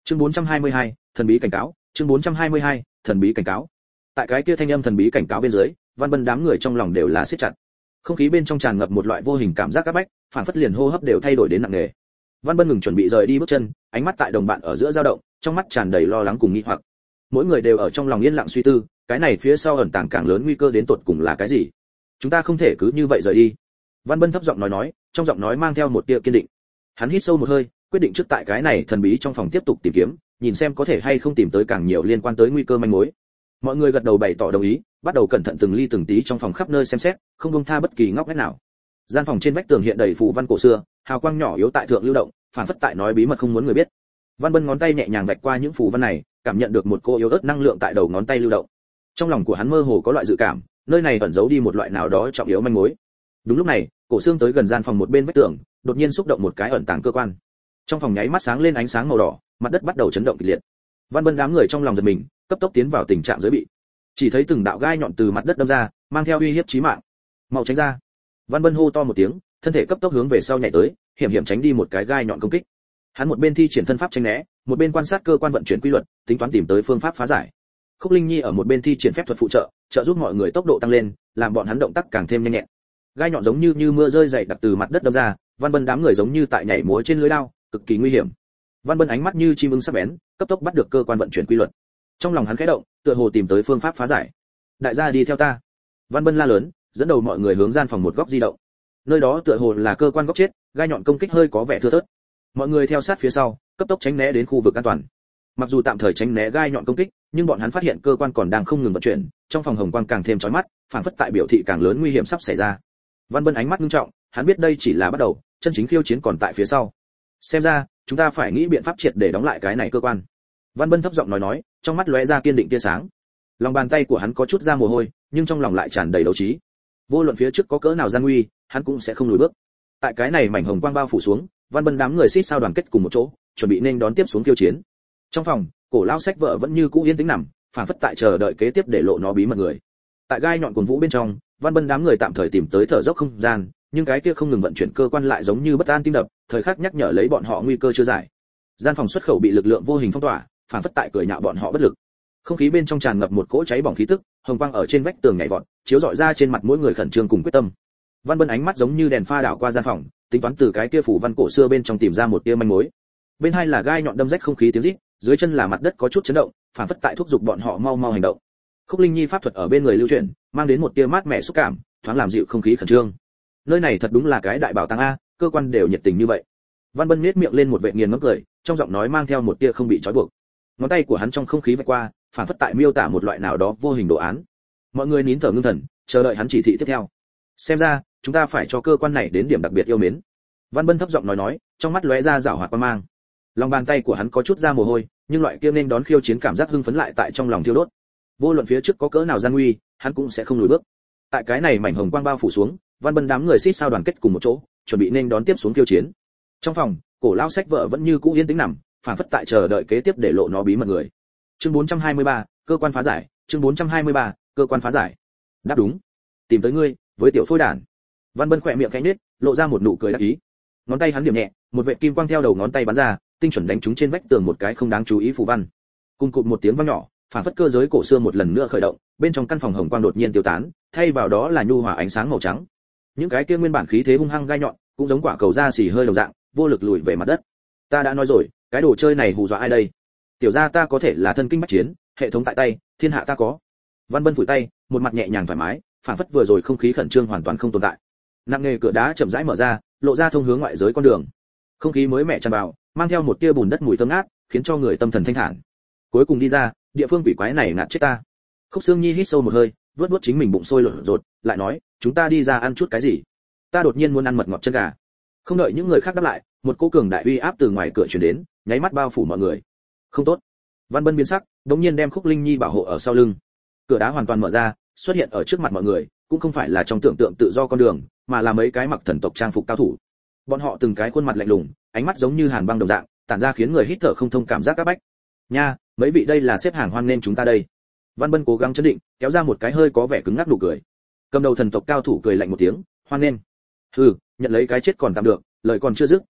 Chương 422, thần bí cảnh cáo, chương 422, thần bí cảnh cáo. Tại cái kia thanh âm thần bí cảnh cáo bên dưới, Văn Bân đám người trong lòng đều là siết chặt. Không khí bên trong tràn ngập một loại vô hình cảm giác áp bách, phản phất liền hô hấp đều thay đổi đến nặng nề. Văn Bân ngừng chuẩn bị rời đi bước chân, ánh mắt tại đồng bạn ở giữa dao động, trong mắt tràn đầy lo lắng cùng nghi hoặc. Mỗi người đều ở trong lòng yên lặng suy tư, cái này phía sau ẩn tàng càng lớn nguy cơ đến tột cùng là cái gì? Chúng ta không thể cứ như vậy rời đi. Văn Bân thấp giọng nói, trong giọng nói mang theo một tia kiên định. Hắn hít sâu một hơi, quyết định trước tại cái này thần bí trong phòng tiếp tục tìm kiếm, nhìn xem có thể hay không tìm tới càng nhiều liên quan tới nguy cơ manh mối. Mọi người gật đầu bày tỏ đồng ý, bắt đầu cẩn thận từng ly từng tí trong phòng khắp nơi xem xét, không buông tha bất kỳ ngóc ngách nào. Gian phòng trên vách tường hiện đầy phù văn cổ xưa, hào quang nhỏ yếu tại thượng lưu động, phản phất tại nói bí mật không muốn người biết. Văn Bân ngón tay nhẹ nhàng vạch qua những phù văn này, cảm nhận được một cô yếu ớt năng lượng tại đầu ngón tay lưu động. Trong lòng của hắn mơ hồ có loại dự cảm, nơi này ẩn giấu đi một loại nào đó trọng yếu manh mối. Đúng lúc này, cổ xương tới gần gian phòng một bên vách tường, đột nhiên xúc động một cái ẩn tàng cơ quan. Trong phòng nháy mắt sáng lên ánh sáng màu đỏ, mặt đất bắt đầu chấn động kịch liệt. Văn Bân đám người trong lòng giật mình, cấp tốc tiến vào tình trạng giới bị. Chỉ thấy từng đạo gai nhọn từ mặt đất đâm ra, mang theo uy hiếp chí mạng. Mau tránh ra! Văn Bân hô to một tiếng, thân thể cấp tốc hướng về sau nhảy tới, hiểm hiểm tránh đi một cái gai nhọn công kích. Hắn một bên thi triển thân pháp tránh né, một bên quan sát cơ quan vận chuyển quy luật, tính toán tìm tới phương pháp phá giải. Khúc Linh Nhi ở một bên thi triển phép thuật phụ trợ, trợ giúp mọi người tốc độ tăng lên, làm bọn hắn động tác càng thêm nhanh nhẹn. Gai nhọn giống như mưa rơi dày đặc từ mặt đất đâm ra, Văn Bân đám người giống như tại nhảy múa trên lưới đao, cực kỳ nguy hiểm. Văn Bân ánh mắt như chim ưng sắc bén, cấp tốc bắt được cơ quan vận chuyển quy luật. Trong lòng hắn khẽ động, tựa hồ tìm tới phương pháp phá giải. Đại gia đi theo ta! Văn Bân la lớn, dẫn đầu mọi người hướng gian phòng một góc di động. Nơi đó tựa hồ là cơ quan góc chết, gai nhọn công kích hơi có vẻ thưa thớt. Mọi người theo sát phía sau, cấp tốc tránh né đến khu vực an toàn. Mặc dù tạm thời tránh né gai nhọn công kích, nhưng bọn hắn phát hiện cơ quan còn đang không ngừng vận chuyển, trong phòng hồng quang càng thêm chói mắt, phản phất tại biểu thị càng lớn nguy hiểm sắp xảy ra. Văn Bân ánh mắt nghiêm trọng, hắn biết đây chỉ là bắt đầu, chân chính khiêu chiến còn tại phía sau. Xem ra, chúng ta phải nghĩ biện pháp triệt để đóng lại cái này cơ quan. Văn Bân thấp giọng nói, trong mắt lóe ra kiên định tia sáng. Lòng bàn tay của hắn có chút ra mồ hôi, nhưng trong lòng lại tràn đầy đấu trí. Vô luận phía trước có cỡ nào gian nguy, hắn cũng sẽ không lùi bước. Tại cái này mảnh hồng quang bao phủ xuống, Văn Bân đám người xít sao đoàn kết cùng một chỗ, chuẩn bị nên đón tiếp xuống khiêu chiến. Trong phòng, Cổ Lao Sách vợ vẫn như cũ yên tĩnh nằm, phản phất tại chờ đợi kế tiếp để lộ nó bí mật người. Tại gai nhọn cuồng vũ bên trong, Văn Bân đám người tạm thời tìm tới thở dốc không gian, nhưng cái kia không ngừng vận chuyển cơ quan lại giống như bất an tim đập, thời khắc nhắc nhở lấy bọn họ nguy cơ chưa giải. Gian phòng xuất khẩu bị lực lượng vô hình phong tỏa, phản phất tại cười nhạo bọn họ bất lực. Không khí bên trong tràn ngập một cỗ cháy bỏng khí tức, hồng quang ở trên vách tường nhảy vọt, chiếu rọi ra trên mặt mỗi người khẩn trương cùng quyết tâm. Văn Bân ánh mắt giống như đèn pha đảo qua gian phòng, tính toán từ cái kia phủ văn cổ xưa bên trong tìm ra một tia manh mối. Bên hai là gai nhọn đâm rách không khí tiếng rít, dưới chân là mặt đất có chút chấn động, phản phất tại thúc giục bọn họ mau mau hành động. Khúc Linh Nhi pháp thuật ở bên người lưu chuyển, mang đến một tia mát mẻ xúc cảm, thoáng làm dịu không khí khẩn trương. Nơi này thật đúng là cái đại bảo tàng a, cơ quan đều nhiệt tình như vậy. Văn Bân nhếch miệng lên một vệt nghiền ngẫm cười, trong giọng nói mang theo một tia không bị trói buộc. Ngón tay của hắn trong không khí vạch qua, phản phất tại miêu tả một loại nào đó vô hình đồ án. Mọi người nín thở ngưng thần, chờ đợi hắn chỉ thị tiếp theo. Xem ra, chúng ta phải cho cơ quan này đến điểm đặc biệt yêu mến. Văn Bân thấp giọng nói, trong mắt lóe ra giảo hoạt quang mang. Lòng bàn tay của hắn có chút ra mồ hôi, nhưng loại kia nên đón khiêu chiến cảm giác hưng phấn lại tại trong lòng thiêu đốt. Vô luận phía trước có cỡ nào gian nguy, hắn cũng sẽ không lùi bước. Tại cái này mảnh hồng quang bao phủ xuống, Văn Bân đám người xít sao đoàn kết cùng một chỗ, chuẩn bị nên đón tiếp xuống khiêu chiến. Trong phòng, Cổ Lao Sách vợ vẫn như cũ yên tĩnh nằm, phản phất tại chờ đợi kế tiếp để lộ nó bí mật người. Chương 423, cơ quan phá giải, chương 423, cơ quan phá giải. Đáp đúng. Tìm tới ngươi, với tiểu phôi đản. Văn Bân khỏe miệng khẽ nhếch, lộ ra một nụ cười đắc ý. Ngón tay hắn điểm nhẹ, một vệt kim quang theo đầu ngón tay bắn ra, tinh chuẩn đánh trúng trên vách tường một cái không đáng chú ý phù văn. Cùng cụt một tiếng vang nhỏ, phản phất cơ giới cổ xưa một lần nữa khởi động, bên trong căn phòng hồng quang đột nhiên tiêu tán, thay vào đó là nhu hòa ánh sáng màu trắng. Những cái kia nguyên bản khí thế hung hăng gai nhọn, cũng giống quả cầu da xì hơi đồng dạng, vô lực lùi về mặt đất. Ta đã nói rồi, cái đồ chơi này hù dọa ai đây? Tiểu gia ta có thể là thân kinh bách chiến, hệ thống tại tay, thiên hạ ta có. Văn Bân phủi tay, một mặt nhẹ nhàng thoải mái, phản phất vừa rồi không khí khẩn trương hoàn toàn không tồn tại. Nặng nề cửa đá chậm rãi mở ra, lộ ra thông hướng ngoại giới con đường. Không khí mới mẻ tràn vào, mang theo một tia bùn đất mùi thơm ngát, khiến cho người tâm thần thanh thản. Cuối cùng đi ra, địa phương quỷ quái này ngạt chết ta. Khúc Sương Nhi hít sâu một hơi, vớt vớt chính mình bụng sôi lộn rột, lại nói, chúng ta đi ra ăn chút cái gì? Ta đột nhiên muốn ăn mật ngọt chân gà. Không đợi những người khác đáp lại, một cỗ cường đại uy áp từ ngoài cửa truyền đến, nháy mắt bao phủ mọi người. Không tốt. Văn Bân biến sắc, đống nhiên đem Khúc Linh Nhi bảo hộ ở sau lưng. Cửa đá hoàn toàn mở ra, xuất hiện ở trước mặt mọi người, cũng không phải là trong tưởng tượng tự do con đường, mà là mấy cái mặc thần tộc trang phục cao thủ. Bọn họ từng cái khuôn mặt lạnh lùng, ánh mắt giống như hàn băng đồng dạng, tản ra khiến người hít thở không thông cảm giác áp bách. Nha, mấy vị đây là xếp hàng hoan nên chúng ta đây. Văn Bân cố gắng chấn định, kéo ra một cái hơi có vẻ cứng ngắc nụ cười. Cầm đầu thần tộc cao thủ cười lạnh một tiếng, hoan nên. Hừ, nhận lấy cái chết còn tạm được, lời còn chưa dứt,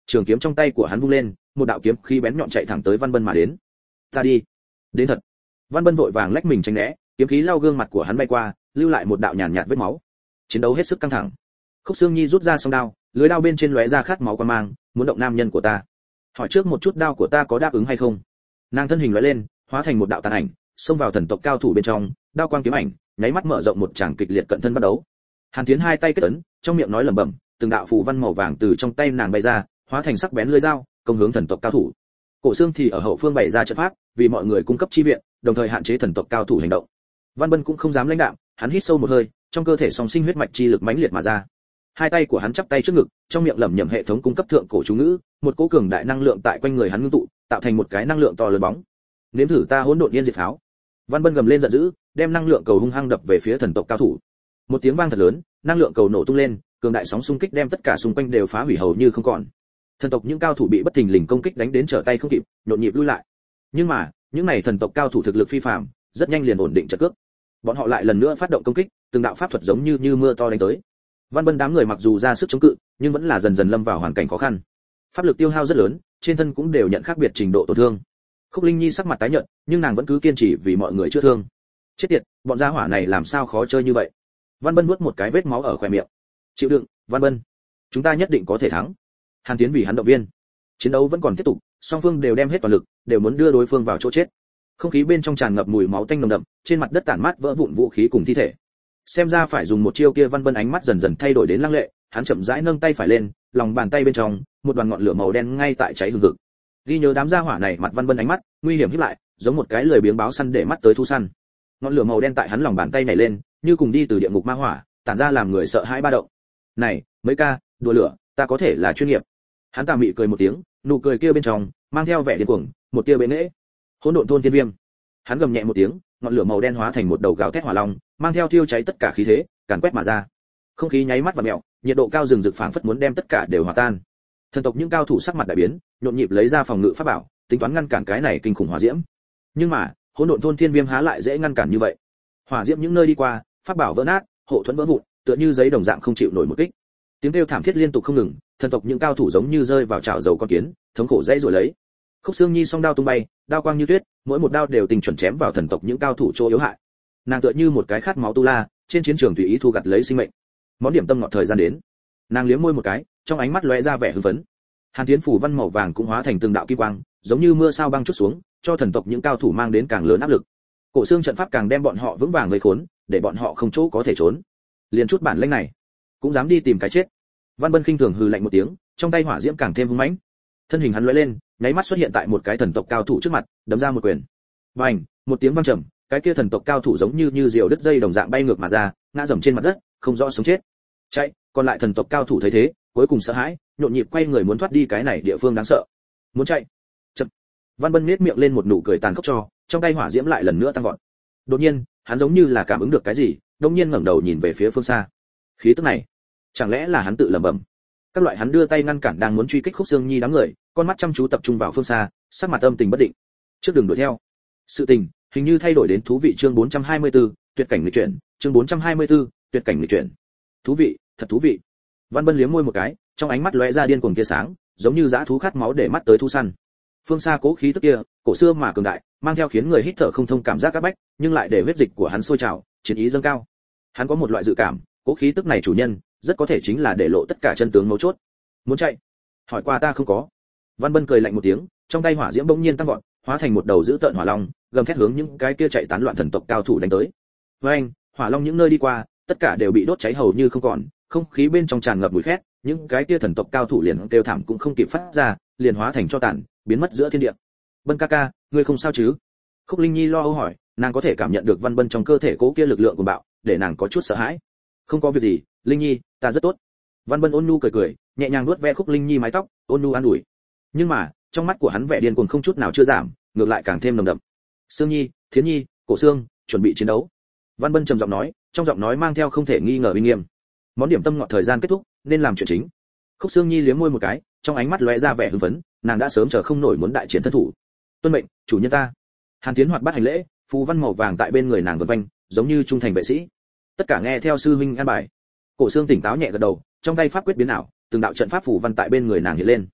trường kiếm trong tay của hắn vung lên, một đạo kiếm khí bén nhọn chạy thẳng tới Văn Bân mà đến. Ta đi, đến thật. Văn Bân vội vàng lách mình tránh né, kiếm khí lao gương mặt của hắn bay qua, lưu lại một đạo nhàn nhạt vết máu. Chiến đấu hết sức căng thẳng. Khúc Xương Nhi rút ra song đao, lưỡi đao bên trên lóe ra khát máu quan mang, muốn động nam nhân của ta. Hỏi trước một chút đao của ta có đáp ứng hay không? Nàng thân hình lóe lên, hóa thành một đạo tàn ảnh, xông vào thần tộc cao thủ bên trong, đao quang kiếm ảnh, nháy mắt mở rộng một tràng kịch liệt cận thân bắt đấu. Hàn Tiến hai tay kết ấn, trong miệng nói lẩm bẩm, từng đạo phù văn màu vàng từ trong tay nàng bay ra, hóa thành sắc bén lưỡi dao, công hướng thần tộc cao thủ. Cổ Xương thì ở hậu phương bày ra trận pháp, vì mọi người cung cấp chi viện, đồng thời hạn chế thần tộc cao thủ hành động. Văn Bân cũng không dám lãnh đạm, hắn hít sâu một hơi, trong cơ thể song sinh huyết mạch chi lực mãnh liệt mà ra. Hai tay của hắn chắp tay trước ngực, trong miệng lẩm nhẩm hệ thống cung cấp thượng cổ chú ngữ, một cỗ cường đại năng lượng tại quanh người hắn ngưng tụ, tạo thành một cái năng lượng to lớn bóng. Nếm thử ta hỗn độn yên diệt pháo. Văn Bân gầm lên giận dữ, đem năng lượng cầu hung hăng đập về phía thần tộc cao thủ. Một tiếng vang thật lớn, năng lượng cầu nổ tung lên, cường đại sóng xung kích đem tất cả xung quanh đều phá hủy hầu như không còn. Thần tộc những cao thủ bị bất thình lình công kích đánh đến trở tay không kịp, nhộn nhịp lui lại. Nhưng mà, những này thần tộc cao thủ thực lực phi phàm, rất nhanh liền ổn định trận cước. Bọn họ lại lần nữa phát động công kích, từng đạo pháp thuật giống như mưa to đánh tới. Văn Bân đám người mặc dù ra sức chống cự, nhưng vẫn là dần dần lâm vào hoàn cảnh khó khăn. Pháp lực tiêu hao rất lớn, trên thân cũng đều nhận khác biệt trình độ tổn thương. Khúc Linh Nhi sắc mặt tái nhợt, nhưng nàng vẫn cứ kiên trì vì mọi người chữa thương. Chết tiệt, bọn gia hỏa này làm sao khó chơi như vậy? Văn Bân nuốt một cái vết máu ở khóe miệng. Chịu đựng, Văn Bân, chúng ta nhất định có thể thắng. Hàn Tiến vì hắn động viên. Chiến đấu vẫn còn tiếp tục, song phương đều đem hết toàn lực, đều muốn đưa đối phương vào chỗ chết. Không khí bên trong tràn ngập mùi máu tanh nồng đậm, trên mặt đất tản mát vỡ vụn vũ khí cùng thi thể. Xem ra phải dùng một chiêu kia. Văn Bân ánh mắt dần dần thay đổi đến lăng lệ, hắn chậm rãi nâng tay phải lên, lòng bàn tay bên trong, một đoàn ngọn lửa màu đen ngay tại cháy hừng hực. Ghi nhớ đám gia hỏa này, mặt Văn Bân ánh mắt nguy hiểm híp lại, giống một cái lười biếng báo săn để mắt tới thu săn. Ngọn lửa màu đen tại hắn lòng bàn tay nhảy lên, như cùng đi từ địa ngục ma hỏa, tản ra làm người sợ hãi ba động. Này, mấy ca, đùa lửa, ta có thể là chuyên nghiệp. Hắn tà mị cười một tiếng, nụ cười kia bên trong mang theo vẻ điên cuồng, một tia bệ nghệ. Hỗn độn thôn thiên viêm. Hắn gầm nhẹ một tiếng, ngọn lửa màu đen hóa thành một đầu gào thét hỏa long, mang theo thiêu cháy tất cả khí thế, càn quét mà ra. Không khí nháy mắt và mèo, nhiệt độ cao rừng rực phảng phất muốn đem tất cả đều hòa tan. Thần tộc những cao thủ sắc mặt đại biến, nhộn nhịp lấy ra phòng ngự pháp bảo, tính toán ngăn cản cái này kinh khủng hỏa diễm. Nhưng mà, hỗn độn thôn thiên viêm há lại dễ ngăn cản như vậy. Hỏa diễm những nơi đi qua, pháp bảo vỡ nát, hộ thuẫn vỡ vụn, tựa như giấy đồng dạng không chịu nổi một kích. Tiếng kêu thảm thiết liên tục không ngừng, thần tộc những cao thủ giống như rơi vào chảo dầu con kiến, thống khổ dãy rồi lấy. Khúc Xương Nhi song đao tung bay, đao quang như tuyết, mỗi một đao đều tình chuẩn chém vào thần tộc những cao thủ chỗ yếu hại. Nàng tựa như một cái khát máu tu la, trên chiến trường tùy ý thu gặt lấy sinh mệnh. Món điểm tâm ngọt thời gian đến. Nàng liếm môi một cái, trong ánh mắt lóe ra vẻ hưng phấn. Hàn Tiến phủ văn màu vàng cũng hóa thành từng đạo kim quang, giống như mưa sao băng chút xuống, cho thần tộc những cao thủ mang đến càng lớn áp lực. Cổ xương trận pháp càng đem bọn họ vững vàng vây khốn, để bọn họ không chỗ có thể trốn. Liền chút bản lĩnh này, cũng dám đi tìm cái chết. Văn Bân khinh thường hừ lạnh một tiếng, trong tay hỏa diễm càng thêm hung mãnh. Thân hình hắn lóe lên, nháy mắt xuất hiện tại một cái thần tộc cao thủ trước mặt, đấm ra một quyền. Bành, một tiếng vang trầm, cái kia thần tộc cao thủ giống như diều đứt dây đồng dạng bay ngược mà ra, ngã rầm trên mặt đất, không rõ sống chết. Chạy, còn lại thần tộc cao thủ thấy thế, cuối cùng sợ hãi, nhộn nhịp quay người muốn thoát đi cái này địa phương đáng sợ. Muốn chạy. Chậm. Văn Bân nhếch miệng lên một nụ cười tàn khốc cho, trong tay hỏa diễm lại lần nữa tăng vọt. Đột nhiên, hắn giống như là cảm ứng được cái gì, đột nhiên ngẩng đầu nhìn về phía phương xa. Khí tức này, chẳng lẽ là hắn tự lẩm bẩm. Các loại hắn đưa tay ngăn cản đang muốn truy kích Khúc Xương Nhi đám người, con mắt chăm chú tập trung vào phương xa, sắc mặt âm tình bất định. Trước đường đuổi theo. Sự tình hình như thay đổi đến thú vị. Chương 424, tuyệt cảnh nghịch chuyển. Chương 424, tuyệt cảnh nghịch chuyển. Thú vị, thật thú vị. Văn Bân liếm môi một cái, trong ánh mắt lóe ra điên cuồng tia sáng, giống như dã thú khát máu để mắt tới thu săn. Phương xa cố khí tức kia, cổ xưa mà cường đại, mang theo khiến người hít thở không thông cảm giác các bách, nhưng lại để huyết dịch của hắn sôi trào, chiến ý dâng cao. Hắn có một loại dự cảm, cố khí tức này chủ nhân, rất có thể chính là để lộ tất cả chân tướng mấu chốt. Muốn chạy? Hỏi qua ta không có. Văn Bân cười lạnh một tiếng, trong tay hỏa diễm bỗng nhiên tăng vọt, hóa thành một đầu dữ tợn hỏa long, gầm thét hướng những cái kia chạy tán loạn thần tộc cao thủ đánh tới. Với anh, hỏa long những nơi đi qua, tất cả đều bị đốt cháy hầu như không còn, không khí bên trong tràn ngập mùi khét, những cái kia thần tộc cao thủ liền kêu thảm cũng không kịp phát ra, liền hóa thành tro tàn, biến mất giữa thiên địa. Bân ca ca, ngươi không sao chứ? Khúc Linh Nhi lo âu hỏi, nàng có thể cảm nhận được Văn Bân trong cơ thể cố kia lực lượng của bạo, để nàng có chút sợ hãi. Không có việc gì, Linh Nhi, ta rất tốt. Văn Bân ôn nhu cười cười, nhẹ nhàng nuốt ve Khúc Linh Nhi mái tóc, ôn nhu an ủi. Nhưng mà, trong mắt của hắn vẻ điên cuồng không chút nào chưa giảm, ngược lại càng thêm nồng đậm. Sương Nhi, Thiến Nhi, Cổ Sương, chuẩn bị chiến đấu. Văn Bân trầm giọng nói, trong giọng nói mang theo không thể nghi ngờ uy nghiêm. Món điểm tâm ngọt thời gian kết thúc, nên làm chuyện chính. Khúc Sương Nhi liếm môi một cái, trong ánh mắt lóe ra vẻ hưng phấn, nàng đã sớm chờ không nổi muốn đại chiến thân thủ. Tuân mệnh, chủ nhân ta. Hàn Tiến hoạt bát hành lễ, phù văn màu vàng tại bên người nàng vần quanh, giống như trung thành vệ sĩ. Tất cả nghe theo sư huynh an bài. Cổ Sương tỉnh táo nhẹ gật đầu, trong tay pháp quyết biến ảo, từng đạo trận pháp phù văn tại bên người nàng hiện lên.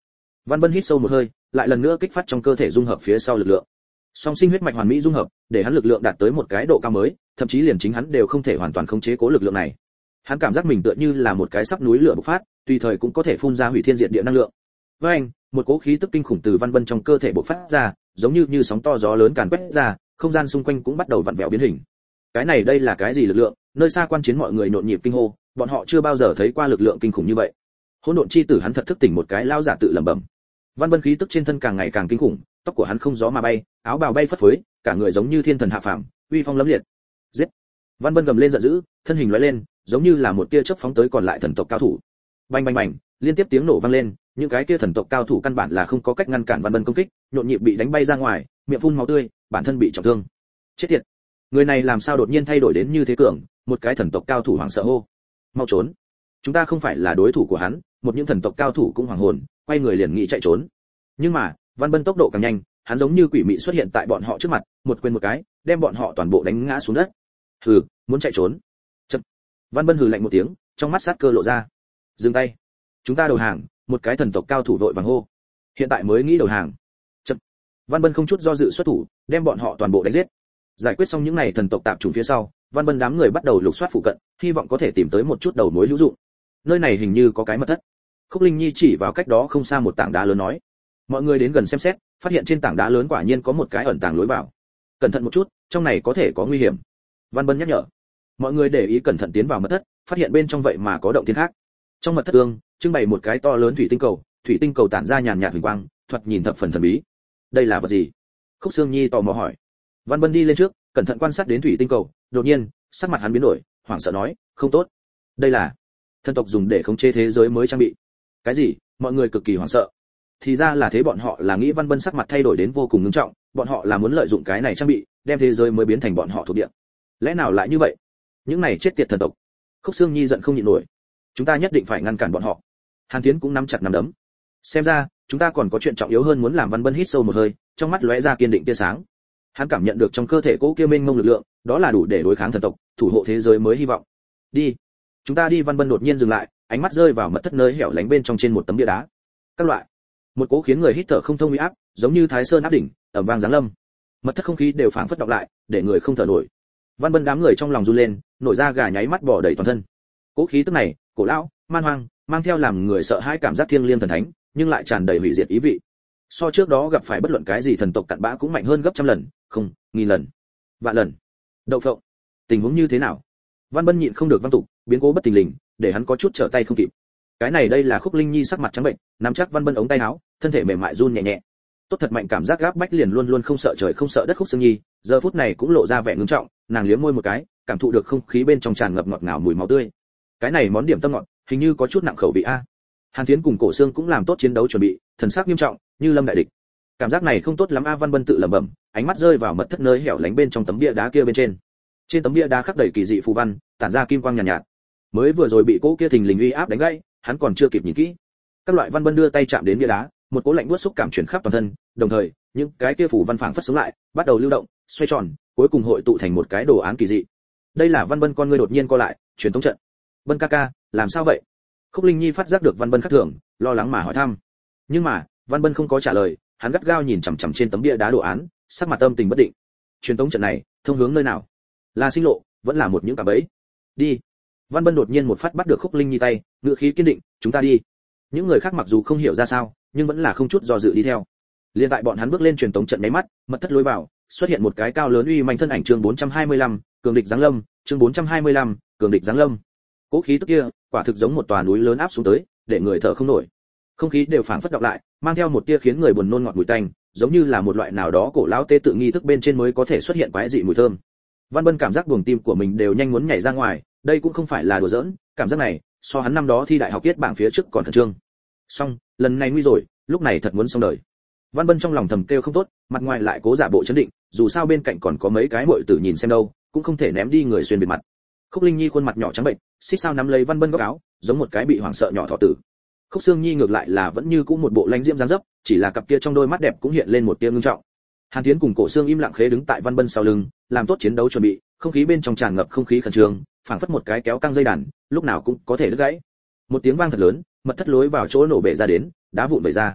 Văn Bân hít sâu một hơi, lại lần nữa kích phát trong cơ thể dung hợp phía sau lực lượng. Song sinh huyết mạch hoàn mỹ dung hợp, để hắn lực lượng đạt tới một cái độ cao mới, thậm chí liền chính hắn đều không thể hoàn toàn khống chế cố lực lượng này. Hắn cảm giác mình tựa như là một cái sắp núi lửa bộc phát, tùy thời cũng có thể phun ra hủy thiên diệt địa năng lượng. Với anh, một cỗ khí tức kinh khủng từ Văn Bân trong cơ thể bộc phát ra, giống như sóng to gió lớn càn quét ra, không gian xung quanh cũng bắt đầu vặn vẹo biến hình. Cái này đây là cái gì lực lượng? Nơi xa quan chiến mọi người nhộn nhịp kinh hô, bọn họ chưa bao giờ thấy qua lực lượng kinh khủng như vậy. Hỗn độn chi tử hắn thật thức tỉnh một cái lao giả tự lẩm bẩm. Văn Bân khí tức trên thân càng ngày càng kinh khủng, tóc của hắn không gió mà bay, áo bào bay phất phới, cả người giống như thiên thần hạ phàm, uy phong lẫm liệt. Giết! Văn Bân gầm lên giận dữ, thân hình lóe lên, giống như là một tia chớp phóng tới còn lại thần tộc cao thủ. Bành bành bành, liên tiếp tiếng nổ vang lên, những cái kia thần tộc cao thủ căn bản là không có cách ngăn cản Văn Bân công kích, nhộn nhịp bị đánh bay ra ngoài, miệng phun máu tươi, bản thân bị trọng thương. Chết tiệt! Người này làm sao đột nhiên thay đổi đến như thế cường? Một cái thần tộc cao thủ hoảng sợ hô. Mau trốn! Chúng ta không phải là đối thủ của hắn. Một những thần tộc cao thủ cũng hoảng hồn, quay người liền nghĩ chạy trốn. Nhưng mà, Văn Bân tốc độ càng nhanh, hắn giống như quỷ mị xuất hiện tại bọn họ trước mặt, một quyền một cái, đem bọn họ toàn bộ đánh ngã xuống đất. Hừ, muốn chạy trốn? Chậm. Văn Bân hừ lạnh một tiếng, trong mắt sát cơ lộ ra. Dừng tay. Chúng ta đầu hàng. Một cái thần tộc cao thủ vội vàng hô. Hiện tại mới nghĩ đầu hàng. Chậm. Văn Bân không chút do dự xuất thủ, đem bọn họ toàn bộ đánh giết. Giải quyết xong những này thần tộc tạp chủng phía sau, Văn Bân đám người bắt đầu lục soát phụ cận, hy vọng có thể tìm tới một chút đầu mối hữu dụng. Nơi này hình như có cái mật thất. Khúc Linh Nhi chỉ vào cách đó không xa một tảng đá lớn nói. Mọi người đến gần xem xét, phát hiện trên tảng đá lớn quả nhiên có một cái ẩn tàng lối vào. Cẩn thận một chút, trong này có thể có nguy hiểm. Văn Bân nhắc nhở. Mọi người để ý cẩn thận tiến vào mật thất, phát hiện bên trong vậy mà có động thiên khác. Trong mật thất ương, trưng bày một cái to lớn thủy tinh cầu tản ra nhàn nhạt huỳnh quang, thoạt nhìn thập phần thần bí. Đây là vật gì? Khúc Sương Nhi tò mò hỏi. Văn Bân đi lên trước, cẩn thận quan sát đến thủy tinh cầu, đột nhiên, sắc mặt hắn biến đổi, hoảng sợ nói, không tốt. Đây là thần tộc dùng để khống chế thế giới mới trang bị. Cái gì? Mọi người cực kỳ hoảng sợ. Thì ra là thế, bọn họ là nghĩ Văn Bân sắc mặt thay đổi đến vô cùng nghiêm trọng, bọn họ là muốn lợi dụng cái này trang bị, đem thế giới mới biến thành bọn họ thuộc địa. Lẽ nào lại như vậy? Những này chết tiệt thần tộc. Khúc Sương Nhi giận không nhịn nổi. Chúng ta nhất định phải ngăn cản bọn họ. Hàn Thiến cũng nắm chặt nắm đấm. Xem ra, chúng ta còn có chuyện trọng yếu hơn muốn làm. Văn Bân hít sâu một hơi, trong mắt lóe ra kiên định tia sáng. Hắn cảm nhận được trong cơ thể cỗ kia mênh mông lực lượng, đó là đủ để đối kháng thần tộc, thủ hộ thế giới mới hy vọng. Đi, chúng ta đi. Văn Bân đột nhiên dừng lại, ánh mắt rơi vào mật thất nơi hẻo lánh bên trong trên một tấm bia đá. Các loại, một cỗ khiến người hít thở không thông uy áp, giống như Thái Sơn áp đỉnh, ầm vang giáng lâm. Mật thất không khí đều phảng phất đọc lại, để người không thở nổi. Văn Bân đám người trong lòng run lên, nổi da gà nháy mắt bò đầy toàn thân. Cỗ khí tức này, cổ lão, man hoang, mang theo làm người sợ hãi cảm giác thiêng liêng thần thánh, nhưng lại tràn đầy hủy diệt ý vị. So trước đó gặp phải bất luận cái gì thần tộc cặn bã cũng mạnh hơn gấp trăm lần, không, nghìn lần, vạn lần. Đậu phộng, tình huống như thế nào? Văn Bân nhịn không được văng tục, biến cố bất thình lình, để hắn có chút trở tay không kịp. Cái này đây là Khúc Linh Nhi sắc mặt trắng bệnh, nắm chắc Văn Bân ống tay áo, thân thể mềm mại run nhẹ nhẹ. Tốt thật mạnh cảm giác gáp bách liền luôn luôn không sợ trời không sợ đất Khúc Sương Nhi, giờ phút này cũng lộ ra vẻ ngưng trọng, nàng liếm môi một cái, cảm thụ được không khí bên trong tràn ngập ngọt ngào mùi máu tươi. Cái này món điểm tâm ngọt, hình như có chút nặng khẩu vị a. Hàn Thiến cùng Cổ Xương cũng làm tốt chiến đấu chuẩn bị, thần sắc nghiêm trọng, như lâm đại địch. Cảm giác này không tốt lắm a. Văn Bân tự lẩm bẩm, ánh mắt rơi vào mật thất nơi hẻo lánh bên trong tấm bia đá kia bên trên. Trên tấm bia đá khắc đầy kỳ dị phù văn, tản ra kim quang nhàn nhạt. Mới vừa rồi bị cỗ kia thình lình uy áp đánh gãy, hắn còn chưa kịp nhìn kỹ. Các loại Văn Bân đưa tay chạm đến bia đá, một cỗ lạnh buốt xúc cảm truyền khắp toàn thân, đồng thời, những cái kia phù văn phảng phất sống lại, bắt đầu lưu động, xoay tròn, cuối cùng hội tụ thành một cái đồ án kỳ dị. Đây là Văn Bân con ngươi đột nhiên co lại, truyền tống trận. Bân ca ca, làm sao vậy? Khúc Linh Nhi phát giác được Văn Bân khác thường, lo lắng mà hỏi thăm. Nhưng mà, Văn Bân không có trả lời, hắn gắt gao nhìn chằm chằm trên tấm bia đá đồ án, sắc mặt âm tình bất định. Truyền tống trận này, thông hướng nơi nào? Là sinh lộ, vẫn là một những cạm bẫy? Đi. Văn Bân đột nhiên một phát bắt được Khúc Linh Nhi tay, ngữ khí kiên định, chúng ta đi. Những người khác mặc dù không hiểu ra sao, nhưng vẫn là không chút do dự đi theo. Liên tại bọn hắn bước lên truyền tống trận nháy mắt, mật thất lối vào, xuất hiện một cái cao lớn uy manh thân ảnh. Chương 425, cường địch giáng lâm. Chương 425, cường địch giáng lâm. Cố khí tức kia, quả thực giống một tòa núi lớn áp xuống tới, để người thở không nổi. Không khí đều phảng phất đọc lại, mang theo một tia khiến người buồn nôn ngọt mùi tanh, giống như là một loại nào đó cổ lão tế tự nghi thức bên trên mới có thể xuất hiện quái dị mùi thơm. Văn Bân cảm giác buồng tim của mình đều nhanh muốn nhảy ra ngoài, đây cũng không phải là đùa giỡn, cảm giác này, so hắn năm đó thi đại học viết bảng phía trước còn khẩn trương. Xong, lần này nguy rồi, lúc này thật muốn xong đời. Văn Bân trong lòng thầm kêu không tốt, mặt ngoài lại cố giả bộ trấn định, dù sao bên cạnh còn có mấy cái muội tử nhìn xem đâu, cũng không thể ném đi người xuyên biệt mặt. Khúc Linh Nhi khuôn mặt nhỏ trắng bệnh, xích sao nắm lấy Văn Bân góc áo, giống một cái bị hoảng sợ nhỏ thỏ tử. Khúc Sương Nhi ngược lại là vẫn như cũ một bộ lãnh diễm dáng dấp, chỉ là cặp kia trong đôi mắt đẹp cũng hiện lên một tia ngưng trọng. Hàn Thiến cùng Cổ Sương im lặng khế đứng tại Văn Bân sau lưng, làm tốt chiến đấu chuẩn bị, không khí bên trong tràn ngập không khí khẩn trương, phảng phất một cái kéo căng dây đàn, lúc nào cũng có thể đứt gãy. Một tiếng vang thật lớn, mật thất lối vào chỗ nổ bể ra đến, đá vụn bể ra.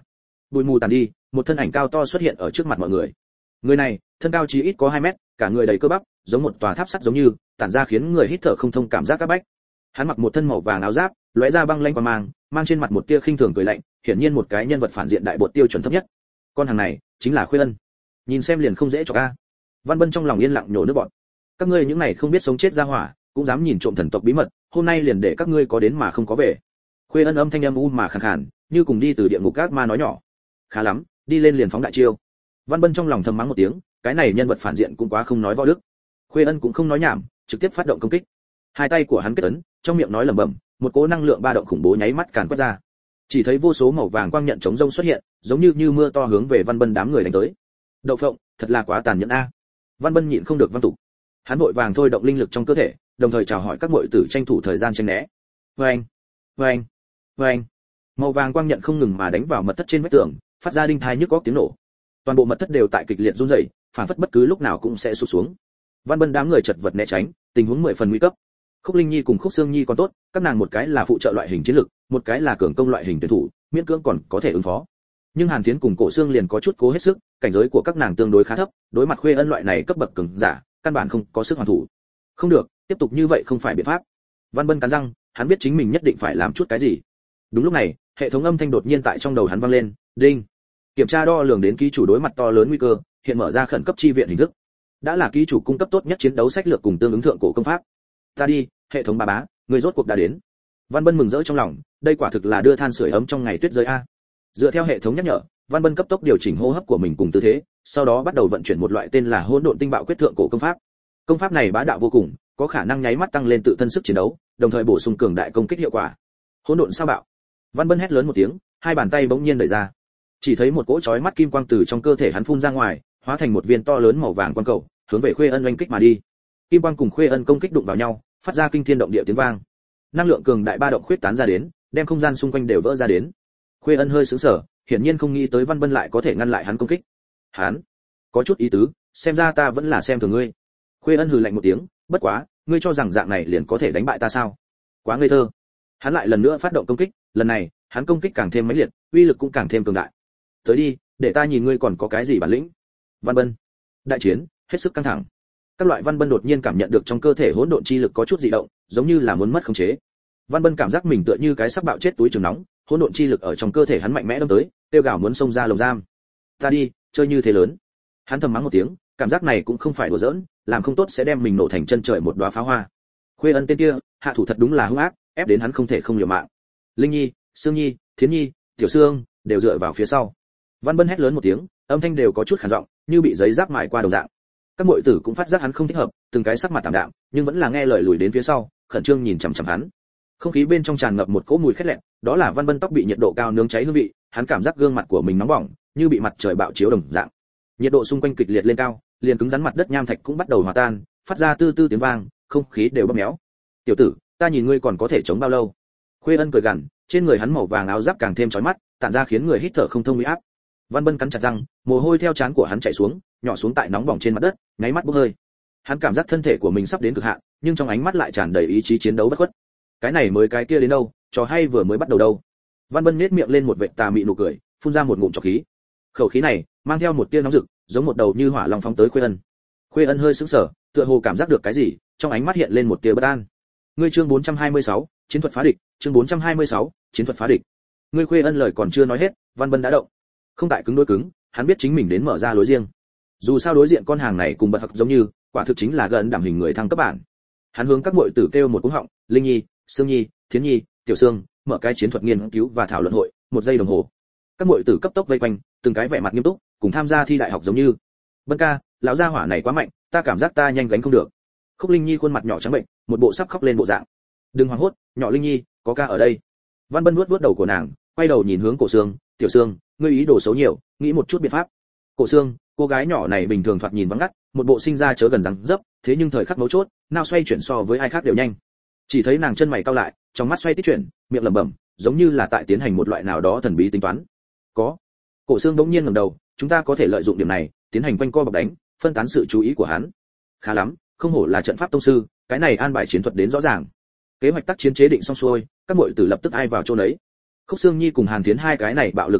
Bụi mù tàn đi, một thân ảnh cao to xuất hiện ở trước mặt mọi người. Người này, thân cao chí ít có 2 mét, cả người đầy cơ bắp, giống một tòa tháp sắt giống như, tản ra khiến người hít thở không thông cảm giác các bách. Hắn mặc một thân màu vàng áo giáp, lóe ra băng lanh qua mang trên mặt một tia khinh thường cười lạnh, hiển nhiên một cái nhân vật phản diện đại bộ tiêu chuẩn thấp nhất. Con hàng này chính là Khuê Ân. Nhìn xem liền không dễ cho a. Văn Bân trong lòng yên lặng nhổ nước bọt. Các ngươi những này không biết sống chết ra hỏa, cũng dám nhìn trộm thần tộc bí mật, hôm nay liền để các ngươi có đến mà không có về. Khuê Ân âm thanh âm u mà khàn khàn, như cùng đi từ địa ngục ác ma nói nhỏ. Khá lắm, đi lên liền phóng đại chiêu. Văn Bân trong lòng thầm mắng một tiếng, cái này nhân vật phản diện cũng quá không nói võ đức. Khuê Ân cũng không nói nhảm, trực tiếp phát động công kích. Hai tay của hắn kết ấn, trong miệng nói lẩm bẩm, một cỗ năng lượng ba động khủng bố nháy mắt càn quét ra. Chỉ thấy vô số màu vàng quang nhận chống rông xuất hiện, giống như mưa to hướng về Văn Bân đám người đánh tới. Đậu phộng, thật là quá tàn nhẫn a. Văn Bân nhịn không được văn tục. Hắn vội vàng thôi động linh lực trong cơ thể, đồng thời chào hỏi các muội tử tranh thủ thời gian tránh né. Oeng, oeng, oeng. Màu vàng quang nhận không ngừng mà đánh vào mật thất trên vách tường, phát ra đinh tai nhức óc tiếng nổ. Toàn bộ mật thất đều tại kịch liệt run rẩy, phản phất bất cứ lúc nào cũng sẽ sụp xuống. Văn Bân đám người chật vật né tránh, tình huống 10 phần nguy cấp. Khúc Linh Nhi cùng Khúc Sương Nhi còn tốt, các nàng một cái là phụ trợ loại hình chiến lực, một cái là cường công loại hình tuyển thủ, miễn cưỡng còn có thể ứng phó. Nhưng Hàn Thiến cùng Cổ Sương liền có chút cố hết sức, cảnh giới của các nàng tương đối khá thấp, đối mặt Khuê Ân loại này cấp bậc cường giả, căn bản không có sức hoàn thủ. Không được, tiếp tục như vậy không phải biện pháp. Văn Bân cắn răng, hắn biết chính mình nhất định phải làm chút cái gì. Đúng lúc này, hệ thống âm thanh đột nhiên tại trong đầu hắn vang lên, đinh. Kiểm tra đo lường đến ký chủ đối mặt to lớn nguy cơ, hiện mở ra khẩn cấp chi viện hình thức. Đã là ký chủ cung cấp tốt nhất chiến đấu sách lược cùng tương ứng thượng cổ công pháp. Ta đi, hệ thống bà bá, người rốt cuộc đã đến. Văn Bân mừng rỡ trong lòng, đây quả thực là đưa than sưởi ấm trong ngày tuyết rơi a. Dựa theo hệ thống nhắc nhở, Văn Bân cấp tốc điều chỉnh hô hấp của mình cùng tư thế, sau đó bắt đầu vận chuyển một loại tên là Hỗn Độn Tinh Bạo Quyết thượng cổ công pháp. Công pháp này bá đạo vô cùng, có khả năng nháy mắt tăng lên tự thân sức chiến đấu, đồng thời bổ sung cường đại công kích hiệu quả. Hỗn Độn Sao Bạo. Văn Bân hét lớn một tiếng, hai bàn tay bỗng nhiên đẩy ra. Chỉ thấy một cỗ chói mắt kim quang từ trong cơ thể hắn phun ra ngoài, hóa thành một viên to lớn màu vàng quang cầu, hướng về Khuê Ân oanh kích mà đi. Kim quang cùng Khuê Ân công kích đụng vào nhau, phát ra kinh thiên động địa tiếng vang. Năng lượng cường đại ba động khuyết tán ra đến, đem không gian xung quanh đều vỡ ra đến. Khuê Ân hơi sững sờ, hiển nhiên không nghĩ tới Văn Bân lại có thể ngăn lại hắn công kích. Hắn có chút ý tứ, xem ra ta vẫn là xem thường ngươi. Khuê Ân hừ lạnh một tiếng, bất quá, ngươi cho rằng dạng này liền có thể đánh bại ta sao? Quá ngây thơ. Hắn lại lần nữa phát động công kích, lần này, hắn công kích càng thêm mãnh liệt, uy lực cũng càng thêm cường đại. Tới đi, để ta nhìn ngươi còn có cái gì bản lĩnh. Văn Bân. Đại chiến hết sức căng thẳng. Các loại Văn Bân đột nhiên cảm nhận được trong cơ thể hỗn độn chi lực có chút dị động, giống như là muốn mất khống chế. Văn Bân cảm giác mình tựa như cái sắp bạo chết túi trường nóng, hỗn độn chi lực ở trong cơ thể hắn mạnh mẽ đâm tới, tiêu gào muốn xông ra lồng giam. Ta đi, chơi như thế lớn. Hắn thầm mắng một tiếng, cảm giác này cũng không phải đùa giỡn, làm không tốt sẽ đem mình nổ thành chân trời một đóa pháo hoa. Khuê Ân tên kia, hạ thủ thật đúng là hung ác, ép đến hắn không thể không liều mạng. Linh Nhi, Sương Nhi, Thiến Nhi, Tiểu Sương đều dựa vào phía sau. Văn Bân hét lớn một tiếng, âm thanh đều có chút khàn giọng, như bị giấy giáp mài qua đồng dạng. Các muội tử cũng phát giác hắn không thích hợp, từng cái sắc mặt tạm đạm, nhưng vẫn là nghe lời lùi đến phía sau, khẩn trương nhìn chằm chằm hắn. Không khí bên trong tràn ngập một cỗ mùi khét lẹt, đó là Văn Bân tóc bị nhiệt độ cao nướng cháy hương vị, hắn cảm giác gương mặt của mình nóng bỏng, như bị mặt trời bạo chiếu đồng dạng. Nhiệt độ xung quanh kịch liệt lên cao, liền cứng rắn mặt đất nham thạch cũng bắt đầu hòa tan, phát ra tư tư tiếng vang, không khí đều bóp méo. Tiểu tử, ta nhìn ngươi còn có thể chống bao lâu? Khuê Ân cười gằn, trên người hắn màu vàng áo giáp càng thêm chói mắt, tản ra khiến người hít thở không thông uy áp. Văn Bân cắn chặt răng, mồ hôi theo trán của hắn chảy xuống, nhỏ xuống tại nóng bỏng trên mặt đất, nháy mắt bốc hơi. Hắn cảm giác thân thể của mình sắp đến cực hạn, nhưng trong ánh mắt lại tràn đầy ý chí chiến đấu bất khuất. Cái này mới cái kia đến đâu, trò hay vừa mới bắt đầu đâu. Văn Bân nhếch miệng lên một vệt tà mị nụ cười, phun ra một ngụm trọc khí. Khẩu khí này mang theo một tia nóng rực, giống một đầu như hỏa long phóng tới Khuê Ân. Khuê Ân hơi sững sờ, tựa hồ cảm giác được cái gì, trong ánh mắt hiện lên một tia bất an. Ngươi chương 426, chiến thuật phá địch, chương 426, chiến thuật phá địch. Ngươi Khuê Ân lời còn chưa nói hết, Văn Bân đã động. Không tại cứng đối cứng, hắn biết chính mình đến mở ra lối riêng. Dù sao đối diện con hàng này cùng bật học giống như, quả thực chính là gần đảm hình người thăng cấp bản. Hắn hướng các muội tử kêu một cú họng, Linh Nhi, Sương Nhi, Thiến Nhi, Tiểu Sương, mở cái chiến thuật nghiên cứu và thảo luận hội, 1 giây đồng hồ. Các muội tử cấp tốc vây quanh, từng cái vẻ mặt nghiêm túc, cùng tham gia thi đại học giống như. Bân ca, lão gia hỏa này quá mạnh, ta cảm giác ta nhanh gánh không được. Khúc Linh Nhi khuôn mặt nhỏ trắng bệnh, một bộ sắp khóc lên bộ dạng. Đừng hoảng hốt, nhỏ Linh Nhi, có ca ở đây. Văn Bân vuốt đầu của nàng, quay đầu nhìn hướng Cổ Sương, Tiểu Sương, ngươi ý đồ xấu nhiều, nghĩ một chút biện pháp. Cổ Sương, cô gái nhỏ này bình thường thoạt nhìn vắng ngắt, một bộ sinh ra chớ gần răng dấp, thế nhưng thời khắc mấu chốt, nào xoay chuyển so với ai khác đều nhanh. Chỉ thấy nàng chân mày cau lại, trong mắt xoay tít chuyển, miệng lẩm bẩm, giống như là tại tiến hành một loại nào đó thần bí tính toán. Có. Cổ Sương đống nhiên ngẩng đầu, chúng ta có thể lợi dụng điểm này, tiến hành quanh co bọc đánh, phân tán sự chú ý của hắn. Khá lắm, không hổ là trận pháp tông sư, cái này an bài chiến thuật đến rõ ràng. Kế hoạch tác chiến chế định xong xuôi, các muội tử lập tức ai vào chỗ nấy. Khúc Sương Nhi cùng Hàn Thiến hai cái này bạo lực chuyển vận,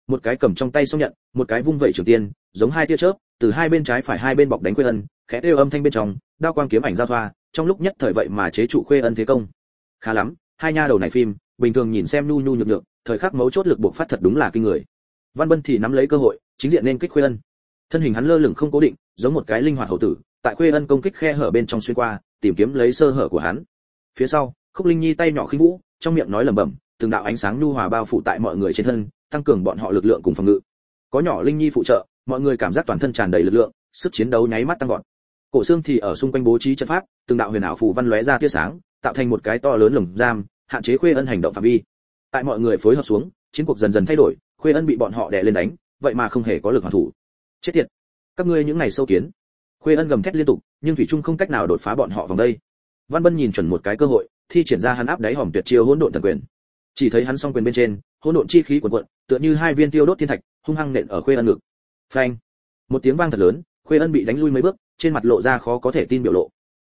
một cái cầm trong tay song nhận, một cái vung vẩy trường tiên, giống hai tia chớp, từ hai bên trái phải hai bên bọc đánh Khuê Ân, khẽ kêu âm thanh bên trong, đao quang kiếm ảnh giao thoa, trong lúc nhất thời vậy mà chế trụ Khuê Ân thế công. Khá lắm, hai nha đầu này phim, bình thường nhìn xem nhu nhu nhược nhược, thời khắc mấu chốt lực buộc phát thật đúng là kinh người. Văn Bân thì nắm lấy cơ hội, chính diện nên kích Khuê Ân. Thân hình hắn lơ lửng không cố định, giống một cái linh hoạt hậu tử, tại Khuê Ân công kích khe hở bên trong xuyên qua, tìm kiếm lấy sơ hở của hắn. Phía sau, Khúc Linh Nhi tay nhỏ khinh vũ, trong miệng nói lẩm bẩm, từng đạo ánh sáng nhu hòa bao phủ tại mọi người trên thân, tăng cường bọn họ lực lượng cùng phòng ngự. Có nhỏ Linh Nhi phụ trợ, mọi người cảm giác toàn thân tràn đầy lực lượng, sức chiến đấu nháy mắt tăng vọt. Cổ Xương thì ở xung quanh bố trí trận pháp, từng đạo huyền ảo phù văn lóe ra tia sáng, tạo thành một cái to lớn lồng giam, hạn chế Khuê Ân hành động phạm vi. Tại mọi người phối hợp xuống, chiến cuộc dần dần thay đổi, Khuê Ân bị bọn họ đè lên đánh, vậy mà không hề có lực hoàn thủ. Chết tiệt, các ngươi những này sâu kiến. Khuê Ân gầm thét liên tục, nhưng thủy trung không cách nào đột phá bọn họ vòng đây. Văn Bân nhìn chuẩn một cái cơ hội, thi triển ra hắn áp đáy hòm tuyệt chiêu hỗn độn thần quyền. Chỉ thấy hắn song quyền bên trên, hỗn độn chi khí cuồn cuộn, tựa như hai viên tiêu đốt thiên thạch, hung hăng nện ở Khuê Ân ngực. Phanh! Một tiếng vang thật lớn, Khuê Ân bị đánh lui mấy bước, trên mặt lộ ra khó có thể tin biểu lộ.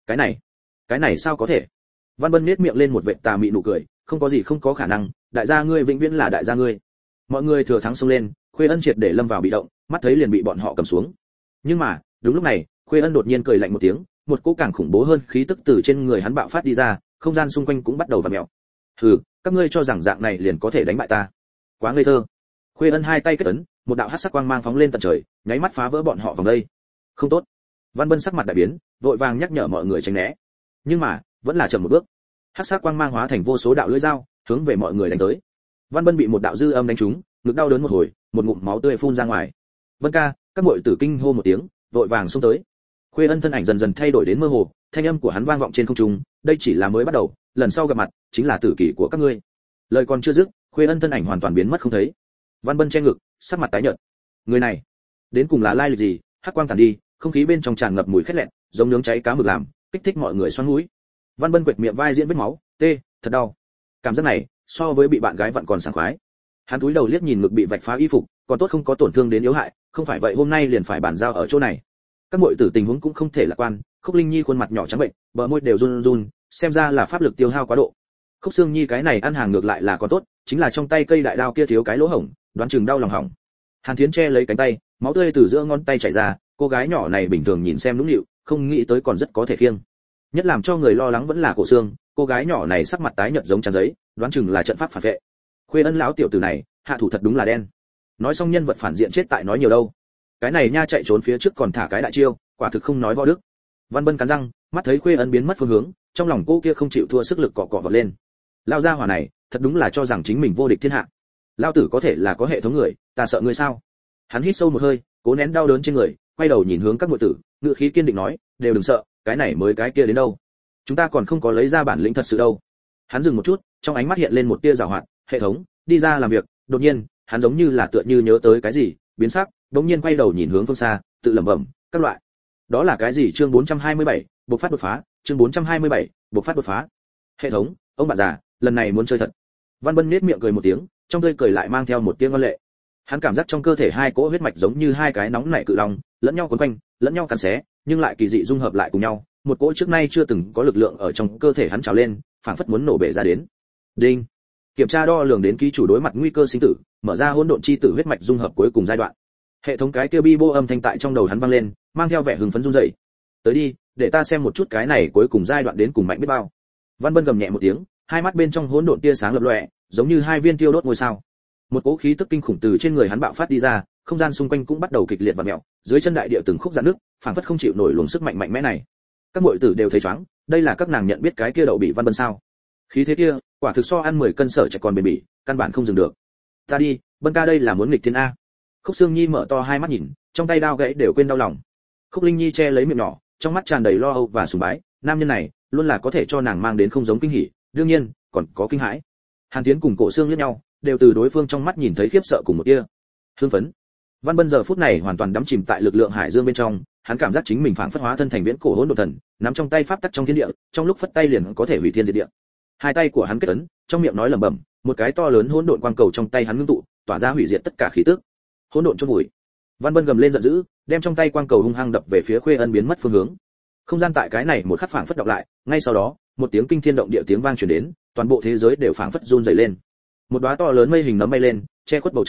Cái này sao có thể? Văn Bân nhếch miệng lên một vệt tà mị nụ cười, không có gì không có khả năng, đại gia ngươi vĩnh viễn là đại gia ngươi. Mọi người thừa thắng xông lên, Khuê Ân triệt để lâm vào bị động, mắt thấy liền bị bọn họ cầm xuống. Nhưng mà, đúng lúc này, Khuê Ân đột nhiên cười lạnh một tiếng, một cỗ càng khủng bố hơn khí tức từ trên người hắn bạo phát đi ra, không gian xung quanh cũng bắt đầu vặn mèo. Hừ, các ngươi cho rằng dạng này liền có thể đánh bại ta? Quá ngây thơ. Khuê Ân hai tay kết ấn, một đạo hắc sắc quang mang phóng lên tận trời, nháy mắt phá vỡ bọn họ vòng đây. Không tốt. Văn Bân sắc mặt đại biến, vội vàng nhắc nhở mọi người tránh né. Nhưng mà, vẫn là chậm một bước. Hắc sắc quang mang hóa thành vô số đạo lưỡi dao, hướng về mọi người đánh tới. Văn Bân bị một đạo dư âm đánh trúng, ngực đau đớn một hồi, một ngụm máu tươi phun ra ngoài. Vân ca, các muội tử kinh hô một tiếng, vội vàng xông tới. Khuê Ân thân ảnh dần dần thay đổi đến mơ hồ, thanh âm của hắn vang vọng trên không trung, đây chỉ là mới bắt đầu, lần sau gặp mặt chính là tử kỷ của các ngươi. Lời còn chưa dứt, Khuê Ân thân ảnh hoàn toàn biến mất không thấy. Văn Bân che ngực, sắc mặt tái nhợt. Người này, đến cùng là lai lịch gì? Hắc quang tàn đi, không khí bên trong tràn ngập mùi khét lẹt, giống nướng cháy cá mực làm, kích thích mọi người xoắn mũi. Văn Bân quệt miệng vai diễn vết máu, tê, thật đau. Cảm giác này, so với bị bạn gái vặn còn sảng khoái. Hắn cúi đầu liếc nhìn ngực bị vạch phá y phục, còn tốt không có tổn thương đến yếu hại, không phải vậy hôm nay liền phải bàn giao ở chỗ này. Các muội tử tình huống cũng không thể lạc quan, Khúc Linh Nhi khuôn mặt nhỏ trắng bệnh, bờ môi đều run run, xem ra là pháp lực tiêu hao quá độ. Khúc Sương Nhi cái này ăn hàng ngược lại là có tốt, chính là trong tay cây đại đao kia thiếu cái lỗ hổng, đoán chừng đau lòng hỏng. Hàn Thiến che lấy cánh tay, máu tươi từ giữa ngón tay chảy ra, cô gái nhỏ này bình thường nhìn xem nũng nịu, không nghĩ tới còn rất có thể khiêng. Nhất làm cho người lo lắng vẫn là Cổ Xương, cô gái nhỏ này sắc mặt tái nhợt giống trang giấy, đoán chừng là trận pháp phản vệ. Khuê Ân lão tiểu tử này, hạ thủ thật đúng là đen. Nói xong nhân vật phản diện chết tại nói nhiều đâu. Cái này nha chạy trốn phía trước còn thả cái đại chiêu, quả thực không nói võ đức. Văn Bân cắn răng, mắt thấy Khuê Ân biến mất phương hướng, trong lòng cô kia không chịu thua sức lực cọ cọ vọt lên. Lao gia hỏa này, thật đúng là cho rằng chính mình vô địch thiên hạ. Lao tử có thể là có hệ thống người, ta sợ ngươi sao? Hắn hít sâu một hơi, cố nén đau đớn trên người, quay đầu nhìn hướng các muội tử, ngữ khí kiên định nói, đều đừng sợ, cái này mới cái kia đến đâu. Chúng ta còn không có lấy ra bản lĩnh thật sự đâu. Hắn dừng một chút, trong ánh mắt hiện lên một tia giảo hoạt, hệ thống, đi ra làm việc. Đột nhiên, hắn giống như là tựa như nhớ tới cái gì, biến sắc, đống nhiên quay đầu nhìn hướng phương xa, tự lẩm bẩm, các loại. Đó là cái gì? Chương 427, bộc phát đột phá, chương 427, bộc phát đột phá. Hệ thống, ông bạn già, lần này muốn chơi thật. Văn Bân nhếch miệng cười một tiếng, trong tươi cười lại mang theo một tia ngoan lệ. Hắn cảm giác trong cơ thể hai cỗ huyết mạch giống như hai cái nóng nảy cự long, lẫn nhau quấn quanh, lẫn nhau cắn xé, nhưng lại kỳ dị dung hợp lại cùng nhau, một cỗ trước nay chưa từng có lực lượng ở trong cơ thể hắn trào lên, phảng phất muốn nổ bể ra đến. Đinh. Kiểm tra đo lường đến ký chủ đối mặt nguy cơ sinh tử, mở ra hỗn độn chi tử huyết mạch dung hợp cuối cùng giai đoạn. Hệ thống cái kia bi bô âm thanh tại trong đầu hắn vang lên, mang theo vẻ hưng phấn run rẩy. Tới đi, để ta xem một chút cái này cuối cùng giai đoạn đến cùng mạnh biết bao. Văn Bân gầm nhẹ một tiếng, hai mắt bên trong hỗn độn tia sáng lập lòe, giống như hai viên tiêu đốt ngôi sao. Một cỗ khí tức kinh khủng từ trên người hắn bạo phát đi ra, không gian xung quanh cũng bắt đầu kịch liệt vặn mèo, dưới chân đại địa từng khúc rạn nước, phảng phất không chịu nổi luồng sức mạnh mạnh mẽ này. Các muội tử đều thấy choáng, đây là các nàng nhận biết cái kia đậu bị Văn Bân sao? Khí thế kia, quả thực so ăn 10 cân sở trẻ còn bền bỉ, căn bản không dừng được. Ta đi, Bân ca đây là muốn nghịch thiên a. Khúc Sương Nhi mở to hai mắt nhìn, trong tay đao gãy đều quên đau lòng. Khúc Linh Nhi che lấy miệng nhỏ, trong mắt tràn đầy lo âu và sùng bái, nam nhân này luôn là có thể cho nàng mang đến không giống kinh hỉ, đương nhiên còn có kinh hãi. Hàn Tiến cùng Cổ Xương liếc nhau, đều từ đối phương trong mắt nhìn thấy khiếp sợ cùng một tia hưng phấn. Văn Bân giờ phút này hoàn toàn đắm chìm tại lực lượng hải dương bên trong, hắn cảm giác chính mình phảng phất hóa thân thành viễn cổ hỗn độn thần, nắm trong tay pháp tắc trong thiên địa, trong lúc phất tay liền có thể hủy thiên diệt địa. Hai tay của hắn kết ấn, trong miệng nói lẩm bẩm, một cái to lớn hỗn độn quang cầu trong tay hắn ngưng tụ, tỏa ra hủy diệt tất cả khí tức. Hỗn độn chôn bụi. Văn Bân gầm lên giận dữ, đem trong tay quang cầu hung hăng đập về phía Khuê Ân biến mất phương hướng. Không gian tại cái này một khắc phảng phất đọc lại, ngay sau đó, một tiếng kinh thiên động địa tiếng vang truyền đến, toàn bộ thế giới đều phảng phất run rẩy lên. Một đóa to lớn mây hình nấm bay lên, che khuất bầu trời,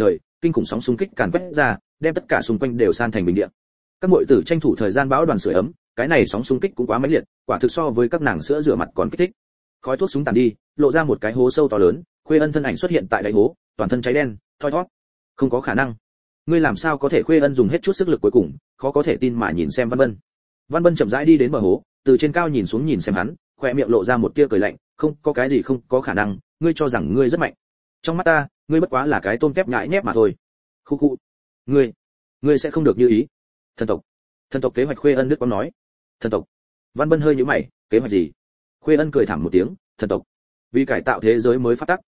kinh khủng sóng xung kích càn quét ra, đem tất cả xung quanh đều san thành bình địa. Các muội tử tranh thủ thời gian bão đoàn sưởi ấm, cái này sóng xung kích cũng quá mãnh liệt, quả thực so với các nàng sữa rửa mặt còn kích thích. Khói thuốc súng tàn đi, lộ ra một cái hố sâu to lớn, Khuê Ân thân ảnh xuất hiện tại đáy hố, toàn thân cháy đen, thoi thóp. Không có khả năng. Ngươi làm sao có thể? Khuê Ân dùng hết chút sức lực cuối cùng, khó có thể tin mà nhìn xem Văn Bân. Văn Bân chậm rãi đi đến bờ hố, từ trên cao nhìn xuống nhìn xem hắn, khóe miệng lộ ra một tia cười lạnh, không có cái gì không có khả năng, ngươi cho rằng ngươi rất mạnh. Trong mắt ta, ngươi bất quá là cái tôm tép nhãi nhép mà thôi. Khu khu. Ngươi sẽ không được như ý. Thần tộc kế hoạch. Khuê Ân đứt quãng nói. Thần tộc. Văn Bân hơi nhíu mày, kế hoạch gì? Khuê Ân cười thảm một tiếng, thần tộc. Vì cải tạo thế giới mới phát tắc,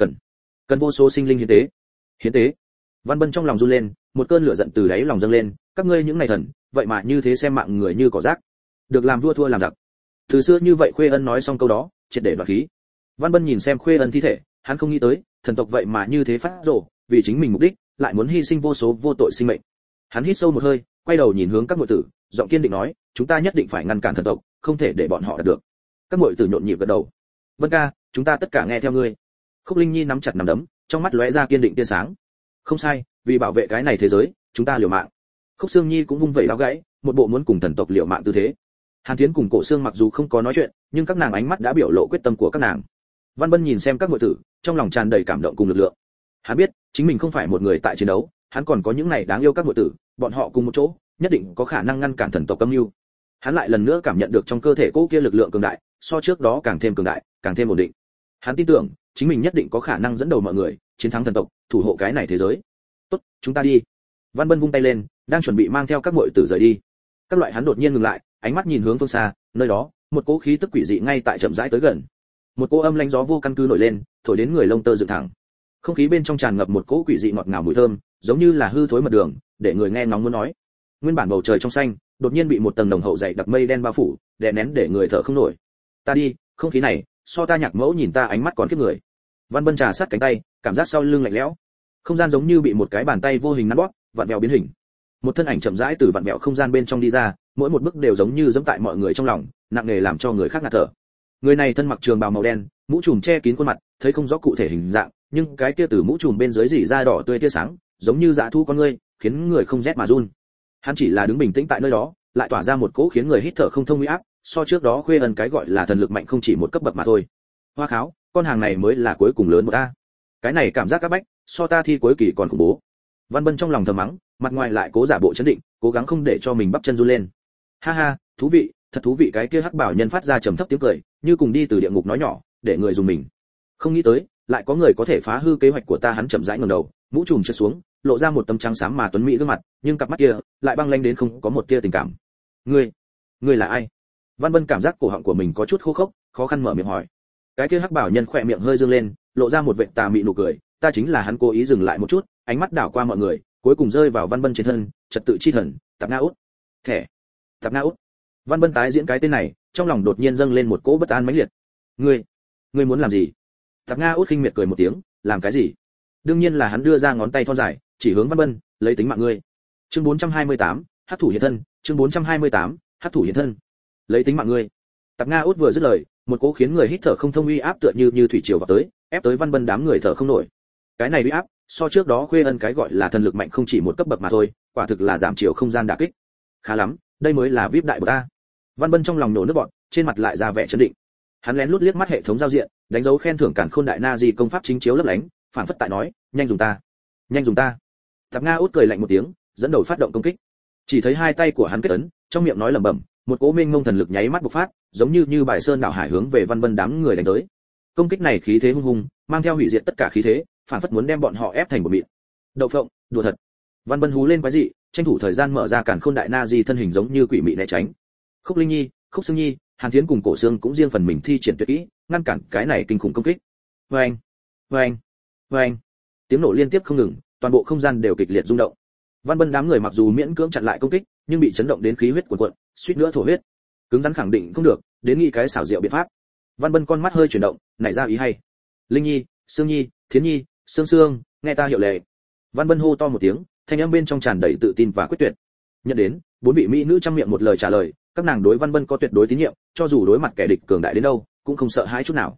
cần vô số sinh linh hiến tế. Văn Bân trong lòng run lên, một cơn lửa giận từ đáy lòng dâng lên, các ngươi những này thần, vậy mà như thế xem mạng người như cỏ rác. Được làm vua thua làm giặc. Từ xưa như vậy. Khuê Ân nói xong câu đó, triệt để đoạt khí. Văn Bân nhìn xem Khuê Ân thi thể, hắn không nghĩ tới, thần tộc vậy mà như thế phát rồ, vì chính mình mục đích, lại muốn hy sinh vô số vô tội sinh mệnh. Hắn hít sâu một hơi, quay đầu nhìn hướng các muội tử, giọng kiên định nói, chúng ta nhất định phải ngăn cản thần tộc, không thể để bọn họ đạt được. Các muội tử nhộn nhịp gật đầu. Vân ca, chúng ta tất cả nghe theo ngươi. Khúc Linh Nhi nắm chặt nắm đấm, trong mắt lóe ra kiên định tia sáng. Không sai, vì bảo vệ cái này thế giới, chúng ta liều mạng. Khúc Sương Nhi cũng vung vẩy đao gãy, một bộ muốn cùng thần tộc liều mạng tư thế. Hàn Thiến cùng Cổ Sương mặc dù không có nói chuyện, nhưng các nàng ánh mắt đã biểu lộ quyết tâm của các nàng. Văn Bân nhìn xem các muội tử, trong lòng tràn đầy cảm động cùng lực lượng. Hắn biết, chính mình không phải một người tại chiến đấu, hắn còn có những này đáng yêu các muội tử, bọn họ cùng một chỗ, nhất định có khả năng ngăn cản thần tộc âm mưu. Hắn lại lần nữa cảm nhận được trong cơ thể cô kia lực lượng cường đại, so trước đó càng thêm cường đại, càng thêm ổn định. Hắn tin tưởng, chính mình nhất định có khả năng dẫn đầu mọi người, chiến thắng thần tộc, thủ hộ cái này thế giới. Tốt, chúng ta đi. Văn Bân vung tay lên, đang chuẩn bị mang theo các muội tử rời đi. Các loại hắn đột nhiên ngừng lại, ánh mắt nhìn hướng phương xa, nơi đó, một cỗ khí tức quỷ dị ngay tại chậm rãi tới gần. Một cỗ âm lãnh gió vô căn cứ nổi lên, thổi đến người lông tơ dựng thẳng. Không khí bên trong tràn ngập một cỗ quỷ dị ngọt ngào mùi thơm, giống như là hư thối mật đường, để người nghe ngóng muốn nói. Nguyên bản bầu trời trong xanh, đột nhiên bị một tầng nồng hậu dày đặc mây đen bao phủ, đè nén để người thở không nổi. Ta đi, không khí này, so ta Nhạc Mẫu nhìn ta ánh mắt còn kiếp người. Văn Bân trà sát cánh tay, cảm giác sau lưng lạnh lẽo. Không gian giống như bị một cái bàn tay vô hình nắn bóp, vặn vẹo biến hình. Một thân ảnh chậm rãi từ vặn vẹo không gian bên trong đi ra, mỗi một bước đều giống như giẫm tại mọi người trong lòng, nặng nề làm cho người khác ngạt thở. Người này thân mặc trường bào màu đen, mũ trùm che kín khuôn mặt, thấy không rõ cụ thể hình dạng, nhưng cái kia từ mũ trùm bên dưới rỉ ra đỏ tươi tia sáng, giống như dã thu con ngươi, khiến người không rét mà run. Hắn chỉ là đứng bình tĩnh tại nơi đó, lại tỏa ra một cỗ khiến người hít thở không thông uy áp, so trước đó Khuê Ân cái gọi là thần lực mạnh không chỉ một cấp bậc mà thôi. Hoa Kháo, con hàng này mới là cuối cùng lớn một ta. Cái này cảm giác các bách, so ta thi cuối kỳ còn khủng bố. Văn Bân trong lòng thầm mắng, mặt ngoài lại cố giả bộ chấn định, cố gắng không để cho mình bắp chân run lên. Ha ha, thú vị, thật thú vị. Cái kia hắc bảo nhân phát ra trầm thấp tiếng cười, như cùng đi từ địa ngục nói nhỏ, để người dùng mình. Không nghĩ tới, lại có người có thể phá hư kế hoạch của ta. Hắn chậm rãi ngẩng đầu, mũ trùm trượt xuống, lộ ra một tấm trắng xám mà tuấn mỹ gương mặt, nhưng cặp mắt kia lại băng lãnh đến không có một tia tình cảm. Ngươi là ai? Văn Bân cảm giác cổ họng của mình có chút khô khốc, khó khăn mở miệng hỏi. Cái kia hắc bảo nhân khỏe miệng hơi dương lên, lộ ra một vệt tà mị nụ cười. Ta chính là hắn. Cố ý dừng lại một chút, ánh mắt đảo qua mọi người, cuối cùng rơi vào Văn Bân trên thân, trật tự chi thần, Tạp Na Út. Thẻ. Tạp Na Út. Văn Bân tái diễn cái tên này, trong lòng đột nhiên dâng lên một cỗ bất an mãnh liệt. Ngươi muốn làm gì? Tạp Na Út khinh miệt cười một tiếng, làm cái gì? Đương nhiên là hắn đưa ra ngón tay thon dài, chỉ hướng Văn Bân, lấy tính mạng ngươi. Chương 428, Hắc thủ hiện thân. Chương 428, Hắc thủ hiện thân. Lấy tính mạng ngươi. Tạp Na Út vừa dứt lời, một cỗ khiến người hít thở không thông uy áp tựa như thủy triều vào tới, ép tới Văn Bân đám người thở không nổi. Cái này uy áp, so trước đó Khuê Ân cái gọi là thần lực mạnh không chỉ một cấp bậc mà thôi, quả thực là giảm chiều không gian đả kích. Khá lắm, đây mới là VIP đại bậc a. Văn Bân trong lòng nổ nước bọt, trên mặt lại ra vẻ trấn định. Hắn lén lút liếc mắt hệ thống giao diện, đánh dấu khen thưởng Càn Khôn Đại Na Di công pháp chính chiếu lấp lánh, phản phất tại nói, nhanh dùng ta. Tạp Nga Út cười lạnh một tiếng, dẫn đầu phát động công kích. Chỉ thấy hai tay của hắn kết ấn, trong miệng nói lẩm bẩm, một cỗ mênh mông thần lực nháy mắt bộc phát, giống như bài sơn đảo hải hướng về Văn Bân đám người đánh tới. Công kích này khí thế hung hùng, mang theo hủy diệt tất cả khí thế, phản phất muốn đem bọn họ ép thành một mịn. Đậu phộng, đùa thật. Văn Bân hú lên quái dị, tranh thủ thời gian mở ra Càn Khôn Đại Na Di thân hình giống như quỷ mị né tránh. Khúc Linh Nhi, Khúc Sương Nhi, Hàn Thiến cùng Cổ Sương cũng riêng phần mình thi triển tuyệt kỹ, ngăn cản cái này kinh khủng công kích. Oeng. Tiếng nổ liên tiếp không ngừng, toàn bộ không gian đều kịch liệt rung động. Văn Bân đám người mặc dù miễn cưỡng chặn lại công kích, nhưng bị chấn động đến khí huyết cuồn cuộn, suýt nữa thổ huyết. Cứng rắn khẳng định không được, đến nghĩ cái xảo diệu biện pháp. Văn Bân con mắt hơi chuyển động, nảy ra ý hay. Linh Nhi, Sương Nhi, Thiến Nhi, Sương, nghe ta hiệu lệ. Văn Bân hô to một tiếng, thanh âm bên trong tràn đầy tự tin và quyết tuyệt. Nhận đến, bốn vị mỹ nữ trăm miệng một lời trả lời, các nàng đối Văn Bân có tuyệt đối tín nhiệm, cho dù đối mặt kẻ địch cường đại đến đâu, cũng không sợ hãi chút nào.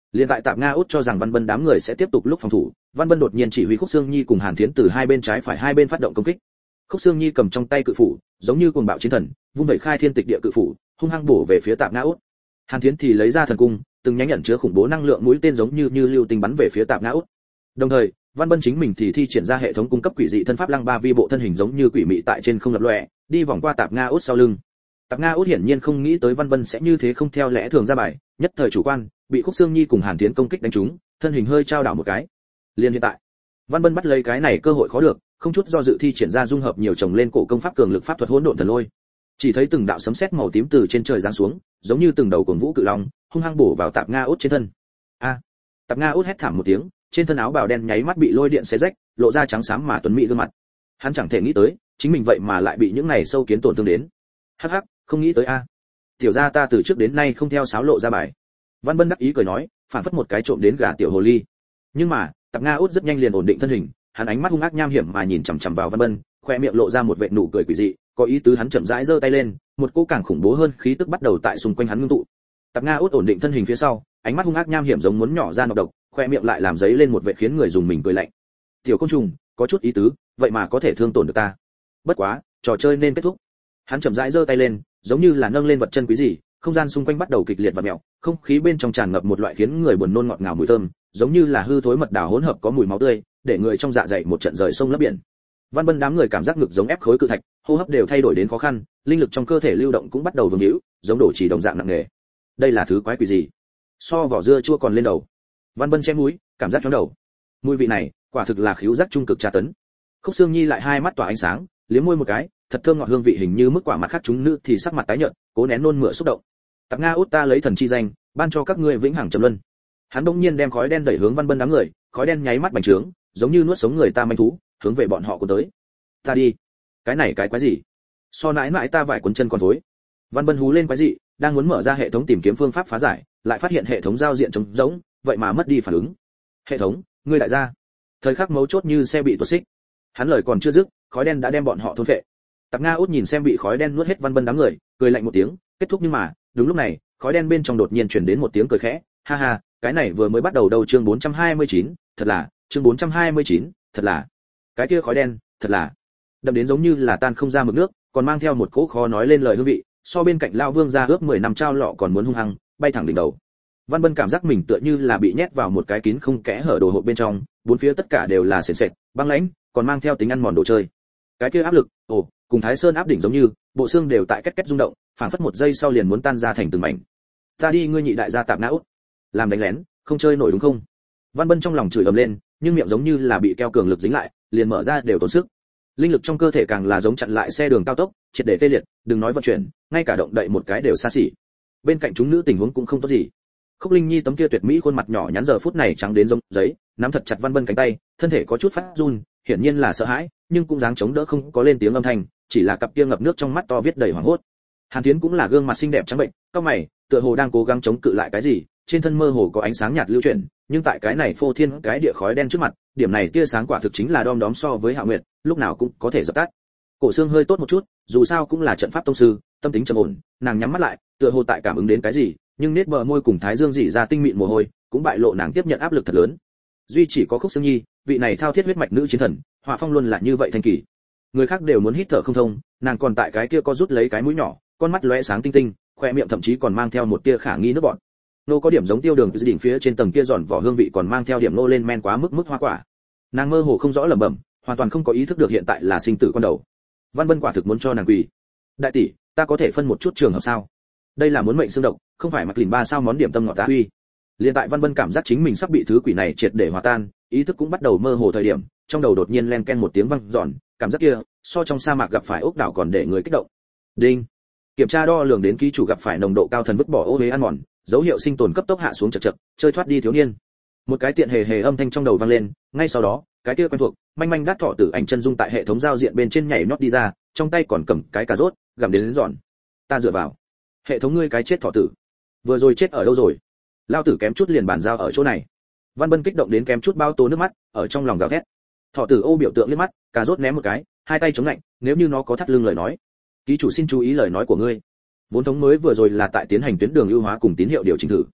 Liên tại Tạp Nga Út cho rằng Văn Bân đám người sẽ tiếp tục lúc phòng thủ, Văn Bân đột nhiên chỉ huy Khúc Xương Nhi cùng Hàn Thiến từ hai bên trái phải hai bên phát động công kích. Khúc Xương Nhi cầm trong tay cự phủ, giống như cuồng bạo chiến thần, vung vẩy khai thiên tịch địa cự phủ, hung hăng bổ về phía Tạp Nga Út. Hàn Thiến thì lấy ra thần cung, từng nhánh nhận chứa khủng bố năng lượng mũi tên giống như lưu tinh bắn về phía Tạp Nga Út. Đồng thời, Văn Bân chính mình thì thi triển ra hệ thống cung cấp quỷ dị thân pháp Lăng Ba Vi bộ thân hình giống như quỷ mị tại trên không lập lòe, đi vòng qua Tạp Nga Út sau lưng. Tạp Nga Út hiển nhiên không nghĩ tới Văn Bân sẽ như thế không theo lẽ thường ra bài, nhất thời chủ quan, bị Khúc Xương Nhi cùng Hàn Thiến công kích đánh trúng, thân hình hơi trao đảo một cái. Liên hiện tại, Văn Bân bắt lấy cái này cơ hội khó được, không chút do dự thi triển ra dung hợp nhiều chồng lên cổ công pháp cường lực pháp thuật hỗn độn thần lôi. Chỉ thấy từng đạo sấm sét màu tím từ trên trời giáng xuống, giống như từng đầu cuồng vũ cự long, hung hăng bổ vào Tạp Nga Út trên thân. A! Tạp Nga Út hét thảm một tiếng, trên thân áo bào đen nháy mắt bị lôi điện xé rách, lộ ra trắng xám mà tuấn mỹ gương mặt. Hắn chẳng thể nghĩ tới, chính mình vậy mà lại bị những này sâu kiến tổn thương đến. Hắc hắc, không nghĩ tới a. Tiểu gia ta từ trước đến nay không theo sáo lộ ra bài. Văn Bân đắc ý cười nói, phản phất một cái trộm đến gà tiểu hồ ly. Nhưng mà, Tạp Nga Út rất nhanh liền ổn định thân hình, hắn ánh mắt hung ác nham hiểm mà nhìn chằm chằm vào Văn Bân, khoe miệng lộ ra một vệt nụ cười quỷ dị, có ý tứ hắn chậm rãi giơ tay lên, một cỗ càng khủng bố hơn khí tức bắt đầu tại xung quanh hắn ngưng tụ. Tạp Nga Út ổn định thân hình phía sau, ánh mắt hung ác nham hiểm giống muốn nhỏ ra nọc độc, khoe miệng lại làm giấy lên một vệt khiến người dùng mình cười lạnh. Tiểu côn trùng, có chút ý tứ, vậy mà có thể thương tổn được ta. Bất quá, trò chơi nên kết thúc. Hắn chậm rãi giơ tay lên, giống như là nâng lên vật chân quý gì, không gian xung quanh bắt đầu kịch liệt và mèo, không khí bên trong tràn ngập một loại khiến người buồn nôn ngọt ngào mùi thơm, giống như là hư thối mật đào hỗn hợp có mùi máu tươi, để người trong dạ dày một trận rời sông lấp biển. Văn Bân đám người cảm giác ngực giống ép khối cự thạch, hô hấp đều thay đổi đến khó khăn, linh lực trong cơ thể lưu động cũng bắt đầu vương hữu, giống đổ chỉ đồng dạng nặng nề. Đây là thứ quái quỷ gì? So vỏ dưa chua còn lên đầu. Văn Bân che mũi, cảm giác chóng đầu. Mùi vị này, quả thực là khứu giác trung cực tra tấn. Khúc Xương Nhi lại hai mắt tỏa ánh sáng, liếm môi một cái, thật thơm ngọt hương vị hình như mức quả mặt khác chúng nữ thì sắc mặt tái nhợt, cố nén nôn mửa xúc động. Tạp Nga Út ta lấy thần chi danh, ban cho các ngươi vĩnh hằng trầm luân. Hắn bỗng nhiên đem khói đen đẩy hướng Văn Bân đám người, khói đen nháy mắt bành trướng, giống như nuốt sống người ta manh thú, hướng về bọn họ cuốn tới. Ta đi, cái này cái quái gì? So nãi nãi ta vải cuốn chân còn thối. Văn Bân hú lên quái dị, đang muốn mở ra hệ thống tìm kiếm phương pháp phá giải, lại phát hiện hệ thống giao diện trống rỗng, vậy mà mất đi phản ứng. Hệ thống, ngươi đại gia. Thời khắc mấu chốt như xe bị tuột xích. Hắn lời còn chưa dứt, khói đen đã đem bọn họ thôn phệ. Tạp Nga Út nhìn xem bị khói đen nuốt hết Văn Bân đám người, cười lạnh một tiếng, kết thúc nhưng mà, đúng lúc này, khói đen bên trong đột nhiên truyền đến một tiếng cười khẽ, ha ha, cái này vừa mới bắt đầu đâu chương 429, thật là, chương 429, thật là. Cái kia khói đen, thật là đậm đến giống như là tan không ra mực nước, còn mang theo một cỗ khó nói lên lời hương vị, so bên cạnh lão vương gia ướp 10 năm trao lọ còn muốn hung hăng, bay thẳng đỉnh đầu. Văn Bân cảm giác mình tựa như là bị nhét vào một cái kín không kẽ hở đồ hộp bên trong, bốn phía tất cả đều là sền sệt, băng lãnh, còn mang theo tính ăn mòn đồ chơi. Cái kia áp lực, cùng Thái Sơn áp đỉnh giống như, bộ xương đều tại két két rung động, phảng phất một giây sau liền muốn tan ra thành từng mảnh. Ta đi ngươi nhị đại gia Tạp Nga Út, làm đánh lén, không chơi nổi đúng không? Văn Bân trong lòng chửi ầm lên, nhưng miệng giống như là bị keo cường lực dính lại, liền mở ra đều tốn sức. Linh lực trong cơ thể càng là giống chặn lại xe đường cao tốc, triệt để tê liệt, đừng nói vận chuyển, ngay cả động đậy một cái đều xa xỉ. Bên cạnh chúng nữ tình huống cũng không tốt gì. Khúc Linh Nhi tấm kia tuyệt mỹ khuôn mặt nhỏ nhắn giờ phút này trắng đến giống giấy, nắm thật chặt Văn Bân cánh tay, thân thể có chút phát run, hiển nhiên là sợ hãi, nhưng cũng dáng chống đỡ không có lên tiếng âm thanh, chỉ là cặp kia ngập nước trong mắt to viết đầy hoảng hốt. Hàn Thiến cũng là gương mặt xinh đẹp trắng bệnh, cau mày, tựa hồ đang cố gắng chống cự lại cái gì, trên thân mơ hồ có ánh sáng nhạt lưu chuyển, nhưng tại cái này phô thiên cái địa khói đen trước mặt, điểm này tia sáng quả thực chính là đom đóm so với Hạ Nguyệt, lúc nào cũng có thể dập tắt. Cổ Xương hơi tốt một chút, dù sao cũng là trận pháp tông sư, tâm tính trầm ổn, nàng nhắm mắt lại, tựa hồ tại cảm ứng đến cái gì, nhưng nét bờ môi cùng thái dương rỉ ra tinh mịn mồ hôi, cũng bại lộ nàng tiếp nhận áp lực thật lớn. Duy chỉ có Khúc Xương Nhi, vị này thao thiết huyết mạch nữ chiến thần, hỏa phong luôn là như vậy thanh kỳ. Người khác đều muốn hít thở không thông, nàng còn tại cái kia co rút lấy cái mũi nhỏ, con mắt lóe sáng tinh tinh, khoe miệng thậm chí còn mang theo một tia khả nghi nước bọt. Nô có điểm giống tiêu đường từ đỉnh phía trên tầng kia giòn vỏ hương vị còn mang theo điểm nô lên men quá mức hoa quả. Nàng mơ hồ không rõ lẩm bẩm, hoàn toàn không có ý thức được hiện tại là sinh tử con đầu. Văn Bân quả thực muốn cho nàng quỳ. Đại tỷ, ta có thể phân một chút trường hợp sao? Đây là muốn mệnh xương độc, không phải mặc lìn ba sao món điểm tâm ngọt ta uy. Liên tại Văn Bân cảm giác chính mình sắp bị thứ quỷ này triệt để hòa tan, ý thức cũng bắt đầu mơ hồ thời điểm, trong đầu đột nhiên len ken một tiếng vang dọn, cảm giác kia, so trong sa mạc gặp phải ốc đảo còn để người kích động. Đinh. Kiểm tra đo lường đến ký chủ gặp phải nồng độ cao thần vứt bỏ ô uế ăn mòn, dấu hiệu sinh tồn cấp tốc hạ xuống chậc chậc, chơi thoát đi thiếu niên. Một cái tiện hề hề âm thanh trong đầu vang lên, ngay sau đó, cái kia quen thuộc, manh manh đát thọ tử ảnh chân dung tại hệ thống giao diện bên trên nhảy nhót đi ra, trong tay còn cầm cái cà rốt, gặm đến giòn. Ta dựa vào. Hệ thống ngươi cái chết thọ tử. Vừa rồi chết ở đâu rồi? Lao tử kém chút liền bàn giao ở chỗ này. Văn Bân kích động đến kém chút bao tố nước mắt, ở trong lòng gào thét. Thọ tử ô biểu tượng liếc mắt, cà rốt ném một cái, hai tay chống lạnh, nếu như nó có thắt lưng lời nói. Ký chủ xin chú ý lời nói của ngươi. Vốn thống mới vừa rồi là tại tiến hành tuyến đường ưu hóa cùng tín hiệu điều chỉnh thử.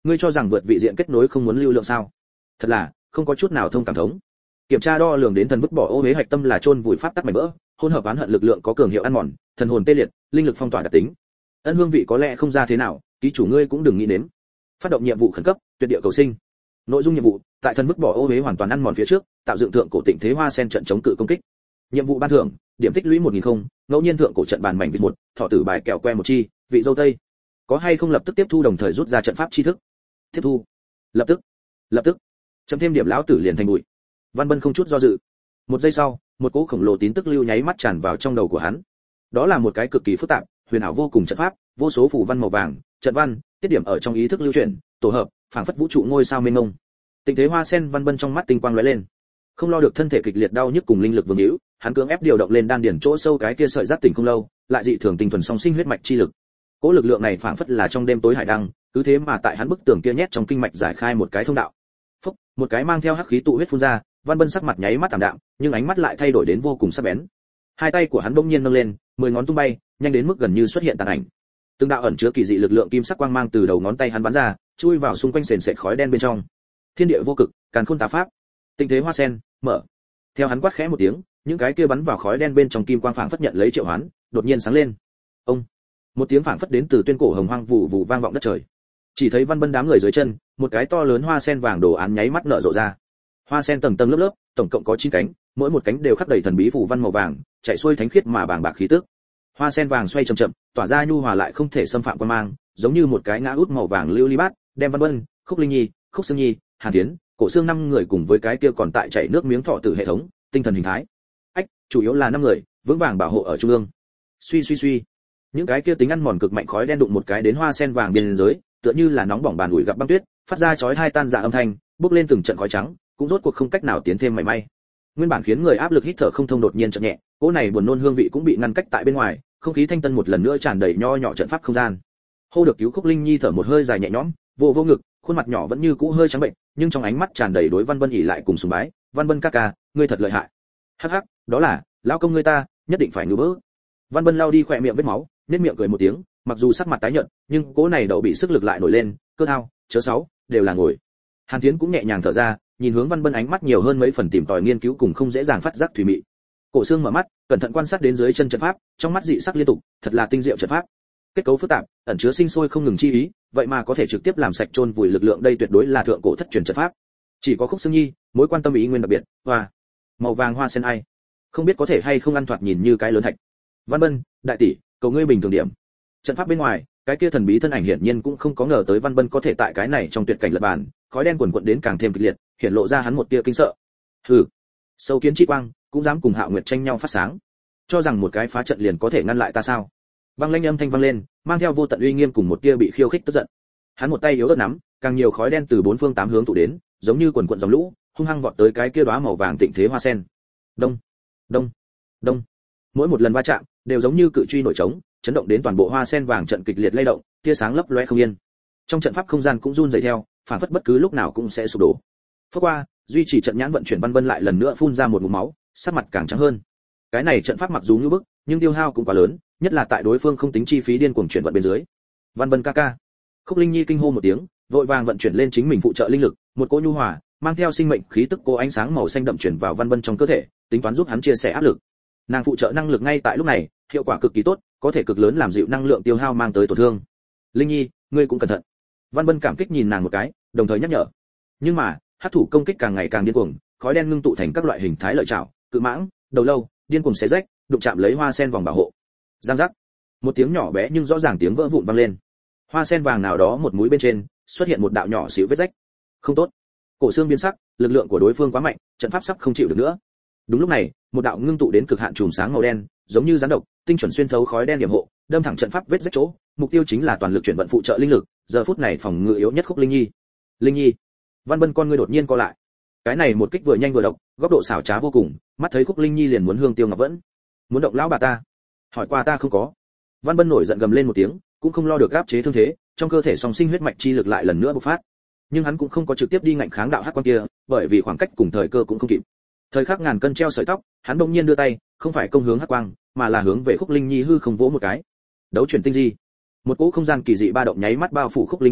ngươi cho rằng vượt vị diện kết nối không muốn lưu lượng sao? Thật là không có chút nào thông cảm thống. Kiểm tra đo lường đến thần vứt bỏ ô uế hạch tâm là chôn vùi pháp tắc mảnh vỡ, hỗn hợp oán hận lực lượng có cường hiệu ăn mòn, thần hồn tê liệt, linh lực phong tỏa đặc tính. Ân hương vị có lẽ không ra thế nào, ký chủ ngươi cũng đừng nghĩ đến. Phát động nhiệm vụ khẩn cấp, tuyệt địa cầu sinh. Nội dung nhiệm vụ, tại thần vứt bỏ ô uế hoàn toàn ăn mòn phía trước, tạo dựng thượng cổ tịnh thế hoa sen trận chống cự công kích. Nhiệm vụ ban thưởng, điểm tích lũy 1000 không, ngẫu nhiên thượng cổ trận bàn mảnh vịt một, thọ tử bài kẹo que một chi, vị dâu tây. Có hay không lập tức tiếp thu đồng thời rút ra trận pháp tri thức? Tiếp thu. Lập tức. Chấm thêm điểm lão tử liền thành bụi. Văn Bân không chút do dự. Một giây sau, một cỗ khổng lồ tín tức lưu nháy mắt tràn vào trong đầu của hắn. Đó là một cái cực kỳ phức tạp, huyền ảo vô cùng trận pháp, vô số phù văn màu vàng, trận văn, tiết điểm ở trong ý thức lưu chuyển, tổ hợp, phảng phất vũ trụ ngôi sao mênh mông. Tình thế hoa sen Văn Bân trong mắt tinh quang lóe lên. Không lo được thân thể kịch liệt đau nhức cùng linh lực vương hữu, hắn cưỡng ép điều động lên đan điển chỗ sâu cái kia sợi giác tỉnh không lâu, lại dị thường tinh thuần song sinh huyết mạch chi lực. Cỗ lực lượng này phảng phất là trong đêm tối hải đăng, cứ thế mà tại hắn bức tường kia nhét trong kinh mạch giải khai một cái thông đạo. Phốc, một cái mang theo hắc khí tụ huyết phun ra, Văn Bân sắc mặt nháy mắt tạm đạm, nhưng ánh mắt lại thay đổi đến vô cùng sắc bén. Hai tay của hắn bỗng nhiên nâng lên, 10 ngón tung bay, nhanh đến mức gần như xuất hiện tàn ảnh. Từng đạo ẩn chứa kỳ dị lực lượng kim sắc quang mang từ đầu ngón tay hắn bắn ra, chui vào xung quanh sền sệt khói đen bên trong. Thiên địa vô cực, càn khôn tà pháp, tinh thế hoa sen, mở. Theo hắn quát khẽ một tiếng, những cái kia bắn vào khói đen bên trong kim quang phảng phất nhận lấy triệu hoán, đột nhiên sáng lên. Ông, một tiếng phảng phất đến từ tuyên cổ hồng hoang vụ vụ vang vọng đất trời. Chỉ thấy Văn Bân đám người dưới chân, một cái to lớn hoa sen vàng đồ án nháy mắt nở rộ ra. Hoa sen tầng tầng lớp lớp, tổng cộng có 9 cánh, mỗi một cánh đều khắc đầy thần bí phù văn màu vàng, chạy xuôi thánh khiết mà bàng bạc khí tức. Hoa sen vàng xoay chậm chậm, tỏa ra nhu hòa lại không thể xâm phạm quan mang, giống như một cái ngã út màu vàng lưu ly bát, đem Văn Bân, Khúc Linh Nhi, Khúc Sương Nhi, Hàn Tiến, Cổ Xương 5 người cùng với cái kia còn tại chảy nước miếng thọ tử hệ thống, tinh thần hình thái. Ách, chủ yếu là 5 người, vững vàng bảo hộ ở trung ương. Suy. Những cái kia tính ăn mòn cực mạnh khói đen đụng một cái đến hoa sen vàng biên giới, tựa như là nóng bỏng bàn ủi gặp băng tuyết, phát ra chói tai tan rã âm thanh, bốc lên từng trận khói trắng, cũng rốt cuộc không cách nào tiến thêm mảy may. Nguyên bản khiến người áp lực hít thở không thông đột nhiên chậm nhẹ, cỗ này buồn nôn hương vị cũng bị ngăn cách tại bên ngoài, không khí thanh tân một lần nữa tràn đầy nho nhỏ trận pháp không gian. Hô được cứu Khúc Linh Nhi thở một hơi dài nhẹ nhõm, vô ngực, khuôn mặt nhỏ vẫn như cũ hơi trắng bệnh, nhưng trong ánh mắt tràn đầy đối Văn Bân ỉ lại cùng sùng bái. Văn Bân ca ca, ngươi thật lợi hại. Hắc, đó là lão công ngươi ta, nhất định phải ngư bỡ. Văn Bân lau đi khỏe miệng vết máu, nhếch miệng cười một tiếng, mặc dù sắc mặt tái nhợt, nhưng cỗ này đậu bị sức lực lại nổi lên, cơ thao, chớ sáu, đều là ngồi. Hàn Thiến cũng nhẹ nhàng thở ra, nhìn hướng Văn Bân ánh mắt nhiều hơn mấy phần tìm tòi nghiên cứu cùng không dễ dàng phát giác thủy mị. Cổ Xương mở mắt, cẩn thận quan sát đến dưới chân trận pháp, trong mắt dị sắc liên tục, thật là tinh diệu trận pháp. Kết cấu phức tạp, ẩn chứa sinh sôi không ngừng chi ý, vậy mà có thể trực tiếp làm sạch chôn vùi lực lượng, đây tuyệt đối là thượng cổ thất truyền trận pháp. Chỉ có Khúc Sương Nhi, mối quan tâm ý nguyên đặc biệt, hoa, màu vàng hoa sen ai, không biết có thể hay không ăn thoạt nhìn như cái lớn thạch. Văn Bân, đại tỷ, cầu ngươi bình thường điểm. Trận pháp bên ngoài, cái kia thần bí thân ảnh hiển nhiên cũng không có ngờ tới Văn Bân có thể tại cái này trong tuyệt cảnh lật bàn, khói đen quần quật đến càng thêm kịch liệt, hiện lộ ra hắn một tia kinh sợ. Hừ, sâu kiến chi quang, cũng dám cùng Hạo Nguyệt tranh nhau phát sáng, cho rằng một cái phá trận liền có thể ngăn lại ta sao? Băng lãnh âm thanh vang lên, mang theo vô tận uy nghiêm cùng một tia bị khiêu khích tức giận. Hắn một tay yếu ớt nắm, càng nhiều khói đen từ bốn phương tám hướng tụ đến, giống như quần quần dòng lũ, hung hăng vọt tới cái kia đóa màu vàng tịnh thế hoa sen. Đông, đông, đông. Mỗi một lần va chạm, đều giống như cự truy nổi trống, chấn động đến toàn bộ hoa sen vàng trận kịch liệt lay động, tia sáng lấp loé không yên. Trong trận pháp không gian cũng run rẩy theo, phản phất bất cứ lúc nào cũng sẽ sụp đổ. Phước qua, duy trì trận nhãn vận chuyển Văn Bân lại lần nữa phun ra một ngụm máu, sắc mặt càng trắng hơn. Cái này trận pháp mặc dù như bức, nhưng tiêu hao cũng quá lớn, nhất là tại đối phương không tính chi phí điên cuồng chuyển vận bên dưới. Văn Bân ca ca. Khúc Linh Nhi kinh hô một tiếng, vội vàng vận chuyển lên chính mình phụ trợ linh lực, một cỗ nhu hòa, mang theo sinh mệnh khí tức cô ánh sáng màu xanh đậm chuyển vào Văn Bân trong cơ thể, tính toán giúp hắn chia sẻ áp lực. Nàng phụ trợ năng lực ngay tại lúc này, hiệu quả cực kỳ tốt, có thể cực lớn làm dịu năng lượng tiêu hao mang tới tổn thương. Linh Nhi, ngươi cũng cẩn thận. Văn Bân cảm kích nhìn nàng một cái, đồng thời nhắc nhở. Nhưng mà, hắc thủ công kích càng ngày càng điên cuồng, khói đen ngưng tụ thành các loại hình thái lợi chảo, cự mãng, đầu lâu, điên cuồng xé rách, đụng chạm lấy hoa sen vòng bảo hộ. Giang giác. Một tiếng nhỏ bé nhưng rõ ràng tiếng vỡ vụn vang lên. Hoa sen vàng nào đó một mũi bên trên, xuất hiện một đạo nhỏ xíu vết rách. Không tốt. Cổ Xương biến sắc, lực lượng của đối phương quá mạnh, trận pháp sắp không chịu được nữa. Đúng lúc này, một đạo ngưng tụ đến cực hạn chùm sáng màu đen, giống như rắn độc, tinh chuẩn xuyên thấu khói đen điểm hộ, đâm thẳng trận pháp vết rách chỗ, mục tiêu chính là toàn lực chuyển vận phụ trợ linh lực, giờ phút này phòng ngự yếu nhất Khúc Linh Nhi. Linh Nhi. Văn Bân con ngươi đột nhiên co lại. Cái này một kích vừa nhanh vừa độc, góc độ xảo trá vô cùng, mắt thấy Khúc Linh Nhi liền muốn hương tiêu ngọc vẫn. Muốn động lão bà ta? Hỏi qua ta không có. Văn Bân nổi giận gầm lên một tiếng, cũng không lo được áp chế thương thế, trong cơ thể song sinh huyết mạch chi lực lại lần nữa bộc phát. Nhưng hắn cũng không có trực tiếp đi ngạnh kháng đạo hắc quan kia, bởi vì khoảng cách cùng thời cơ cũng không kịp. Thời khắc ngàn cân treo sợi tóc, hắn bỗng nhiên đưa tay, không phải công hướng hắc quang, mà là hướng về Khúc Linh Nhi hư không vỗ một cái. Đấu chuyển tinh di. Một cỗ không gian kỳ dị ba động nháy mắt bao phủ Khúc Linh Nhi,